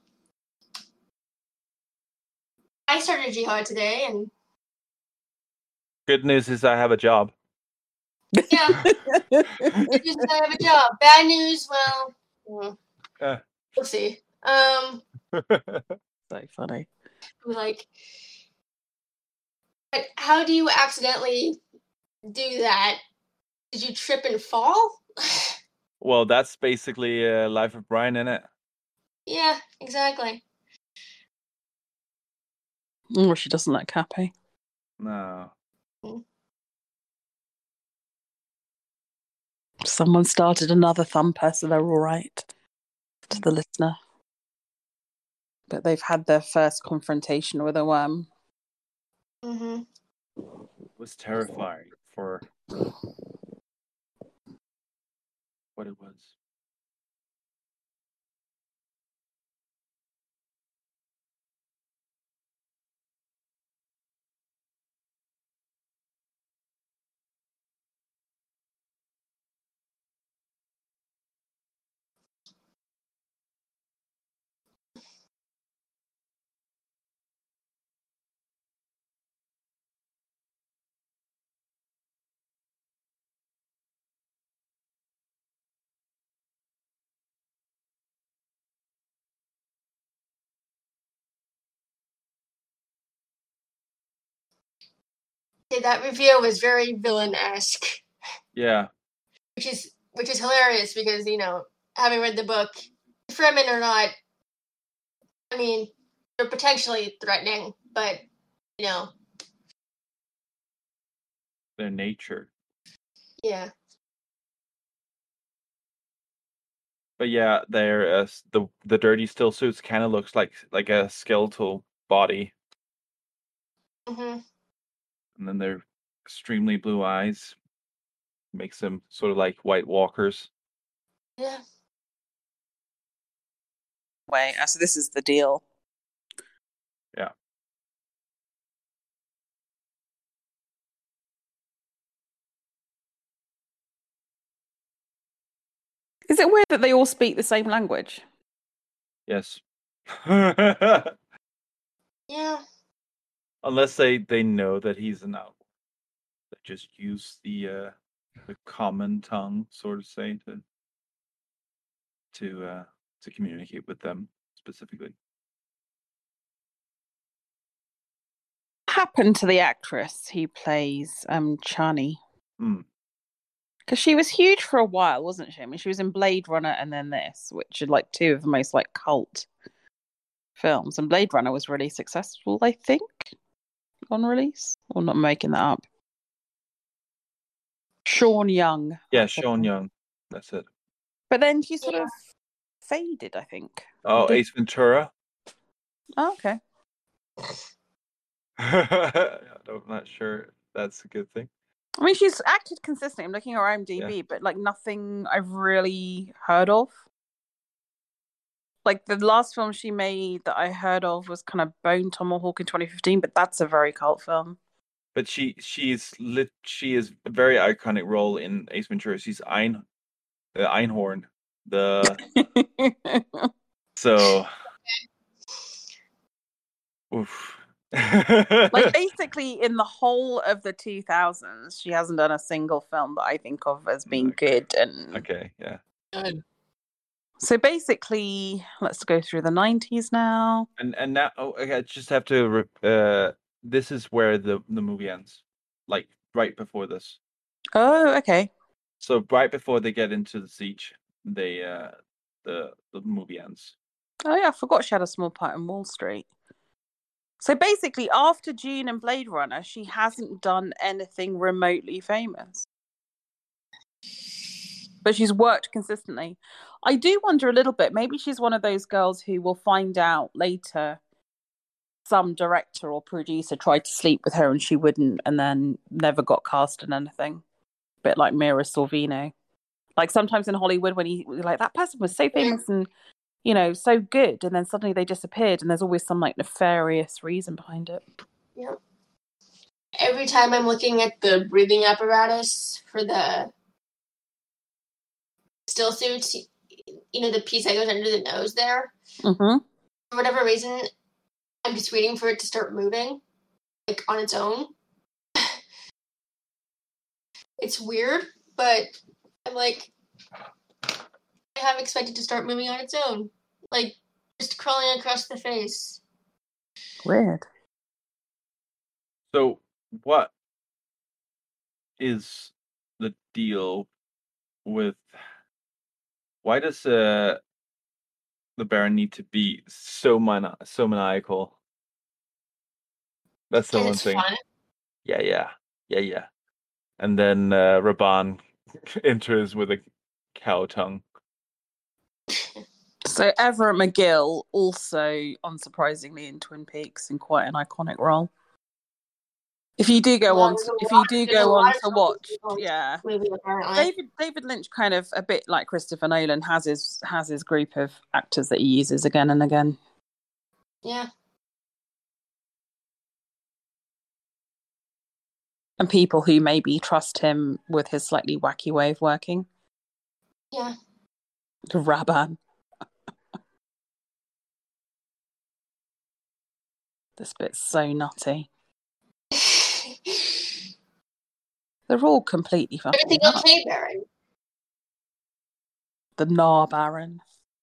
I started a jihad today, and good news is I have a job." Yeah, good news is I have a job. Bad news, well, we'll see. So funny. Like, but how do you accidentally do that? Did you trip and fall? Well, that's basically Life of Brian, isn't it? Yeah, exactly. Oh, she doesn't like Cappy. No. Someone started another thumper, so they're all right. To the listener. But they've had their first confrontation with a worm. Mm-hmm. It was terrifying for what it was. Yeah, that reveal was very villain-esque. Yeah. Which is hilarious because, having read the book, Fremen are not, I mean, they're potentially threatening, but, Their nature. Yeah. But yeah, they're the dirty still suits kind of looks like a skeletal body. Mm-hmm. And then their extremely blue eyes makes them sort of like White Walkers. Yeah. Wait, so this is the deal. Yeah. Is it weird that they all speak the same language? Yes. Yeah. Unless they know that he's an outlaw. They just use the common tongue, sort of say, to communicate with them specifically. What happened to the actress who plays Chani? Because she was huge for a while, wasn't she? I mean, she was in Blade Runner and then this, which are like two of the most like cult films. And Blade Runner was really successful, I think, on release. Or not making that up. Sean Young. Yeah, Sean Young. That's it. But then she sort of faded, I think. Oh, Ace Ventura. Oh, okay. I'm not sure that's a good thing. I mean, she's acted consistently. I'm looking at her IMDb, but like nothing I've really heard of. Like the last film she made that I heard of was kind of Bone Tomahawk in 2015, but that's a very cult film. But she is a very iconic role in Ace Ventura. She's Einhorn. So oof. Like basically in the whole of the 2000s, she hasn't done a single film that I think of as being good. And okay, yeah. So basically, let's go through the 90s now. And now, I just have to. This is where the movie ends, like right before this. Oh, okay. So right before they get into the siege, the movie ends. Oh yeah, I forgot she had a small part in Wall Street. So basically, after Dune and Blade Runner, she hasn't done anything remotely famous. But she's worked consistently. I do wonder a little bit, maybe she's one of those girls who will find out later some director or producer tried to sleep with her and she wouldn't, and then never got cast in anything. A bit like Mira Sorvino. Like sometimes in Hollywood when like, that person was so famous and, you know, so good, and then suddenly they disappeared, and there's always some like nefarious reason behind it. Yeah. Every time I'm looking at the breathing apparatus for the still suits, you know, the piece that goes under the nose there. Mm-hmm. For whatever reason, I'm just waiting for it to start moving, like on its own. It's weird, but I'm like, I have expected to start moving on its own, like just crawling across the face. Weird. So, what is the deal with? Why does the Baron need to be so maniacal? That's the one thing. Fun. Yeah. And then Raban enters with a cow tongue. So Everett McGill, also unsurprisingly in Twin Peaks, in quite an iconic role. If you do go on to watch, yeah, David Lynch, kind of a bit like Christopher Nolan, has his group of actors that he uses again and again. Yeah. And people who maybe trust him with his slightly wacky way of working. Yeah. Raban. This bit's so nutty. They're all completely fucking Everything nuts. okay, Baron? The Nar Baron.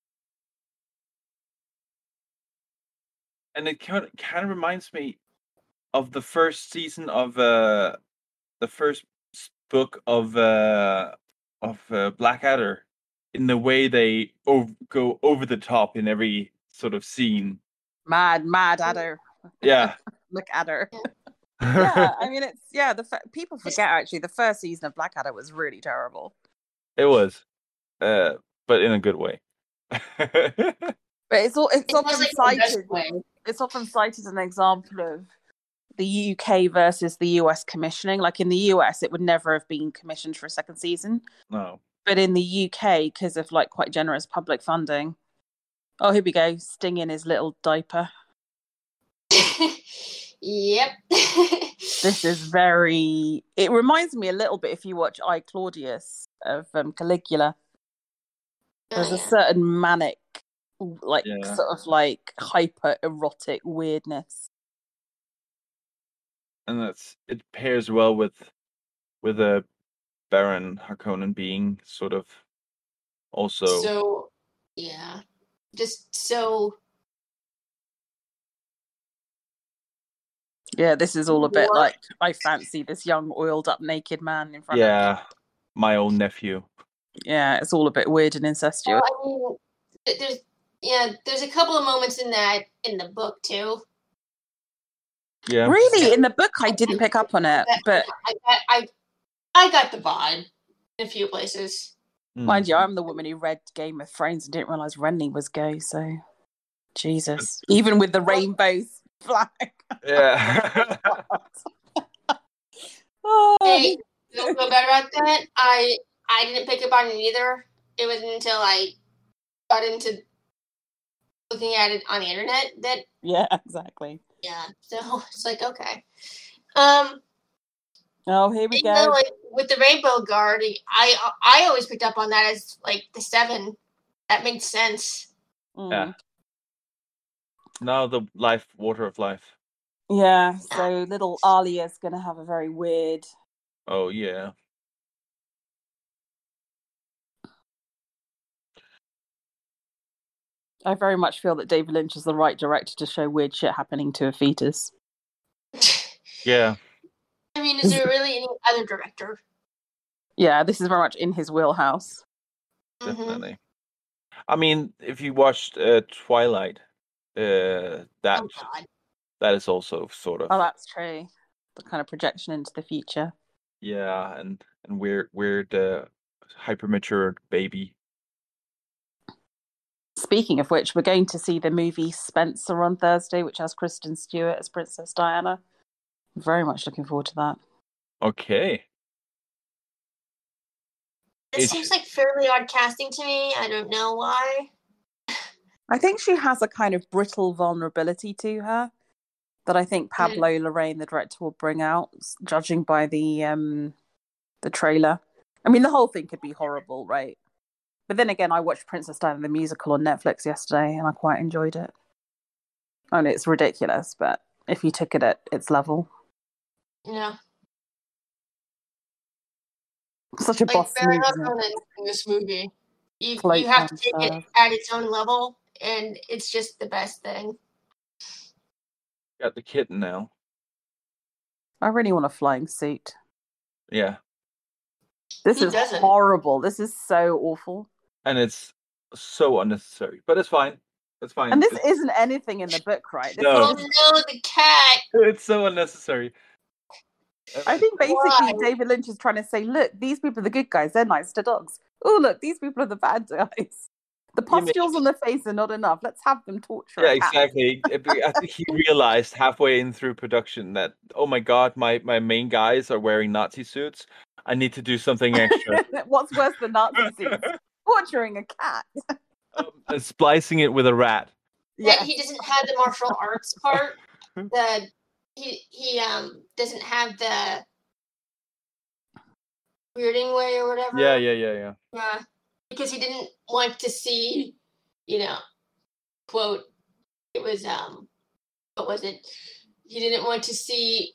And it kind of reminds me of the first season of the first book of Blackadder, in the way they go over the top in every sort of scene. Mad adder. Yeah. Look at her. Yeah, I mean, people forget actually the first season of Blackadder was really terrible. It was, but in a good way. But it's often cited. It's often cited as an example of the UK versus the US commissioning. Like in the US, it would never have been commissioned for a second season. No. But in the UK, because of like quite generous public funding, oh, here we go, Sting in his little diaper. Yep. This is very... It reminds me a little bit, if you watch I, Claudius of Caligula. There's a certain manic, like sort of like hyper erotic weirdness. And it pairs well with a Baron Harkonnen being sort of also... So, yeah. Just so... Yeah, this is all a bit like, I fancy this young, oiled up, naked man in front of me. Yeah, my old nephew. Yeah, it's all a bit weird and incestuous. Well, I mean, there's a couple of moments in the book too. Yeah. Really? In the book, I didn't pick up on it, but I got the vibe in a few places. Mind you, I'm the woman who read Game of Thrones and didn't realise Renly was gay, so... Jesus. Even with the rainbows flag. Yeah. Hey, don't feel bad about that. I didn't pick up on it either. It wasn't until I got into looking at it on the internet that. Yeah, exactly. Yeah, so it's like okay. Oh, here we go. Like with the Rainbow Guard, I always picked up on that as like the 7. That makes sense. Yeah. Now the water of life. Yeah, so little Alia's gonna have a very weird. Oh yeah. I very much feel that David Lynch is the right director to show weird shit happening to a fetus. Yeah. I mean, is there really any other director? Yeah, this is very much in his wheelhouse. Definitely. Mm-hmm. I mean, if you watched Twilight, that is also sort of. Oh, that's true. The kind of projection into the future. Yeah, and weird hyper mature baby. Speaking of which, we're going to see the movie Spencer on Thursday, which has Kristen Stewart as Princess Diana. Very much looking forward to that. Okay. It seems like fairly odd casting to me. I don't know why. I think she has a kind of brittle vulnerability to her that I think Pablo Larraín, the director, will bring out, judging by the trailer. I mean, the whole thing could be horrible, right? But then again, I watched Princess Diana the musical on Netflix yesterday, and I quite enjoyed it. I mean, it's ridiculous, but if you took it at its level. Yeah. Such a boss movie. In this movie. You have to take it at its own level, and it's just the best thing. Got the kitten now. I really want a flying suit. Yeah. This is horrible. This is so awful. And it's so unnecessary, but it's fine. It's fine. And this isn't anything in the book, right? No. Oh no, the cat! It's so unnecessary. I think basically David Lynch is trying to say, look, these people are the good guys. They're nice to dogs. Oh, look, these people are the bad guys. The pustules on the face are not enough. Let's have them torture. Yeah, exactly. I think he realized halfway in through production that, oh my God, my main guys are wearing Nazi suits. I need to do something extra. What's worse than Nazi suits? Torturing a cat. Splicing it with a rat. Yeah, he doesn't have the martial arts part. He doesn't have the weirding way or whatever. Yeah. Yeah, because he didn't want to see, quote, it was what was it? He didn't want to see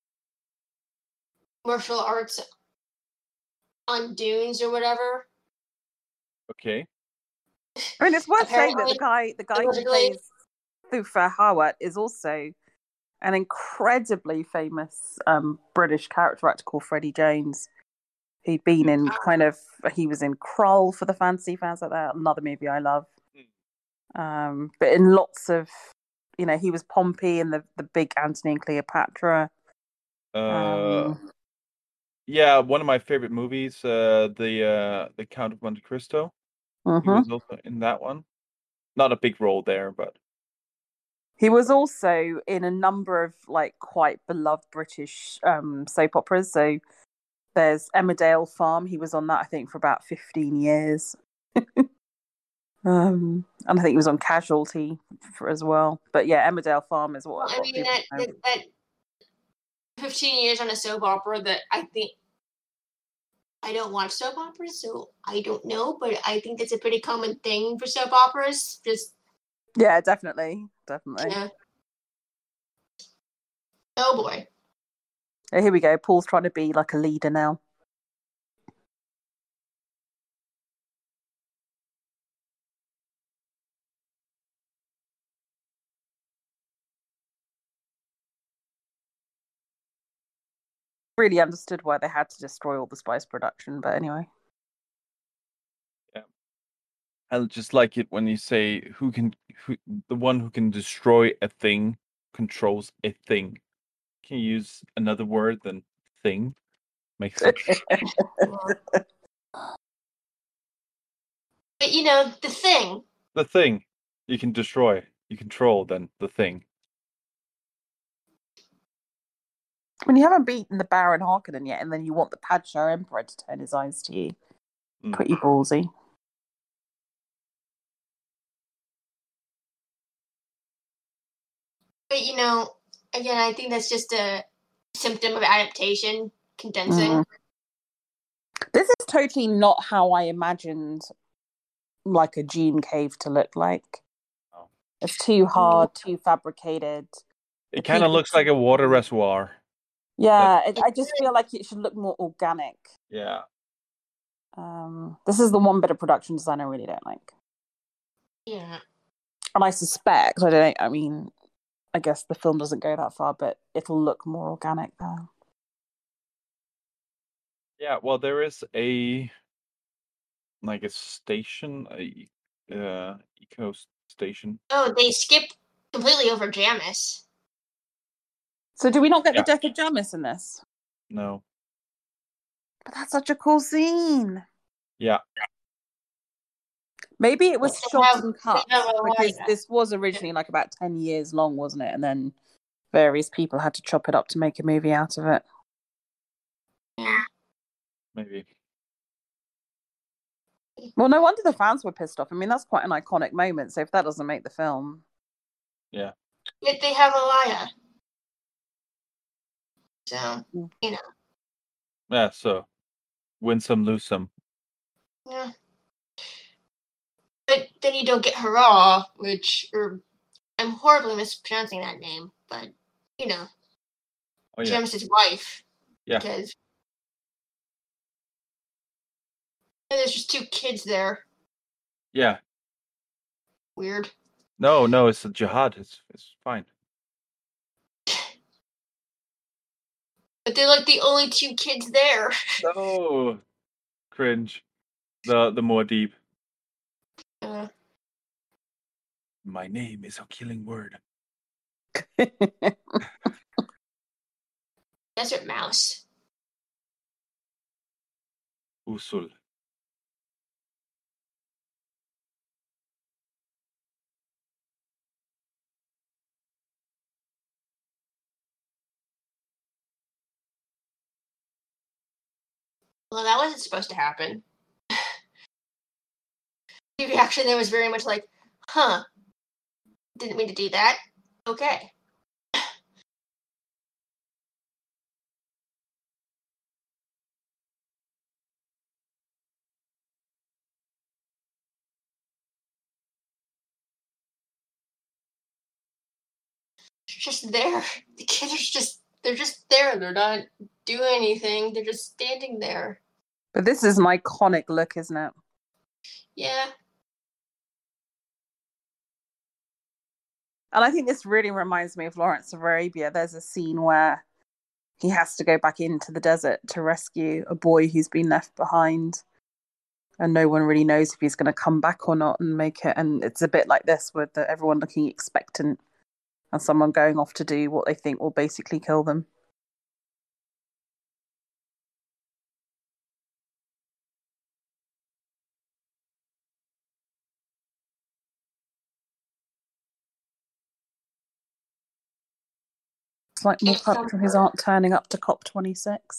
martial arts on dunes or whatever. Okay. I mean, it's worth saying that the guy who plays Thufir Hawat is also an incredibly famous British character actor called Freddie Jones, who'd been in he was in Krull for the fantasy fans like that, another movie I love. But in lots of, he was Pompey in the big Antony and Cleopatra. Yeah, one of my favorite movies, the Count of Monte Cristo. He was also in that one. Not a big role there, but he was also in a number of quite beloved British soap operas. So there's Emmerdale Farm. He was on that, I think, for about 15 years. And I think he was on Casualty as well. But yeah, Emmerdale Farm is what. I mean, that 15 years on a soap opera that I think. I don't watch soap operas, so I don't know, but I think that's a pretty common thing for soap operas. Yeah, definitely. Yeah. Oh boy. Oh, here we go. Paul's trying to be like a leader now. Really understood why they had to destroy all the spice production, but anyway. Yeah. I just like it when you say the one who can destroy a thing controls a thing. Can you use another word than thing? Makes sense. But the thing. The thing you can destroy, you control, then the thing. When you haven't beaten the Baron Harkonnen yet, and then you want the Padshah Emperor to turn his eyes to you. Pretty ballsy. But again, I think that's just a symptom of adaptation, condensing. This is totally not how I imagined like a Dune cave to look like. Oh. It's too hard, too fabricated. It kind of looks like a water reservoir. Yeah, I just feel like it should look more organic. Yeah. This is the one bit of production design I really don't like. Yeah. And I suspect, I guess the film doesn't go that far, but it'll look more organic there. Yeah, well, there is a station, eco station. Oh, they skipped completely over Jamis. So do we not get the death of Jamis in this? No. But that's such a cool scene. Yeah. Maybe it was shot and cut because this was originally like about 10 years long, wasn't it? And then various people had to chop it up to make a movie out of it. Yeah. Maybe. Well, no wonder the fans were pissed off. I mean, that's quite an iconic moment. So if that doesn't make the film. Yeah. Yet they have Elia. So, Yeah, so win some, lose some. Yeah. But then you don't get Hurrah, I'm horribly mispronouncing that name, but, Jamis' wife. Yeah. Because there's just 2 kids there. Yeah. Weird. No, it's a jihad. It's fine. But they're like the only 2 kids there. No. Cringe. The Muad'Dib. My name is a killing word. Desert Mouse. Usul. Well, that wasn't supposed to happen. The reaction there was very much like, huh, didn't mean to do that. Okay. They're just there. The kids are they're just there. They're not doing anything. They're just standing there. But this is an iconic look, isn't it? Yeah. And I think this really reminds me of Lawrence of Arabia. There's a scene where he has to go back into the desert to rescue a boy who's been left behind. And no one really knows if he's going to come back or not and make it. And it's a bit like this with everyone looking expectant and someone going off to do what they think will basically kill them. It's like more cut from his aunt turning up to COP26.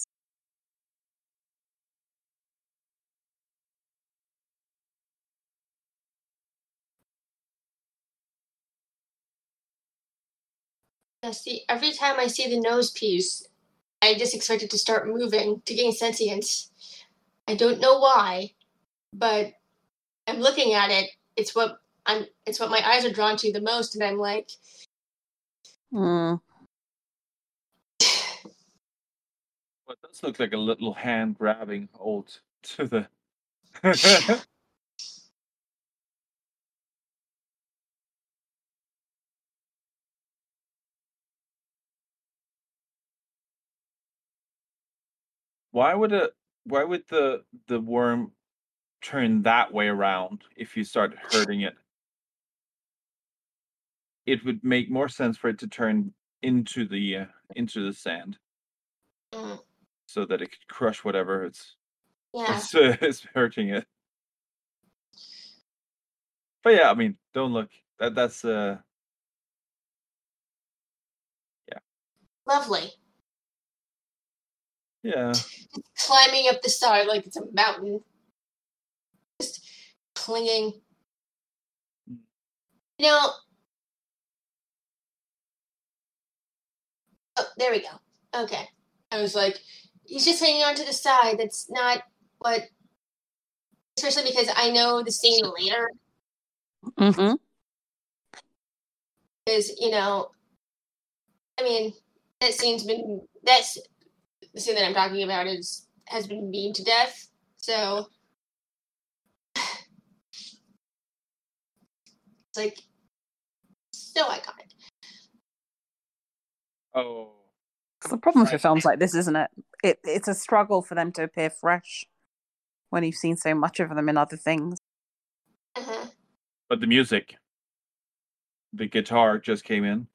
See, every time I see the nose piece, I just expect it to start moving, to gain sentience. I don't know why, but I'm looking at it. It's what my eyes are drawn to the most, and I'm like, Well, it does look like a little hand grabbing hold to the. Why would the worm turn that way around if you start hurting it? It would make more sense for it to turn into the sand, so that it could crush whatever it's hurting it. But yeah, I mean, don't look. That's yeah. Lovely. Yeah. Climbing up the side like it's a mountain. Just clinging. You know. Oh, there we go. Okay. I was like, he's just hanging on to the side. That's not what. Especially because I know the scene later. Mm-hmm. Is, I mean, that's the scene that I'm talking about has been memed to death. So it's like so iconic. Oh. It's the problem for films like this, isn't it? It's a struggle for them to appear fresh when you've seen so much of them in other things. Uh-huh. But the music, the guitar just came in.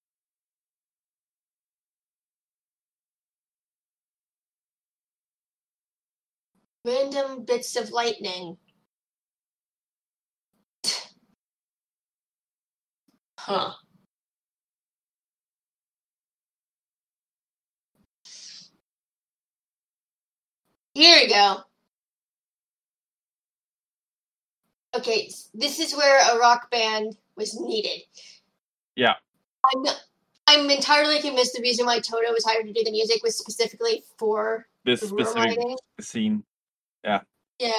Random bits of lightning. Huh. Here we go. Okay, this is where a rock band was needed. Yeah. I'm entirely convinced the reason why Toto was hired to do the music was specifically for This the specific writing. scene. Yeah. Yeah.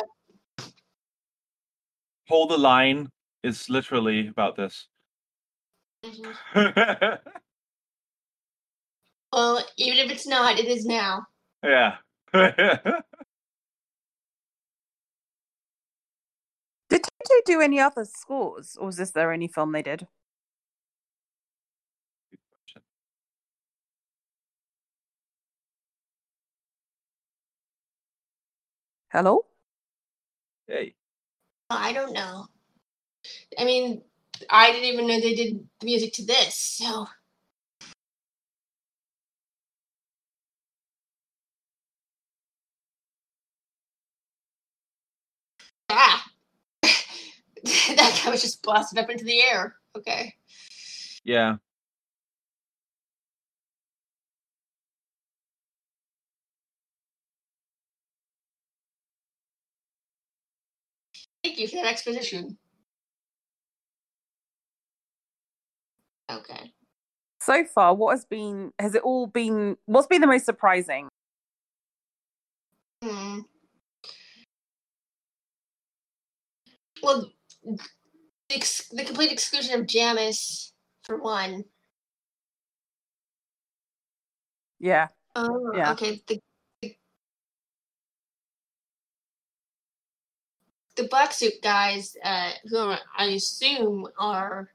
Hold the Line is literally about this. Mm-hmm. Well, even if it's not, it is now. Yeah. Did Toto do any other scores, or was this their only film they did? Hello? Hey. I don't know. I mean, I didn't even know they did the music to this, so. Ah! That guy was just blasted up into the air. Okay. Yeah. Thank you for that exposition. Okay. So far, what's been the most surprising? Well, the complete exclusion of Jamis, for one. Yeah. Oh, yeah. Okay. The black suit guys, who I assume are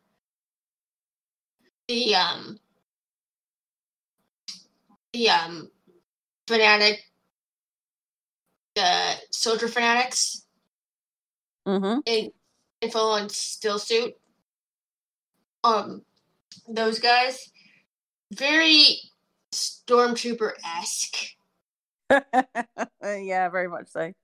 the fanatic, soldier fanatics Mm-hmm. in full on still suit. Those guys, very stormtrooper-esque. Yeah, very much so.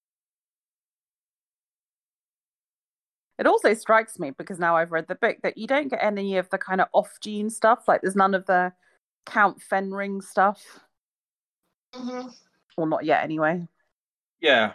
It also strikes me, because now I've read the book, that you don't get any of the kind of off-gene stuff. Like, there's none of the Count Fenring stuff. Mm-hmm. Or not yet, anyway. Yeah.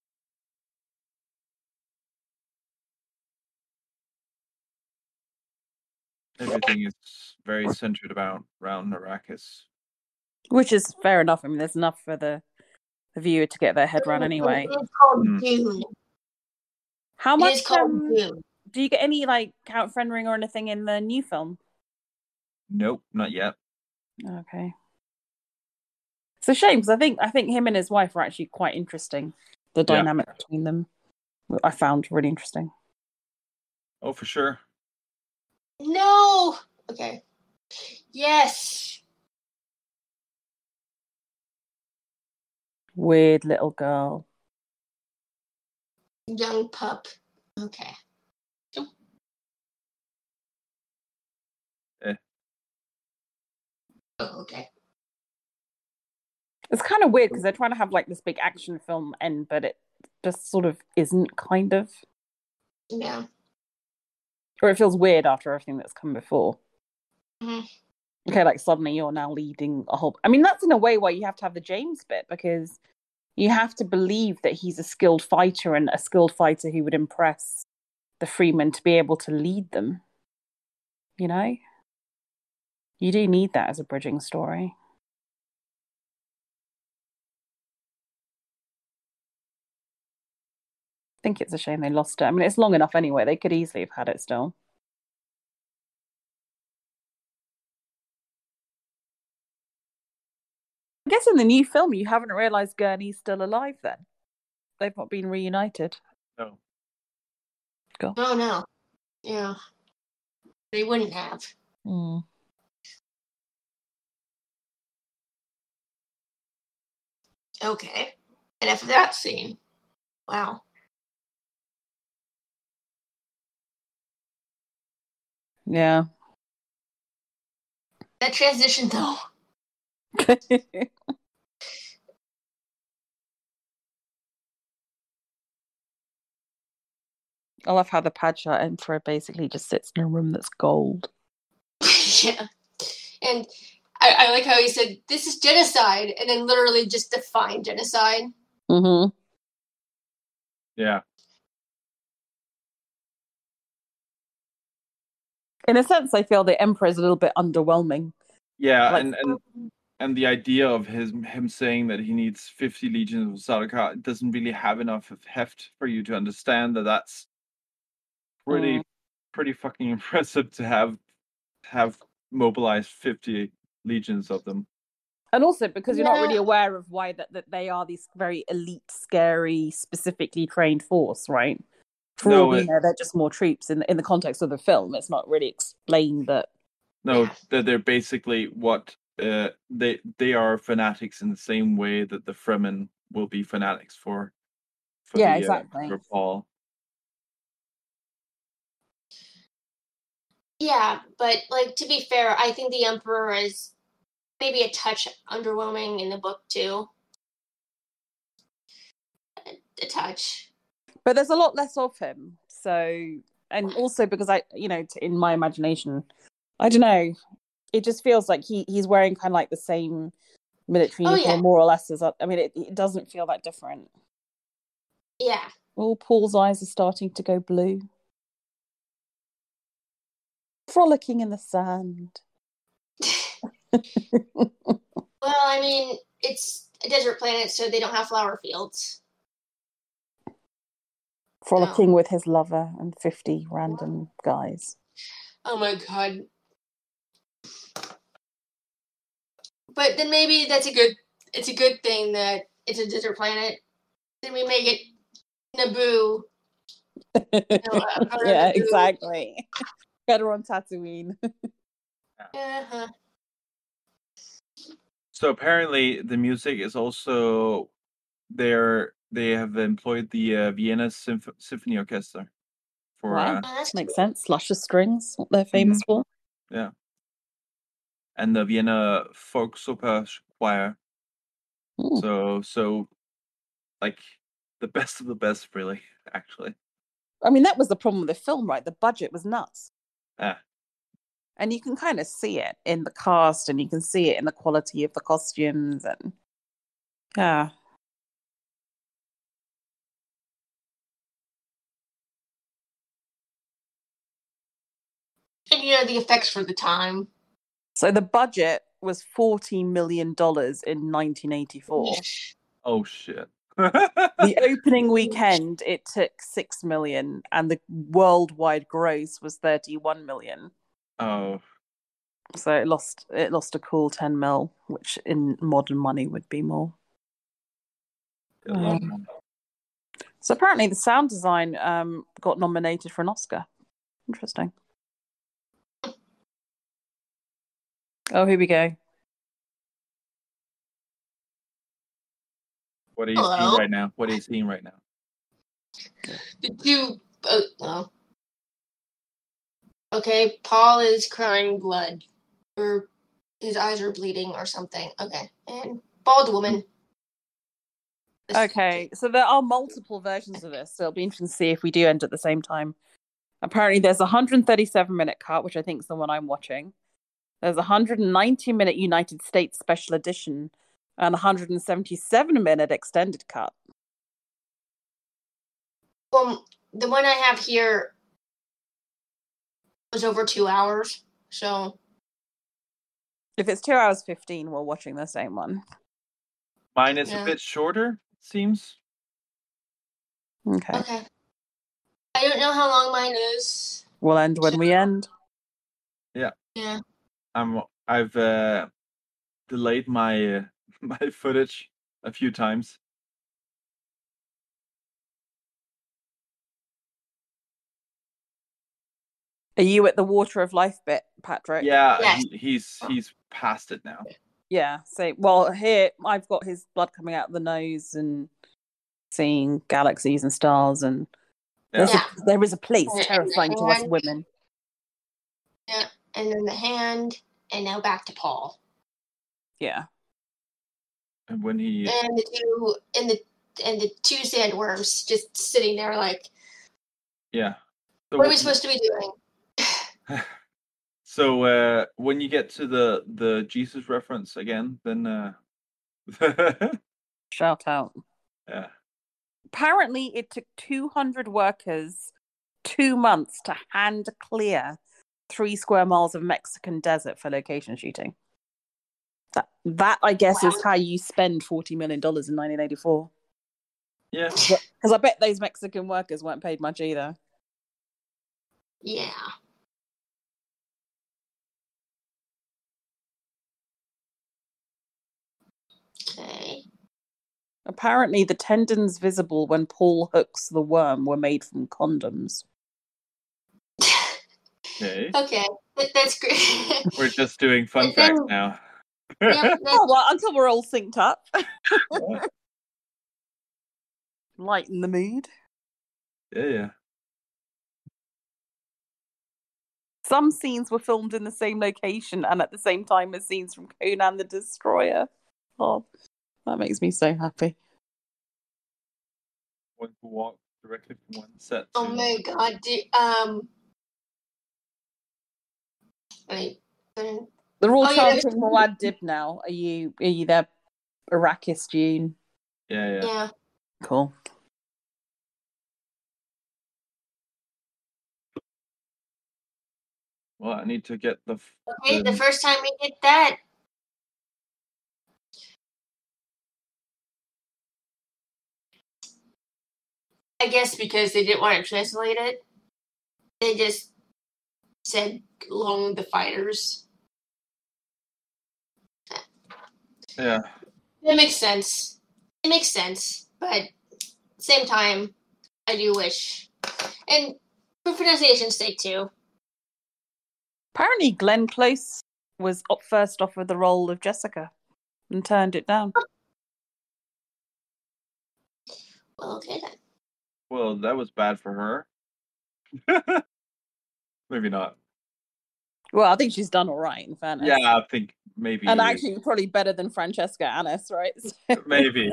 Everything is very centered around Arrakis. Which is fair enough. I mean, there's enough for the viewer to get their head around anyway. It's called Dune. How much It is called Dune. do you get any like Count Fenring or anything in the new film? Nope, not yet. Okay. It's a shame, because I think him and his wife are actually quite interesting. The dynamic between them, I found really interesting. Oh, for sure. No. Okay. Yes. Weird little girl. Young pup. Okay. Oh, okay. It's kind of weird, because they're trying to have like this big action film end, but it just sort of isn't, kind of. Yeah. Or it feels weird after everything that's come before. Mm-hmm. Okay, like suddenly you're now leading a whole. I mean, that's in a way why you have to have the James bit, because you have to believe that he's a skilled fighter, and a skilled fighter who would impress the Freemen to be able to lead them. You know? You do need that as a bridging story. I think it's a shame they lost it. I mean, it's long enough anyway. They could easily have had it still. I guess in the new film, you haven't realised Gurney's still alive then. They've not been reunited. No. Go. Oh, no. Yeah. They wouldn't have. Mm. Okay. And after that scene, wow. Yeah. That transition, though. I love how the Padshah Emperor basically just sits in a room that's gold. Yeah. And I like how he said, this is genocide, and then literally just defined genocide. Mm-hmm. Yeah. In a sense, I feel the Emperor is a little bit underwhelming. Yeah, Like- and the idea of him saying that he needs 50 legions of Sardaukar doesn't really have enough of heft for you to understand that that's pretty fucking impressive to have mobilized 50 legions of them. And also because you're not really aware of why that they are these very elite, scary, specifically trained force, right? For all we know, they're just more troops in the context of the film. It's not really explained that. No, that they're basically what they are fanatics in the same way that the Fremen will be fanatics for exactly. for Paul. Yeah, but like to be fair, I think the Emperor is maybe a touch underwhelming in the book too. A touch. But there's a lot less of him. So, and also because in my imagination, I don't know, it just feels like he's wearing kind of like the same military uniform more or less as, I mean, it doesn't feel that different. Yeah. Oh, Paul's eyes are starting to go blue. Frolicking in the sand. Well, I mean, it's a desert planet, so they don't have flower fields. Frolicking with his lover and 50 random guys. Oh my god. But then maybe it's a good thing that it's a desert planet. Then we make it Naboo. Yeah, exactly. Better on Tatooine. Uh-huh. So apparently the music is also they have employed the Vienna Symphony Orchestra for makes sense. Luscious strings, what they're famous for. Yeah. And the Vienna Volksoper Choir. So like the best of the best, really, actually. I mean, that was the problem with the film, right? The budget was nuts. Yeah. And you can kind of see it in the cast, and you can see it in the quality of the costumes, and yeah. And the effects for the time. So the budget was $40 million in 1984. Oh shit. The opening weekend it took $6 million, and the worldwide gross was $31 million. Oh. So it lost a cool 10 mil, which in modern money would be more. So apparently the sound design got nominated for an Oscar. Interesting. Oh, here we go. What are you seeing right now? What are you seeing right now? Did you... Oh. Okay, Paul is crying blood. Or his eyes are bleeding or something. Okay, and bald woman. Okay, so there are multiple versions of this, so it'll be interesting to see if we do end at the same time. Apparently there's a 137-minute cut, which I think is the one I'm watching. There's a 190-minute United States special edition and a 177-minute extended cut. Well, the one I have here was over 2 hours, so If it's 2 hours 15, we're watching the same one. Mine is a bit shorter, it seems. Okay. I don't know how long mine is. We'll end when we end. Yeah. Yeah. I've delayed my my footage a few times. Are you at the water of life bit, Patrick? Yeah, yes. he's past it now. Yeah. So, well, here I've got his blood coming out of the nose and seeing galaxies and stars, and there is a place terrifying to us women. Yeah, and then the hand, and now back to Paul. Yeah. And when he and the two sandworms just sitting there like, yeah. So what are we supposed to be doing? So when you get to the Jesus reference again, then shout out. Yeah. Apparently, it took 200 workers 2 months to hand clear 3 square miles of Mexican desert for location shooting. That I guess is how you spend $40 million in 1984. Yeah. Because I bet those Mexican workers weren't paid much either. Yeah. Okay. Apparently, the tendons visible when Paul hooks the worm were made from condoms. Okay. Okay, that's great. We're just doing fun facts now. Yep, well, until we're all synced up. Lighten the mood. Yeah. Some scenes were filmed in the same location and at the same time as scenes from Conan the Destroyer. Oh, that makes me so happy. One who walked directly from one set. Oh my god! They're all chanting Muad'Dib now. Are you there, Arrakis June? Yeah. Cool. Well, I need to get the. Okay, the first time we did that. I guess because they didn't want to translate it, they just said "long the fighters." Yeah. That makes sense. It makes sense, but same time, I do wish, and for pronunciation's sake too. Apparently, Glenn Close was first offered the role of Jessica and turned it down. Well, okay then. Well, that was bad for her. Maybe not. Well, I think she's done all right, in fairness. Yeah, I think maybe. And actually, probably better than Francesca Annis, right? So... Maybe.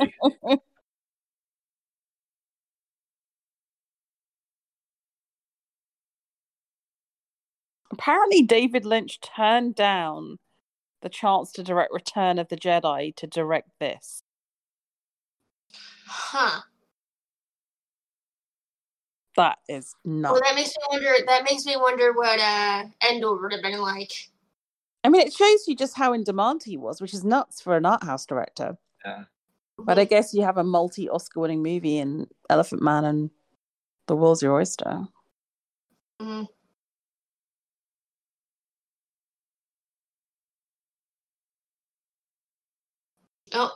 Apparently, David Lynch turned down the chance to direct Return of the Jedi to direct this. Huh. That is nuts. Well, that makes me wonder what Endor would have been like. I mean, it shows you just how in demand he was, which is nuts for an art house director. Yeah. But I guess you have a multi-Oscar-winning movie in Elephant Man and The World's Your Oyster. Mm-hmm. Oh.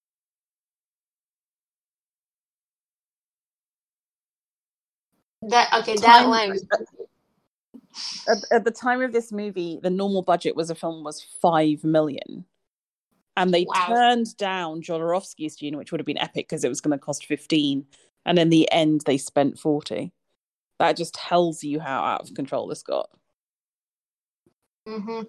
That line. At the time of this movie, the normal budget was $5 million. And they turned down Jodorowsky's Dune, which would have been epic because it was going to cost 15. And in the end, they spent 40. That just tells you how out of control this got. Mm-hmm.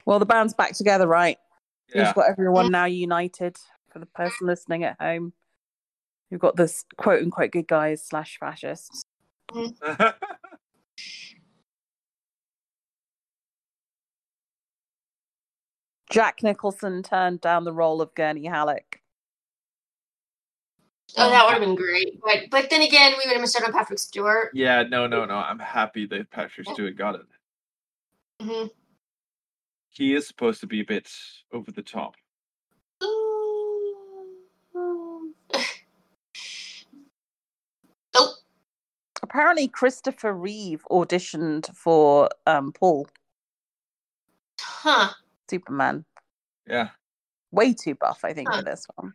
Well, the band's back together, right? Yeah. You've got everyone now united. For the person listening at home, you've got this quote unquote good guys / fascists. Jack Nicholson turned down the role of Gurney Halleck. Oh, that would have been great. But then again, we would have missed out on Patrick Stewart. Yeah, no. I'm happy that Patrick Stewart got it. Mm-hmm. He is supposed to be a bit over the top. Oh. Apparently, Christopher Reeve auditioned for Paul. Huh. Superman. Yeah. Way too buff, I think, for this one.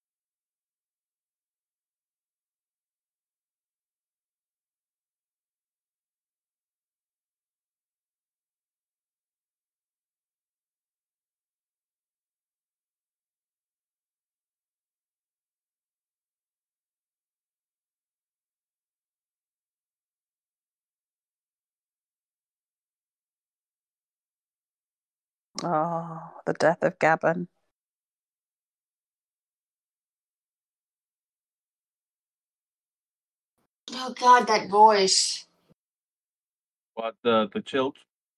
Oh, the death of Gabon. Oh God, that voice. What, the child?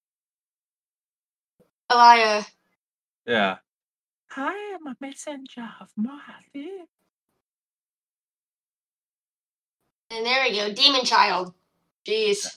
Elia. Yeah. I am a messenger of Mohathi. And there we go, Demon Child. Jeez.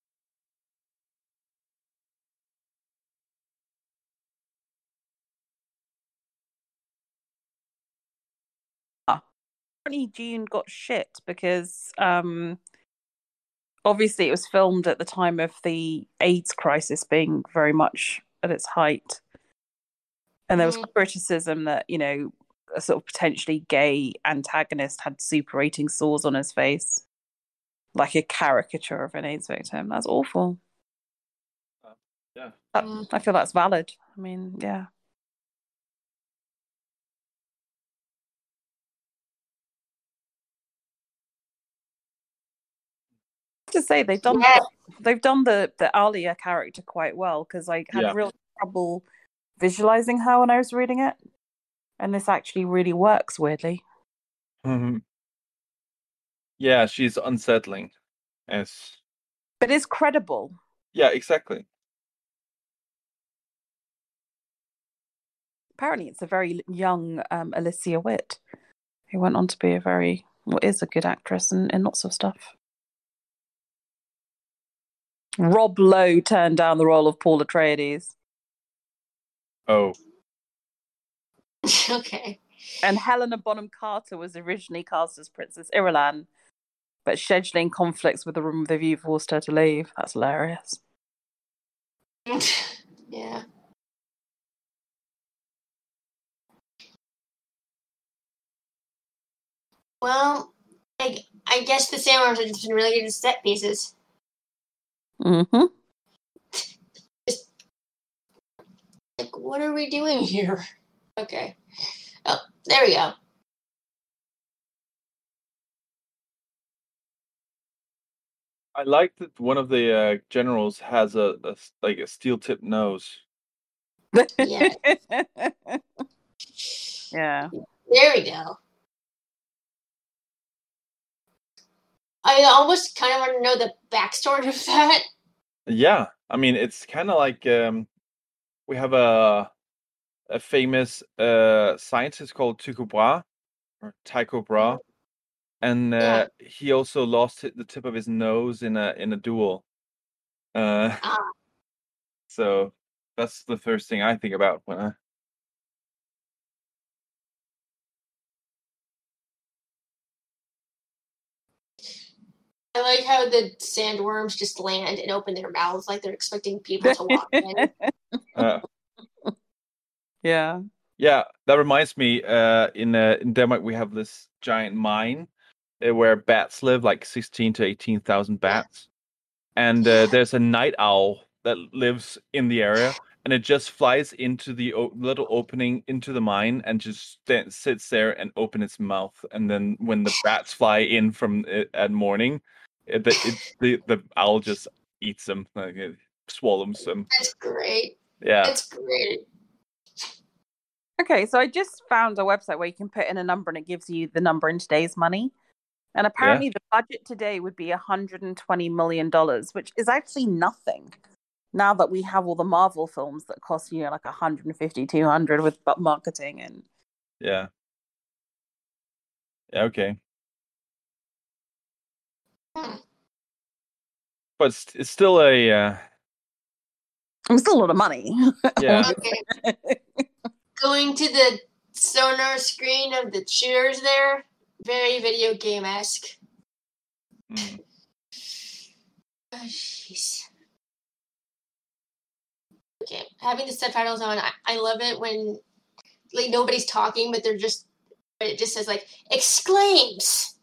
Apparently, Dune got shit because obviously it was filmed at the time of the AIDS crisis being very much at its height. And there was criticism that, you know, a sort of potentially gay antagonist had superating sores on his face, like a caricature of an AIDS victim. That's awful. Yeah. I feel that's valid. I mean, yeah. To say they've done the Alia character quite well, because I had real trouble visualizing her when I was reading it, and this actually really works weirdly. Mm-hmm. Yeah, she's unsettling, but it's credible. Yeah, exactly. Apparently, it's a very young Alicia Witt, who went on to be is a good actress in lots of stuff. Rob Lowe turned down the role of Paul Atreides. Oh. Okay. And Helena Bonham Carter was originally cast as Princess Irulan, but scheduling conflicts with the Room of the View forced her to leave. That's hilarious. Yeah. Well, I guess the Sandworms have just been really good at set pieces. Mm-hmm. Like, what are we doing here? Okay. Oh, there we go. I like that one of the generals has a steel-tipped nose. Yeah. Yeah. There we go. I almost kind of want to know the backstory of that. Yeah, I mean, it's kind of like we have a famous scientist called Tycho Brahe, and he also lost the tip of his nose in a duel. So that's the first thing I think about when I. I like how the sandworms just land and open their mouths like they're expecting people to walk in. Yeah. Yeah, that reminds me. In Denmark, we have this giant mine where bats live, like 16 to 18,000 bats, and there's a night owl that lives in the area, and it just flies into the little opening into the mine and just sits there and opens its mouth, and then when the bats fly in from at morning, the owl just eats them, like it swallows them. That's great. Yeah. That's great. Okay, so I just found a website where you can put in a number and it gives you the number in today's money. And apparently the budget today would be $120 million, which is actually nothing. Now that we have all the Marvel films that cost you like 150, 200 with marketing and Yeah. Yeah, okay. But it's still a it's still a lot of money. yeah. Okay. Going to the sonar screen of the cheers there, very video game-esque. Mm. Oh, jeez. Okay, having the subtitles on, I love it when like nobody's talking, but it just says like exclaims.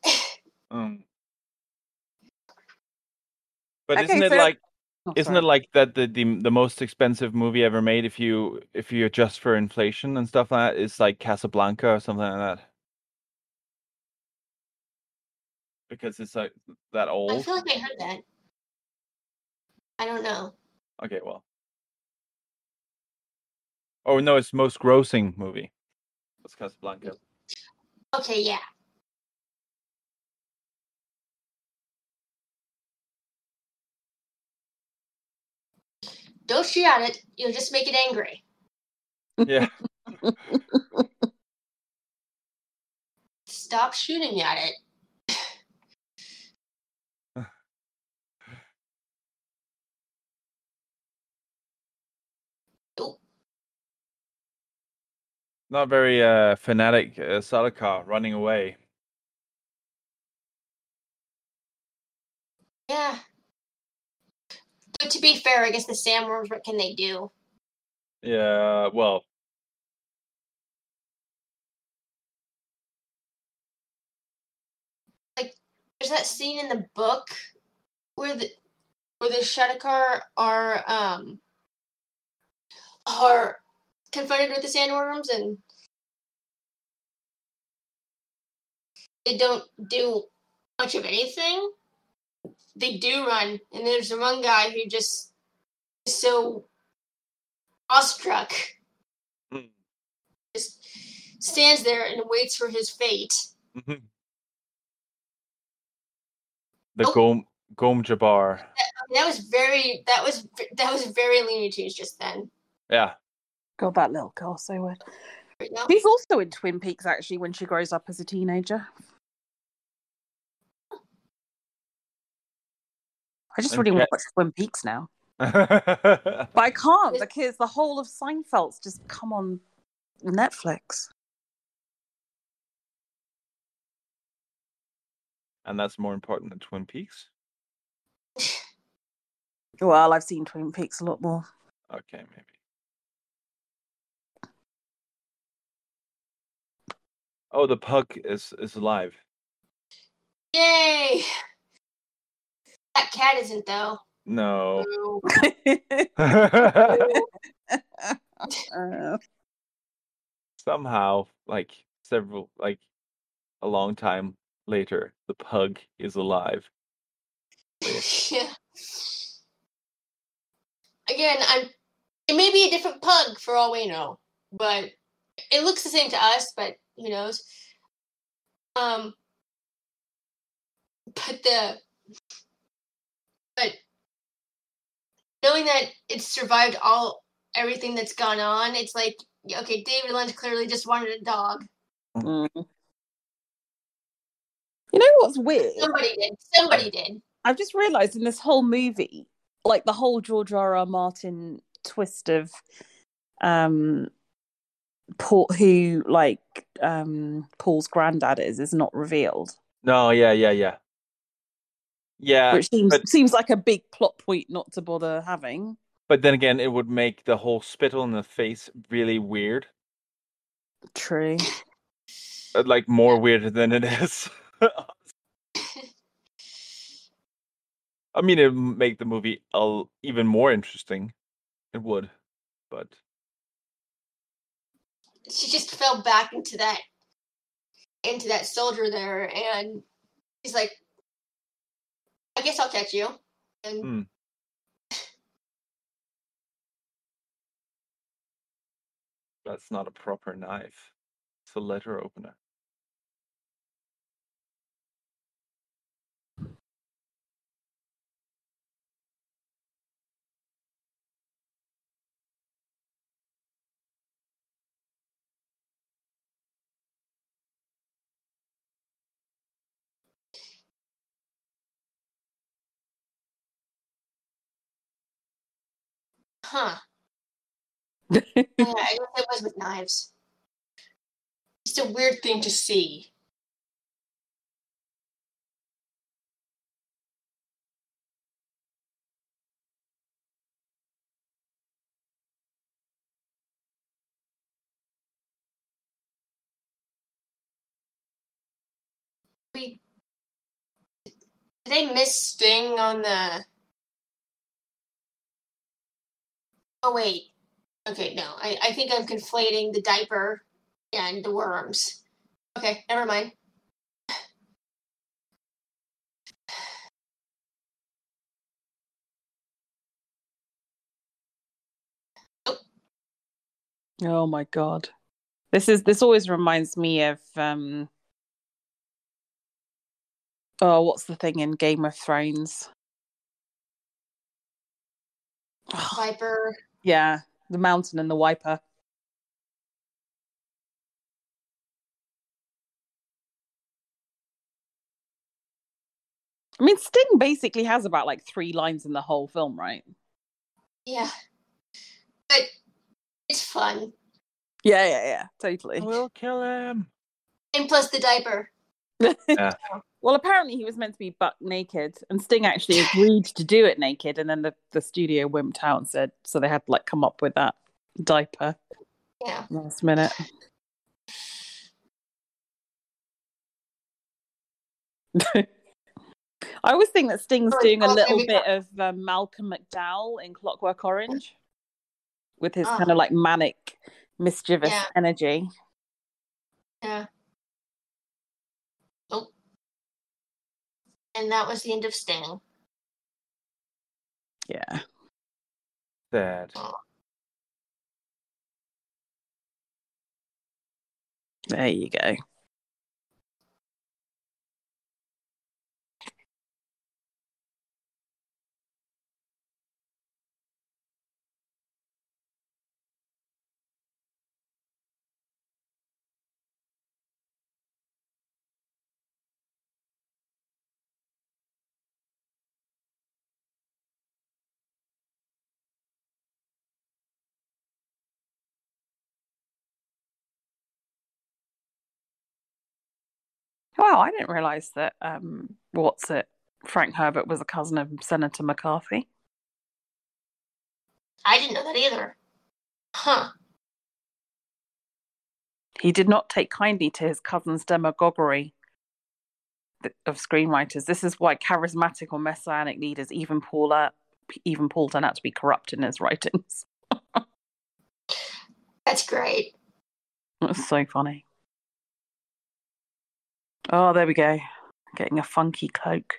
But Okay, isn't it so- like Oh, isn't sorry. it like that the most expensive movie ever made if you adjust for inflation and stuff like that is like Casablanca or something like that? Because it's like that I old. feel like I heard that. I don't know. Okay, well. Oh no, it's most grossing movie. That's Casablanca. Okay, yeah. Don't shoot at it. You'll just make it angry. Yeah. Stop shooting at it. Oh, Not very fanatic Sadaka running away. yeah. But to be fair, I guess the sandworms, what can they do? Yeah, well. Like, there's that scene in the book where the Shadakar are confronted with the sandworms and they don't do much of anything. They do run, and there's the one guy who just is so awestruck. Just stands there and waits for his fate. The Gom Jabbar. That was very Looney Tunes just then. Yeah. God, that little girl, so weird. Right now. She's also in Twin Peaks, actually, when she grows up as a teenager. I just really want to watch Twin Peaks now. But I can't because the whole of Seinfeld's just come on Netflix. And that's more important than Twin Peaks? Well, I've seen Twin Peaks a lot more. Okay, maybe. Oh, the pug is alive. Yay! That cat isn't, though. No. Somehow, like a long time later, the pug is alive. Yeah. Again, it may be a different pug for all we know, but it looks the same to us, but who knows? But knowing that it's survived everything that's gone on, it's like, okay, David Lynch clearly just wanted a dog. Mm. You know what's weird? Somebody did. I've just realised in this whole movie, like the whole George R.R. Martin twist of who Paul's granddad is not revealed. No, yeah. Which seems like a big plot point not to bother having. But then again, it would make the whole spittle in the face really weird. True. Like more weird than it is. I mean, it would make the movie even more interesting. It would, but she just fell back into that soldier there, and he's like, I guess I'll catch you. And That's not a proper knife. It's a letter opener. Huh. Yeah, I guess it was with knives. It's a weird thing to see. Did they miss Sting on the... Oh, wait. Okay, no. I think I'm conflating the diaper and the worms. Okay, never mind. Oh my God. This always reminds me of what's the thing in Game of Thrones? Viper. Yeah, the mountain and the wiper. I mean, Sting basically has about like 3 lines in the whole film, right? Yeah. But it's fun. Yeah, totally. We'll kill him. And plus the diaper. Yeah. Well, apparently he was meant to be buck naked, and Sting actually agreed to do it naked, and then the studio wimped out and said, so they had to like come up with that diaper. Yeah. Last minute. I always think that Sting's doing a little bit of Malcolm McDowell in Clockwork Orange with his kind of like manic, mischievous energy. Yeah. Oh. And that was the end of Sting. Yeah. Sad. Oh. There you go. Wow, I didn't realise that Frank Herbert was a cousin of Senator McCarthy. I didn't know that either. Huh. He did not take kindly to his cousin's demagoguery of screenwriters. This is why charismatic or messianic leaders, even Paul turned out to be corrupt in his writings. That's great. That's so funny. Oh, there we go. Getting a funky cloak.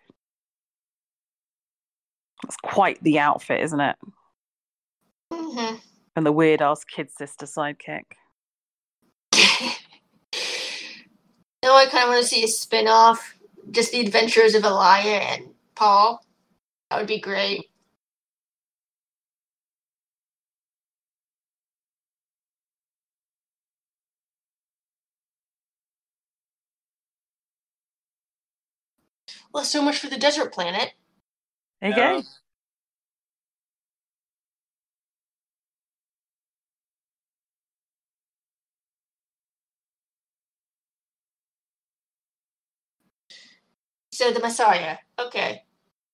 That's quite the outfit, isn't it? Mm-hmm. And the weird ass kid sister sidekick. Now I kind of want to see a spin-off, just the adventures of Elia and Paul. That would be great. Well, so much for the desert planet. There you go. So the Messiah. Okay.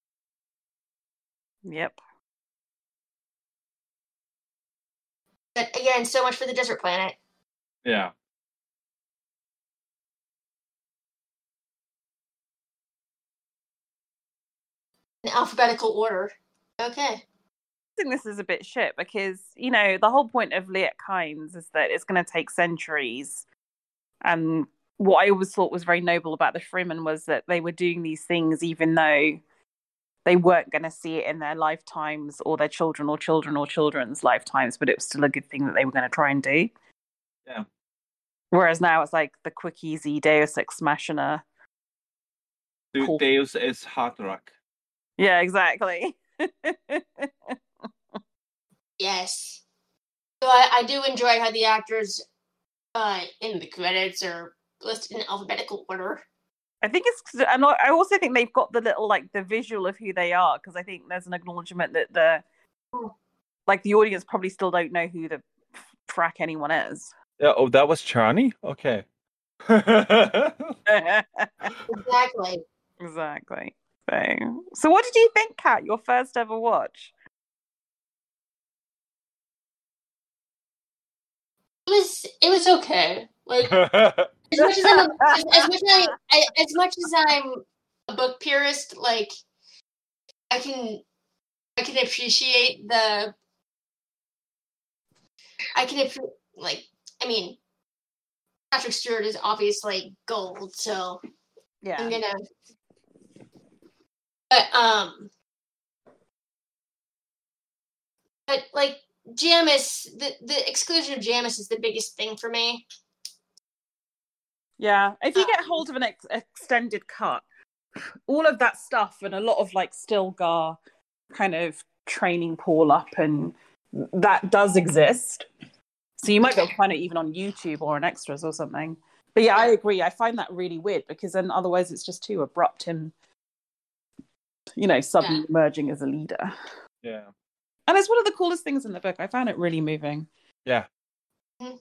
Yep. But again, so much for the desert planet. Yeah. In alphabetical order. Okay. I think this is a bit shit because, you know, the whole point of Liet Kynes is that it's going to take centuries. And what I always thought was very noble about the Fremen was that they were doing these things even though they weren't going to see it in their lifetimes or their children or children's lifetimes, but it was still a good thing that they were going to try and do. Yeah. Whereas now it's like the quick, easy Deus Ex Machina. Cool. Deus is Haderach. Yeah, exactly. Yes. So I do enjoy how the actors in the credits are listed in alphabetical order. I think it's, and I also think they've got the little like the visual of who they are, because I think there's an acknowledgement that the audience probably still don't know who the frack anyone is. Yeah. Oh, that was Charney. Okay. Exactly. Exactly. So what did you think, Kat? Your first ever watch? It was okay. Like as much as I'm a book purist, like I can appreciate I mean, Patrick Stewart is obviously gold, so Yeah. I'm gonna. But like Jamis, the exclusion of Jamis is the biggest thing for me. Yeah, if you get hold of an extended cut, all of that stuff and a lot of like Stilgar kind of training Paul up, and that does exist. So you might be able to find it even on YouTube or on extras or something. But yeah, I agree. I find that really weird, because then otherwise it's just too abrupt, him, suddenly emerging as a leader. Yeah. And it's one of the coolest things in the book. I found it really moving. Yeah. Mm-hmm.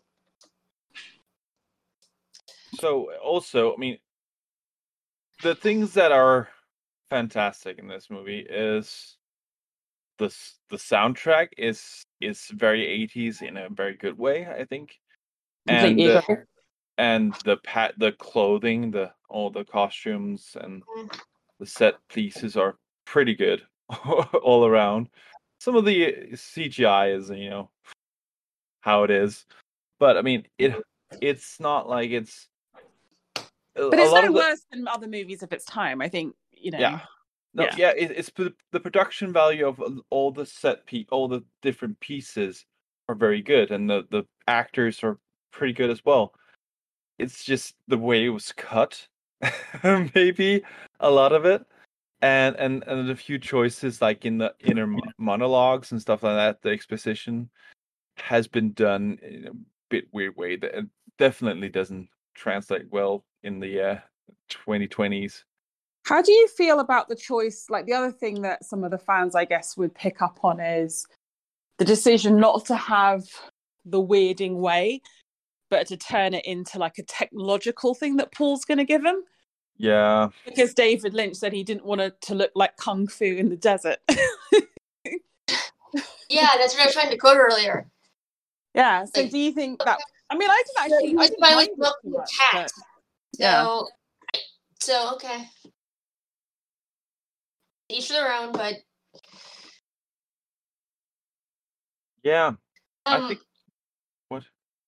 So also, I mean, the things that are fantastic in this movie is the soundtrack is very 80s in a very good way, I think. And the clothing, all the costumes and the set pieces are pretty good all around. Some of the CGI is, how it is, but I mean, it's not like it's. But it's no worse than other movies of its time, I think. Yeah. No, yeah, it's the production value of all the all the different pieces are very good, and the actors are pretty good as well. It's just the way it was cut, maybe a lot of it, and a few choices like in the inner monologues and stuff like that. The exposition has been done in a bit weird way that it definitely doesn't translate well in the 2020s. How do you feel about the choice? Like, the other thing that some of the fans, I guess, would pick up on is the decision not to have the weirding way, but to turn it into like a technological thing that Paul's going to give him. Yeah. Because David Lynch said he didn't want it to look like Kung Fu in the desert. Yeah, that's what I was trying to quote earlier. Yeah, so do you think that... I mean, I didn't mind it too much, but... Yeah. So, okay. Each their own, but... Yeah. I think... What?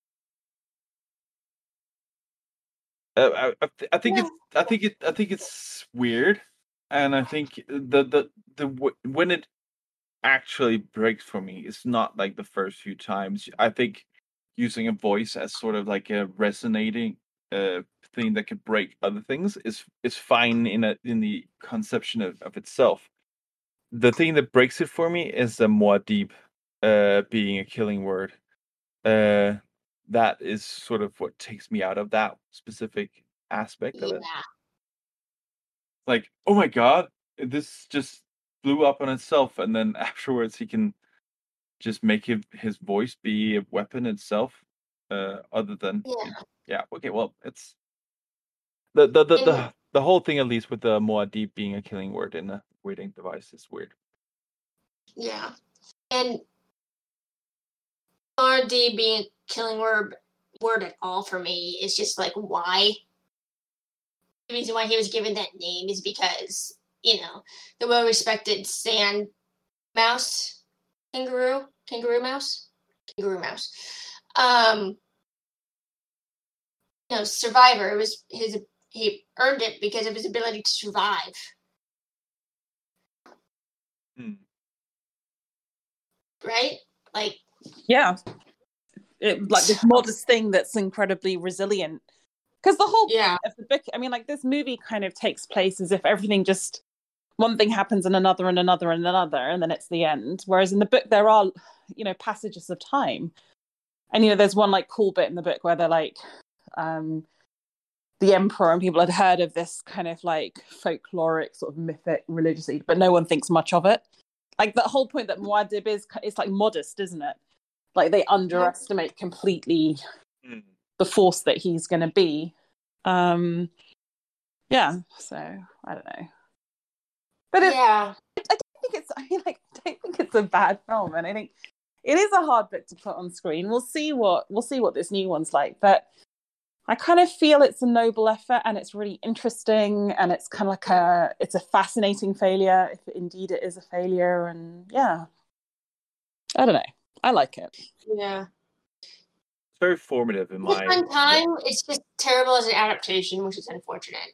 I think it's weird, and I think when it actually breaks for me, it's not like the first few times. I think using a voice as sort of like a resonating thing that could break other things is fine in the conception of itself. The thing that breaks it for me is the Muad'Dib being a killing word. That is sort of what takes me out of that specific aspect of it. Like, oh my god, this just blew up on itself, and then afterwards he can just make his voice be a weapon itself. Other than okay, well, it's the whole thing, at least with the Muad'Dib being a killing word in a wording device, is weird. Yeah, and Muad'Dib being a killing word at all for me is just like, why? The reason why he was given that name is because, the well-respected sand mouse, kangaroo mouse, survivor. It was he earned it because of his ability to survive. Right? Like, yeah. like this modest thing that's incredibly resilient. Because the whole Yeah. point of the book, I mean, like this movie kind of takes place as if everything just one thing happens and another and another and another, and then it's the end. Whereas in the book, there are, passages of time. And, there's one like cool bit in the book where they're like, the emperor and people had heard of this kind of like folkloric sort of mythic religious, but no one thinks much of it. Like the whole point that Muad'Dib is, it's like modest, isn't it? Like they underestimate completely the force that he's going to be. Yeah, so I don't know. But I don't think it's a bad film, and I think it is a hard book to put on screen. We'll see what this new one's like, but I kind of feel it's a noble effort, and it's really interesting, and it's kind of like it's a fascinating failure, if indeed it is a failure, and yeah, I don't know. I like it. Yeah. It's very formative in my... One time, it's just terrible as an adaptation, which is unfortunate.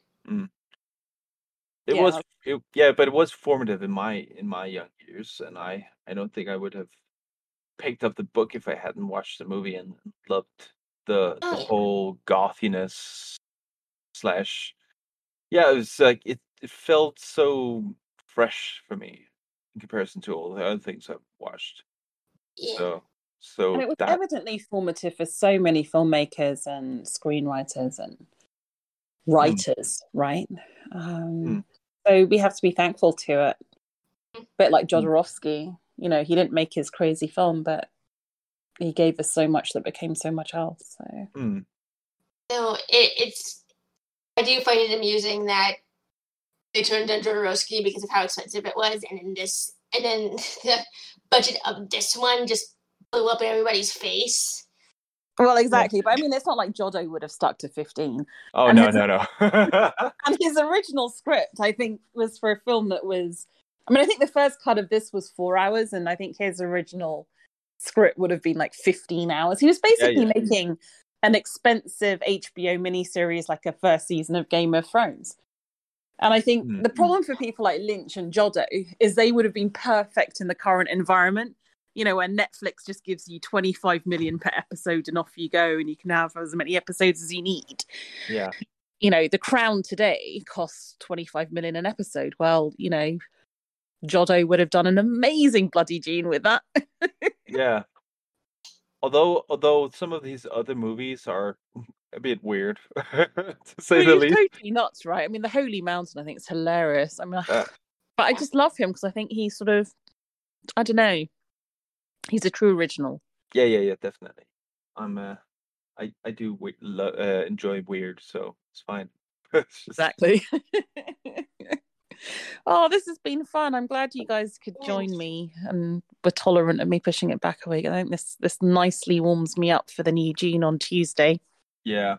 But it was formative in my young years, and I don't think I would have picked up the book if I hadn't watched the movie and loved the whole gothiness / it was like it felt so fresh for me in comparison to all the other things I've watched. So and it was evidently formative for so many filmmakers and screenwriters and writers, right? So we have to be thankful to it. A bit like Jodorowsky, he didn't make his crazy film, but he gave us so much that became so much else. So. No, it's. I do find it amusing that they turned down Jodorowsky because of how expensive it was, and then the budget of this one just blew up in everybody's face. Well, exactly, but I mean, it's not like Jodo would have stuck to 15. Oh, no. And his original script, I think, was for a film that was... I mean, I think the first cut of this was 4 hours, and I think his original script would have been like 15 hours. He was basically making an expensive HBO miniseries, like a first season of Game of Thrones. And I think the problem for people like Lynch and Jodo is they would have been perfect in the current environment. Where Netflix just gives you 25 million per episode and off you go, and you can have as many episodes as you need. Yeah. The Crown today costs 25 million an episode. Well, Jodo would have done an amazing bloody Gene with that. Yeah. Although some of these other movies are a bit weird, to say the least. Totally nuts, right? I mean, The Holy Mountain, I think, is hilarious. I mean, but I just love him because I think he's sort of, I don't know, he's a true original. Yeah, definitely. I do enjoy weird, so it's fine. Exactly. Oh, this has been fun. I'm glad you guys could join me and were tolerant of me pushing it back a week. I think this nicely warms me up for the new Gene on Tuesday. Yeah.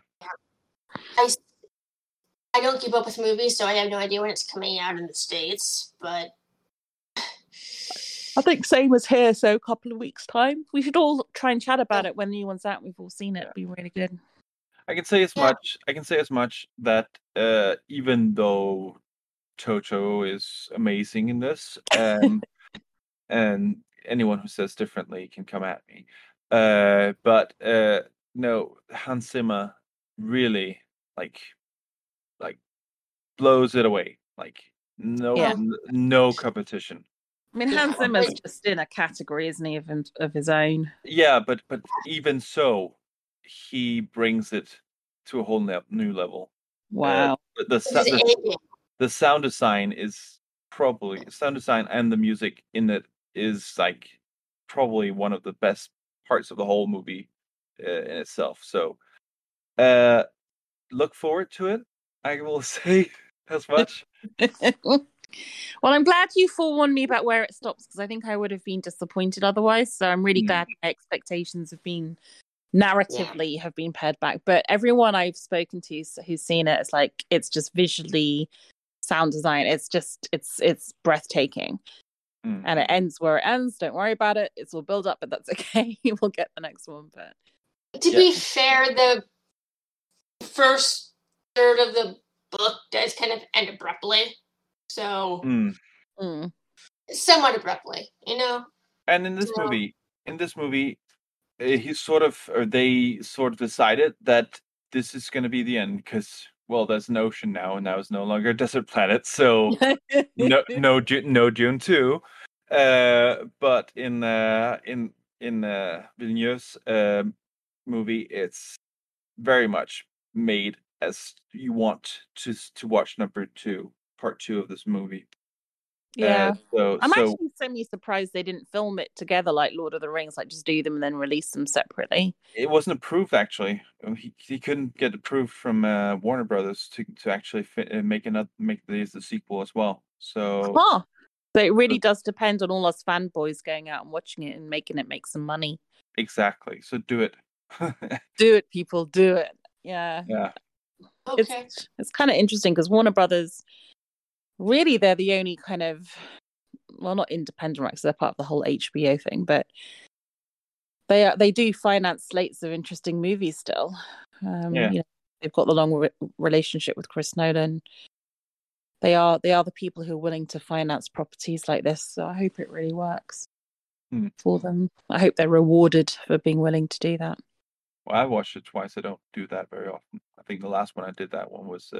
I don't keep up with movies, so I have no idea when it's coming out in the States, but I think same as here, so a couple of weeks' time. We should all try and chat about it when the new one's out. We've all seen it. It'd be really good. I can say as much that even though Jojo is amazing in this, and anyone who says differently can come at me. But no, Hans Zimmer really like blows it away. Like no competition. I mean, Hans Zimmer's just in a category, isn't he, of his own? Yeah, but even so, he brings it to a whole new level. Wow. The sound design and the music in it is like probably one of the best parts of the whole movie in itself. So look forward to it. I will say as much. Well, I'm glad you forewarned me about where it stops, because I think I would have been disappointed otherwise. So I'm really glad my expectations have been narratively have been pared back. But everyone I've spoken to who's seen it is like, it's just visually, sound design, it's breathtaking. And it ends where it ends. Don't worry about it. It's all build up, but that's okay. We'll get the next one. But to be fair, the first third of the book does kind of end abruptly. So somewhat abruptly, And in this movie, they sort of decided that this is going to be the end because, well, there's an ocean now, and now it's no longer a desert planet. So no Dune 2. But in Villeneuve's movie, it's very much made as you want to watch part 2 of this movie. Yeah. I'm So actually semi-surprised they didn't film it together like Lord of the Rings, like just do them and then release them separately. it wasn't approved, actually. He couldn't get approved from Warner Brothers to actually make the sequel as well. So Huh. So it really does depend on all us fanboys going out and watching it and making it make some money. exactly. So do it. Do it, people, do it. Yeah. Yeah. Okay. It's kind of interesting because Warner Brothers, really, they're the only kind of, well, not independent, right? Because they're part of the whole HBO thing, but they do finance slates of interesting movies still. Yeah. You know, they've got the long relationship with Chris Nolan. They are the people who are willing to finance properties like this. So I hope it really works for them. I hope they're rewarded for being willing to do that. Well, I watched it twice. I don't do that very often. I think the last one I did that one was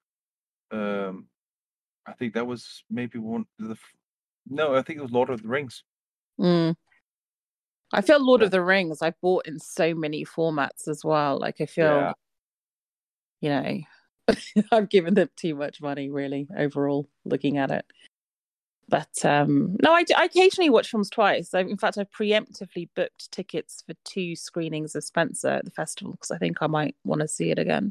I think that was maybe no, I think it was Lord of the Rings. I feel Lord of the Rings I've bought in so many formats as well. Like I feel, you know, I've given them too much money, really, overall, looking at it. But no, I occasionally watch films twice. In fact, I preemptively booked tickets for 2 screenings of Spencer at the festival because I think I might want to see it again.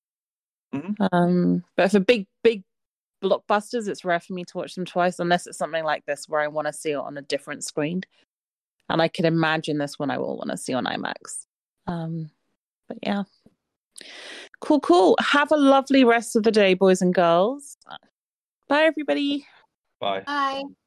But for big blockbusters, it's rare for me to watch them twice unless it's something like this where I want to see it on a different screen. And I can imagine this one I will want to see on IMAX. But yeah. Cool. Have a lovely rest of the day, boys and girls. Bye, everybody. Bye. Bye.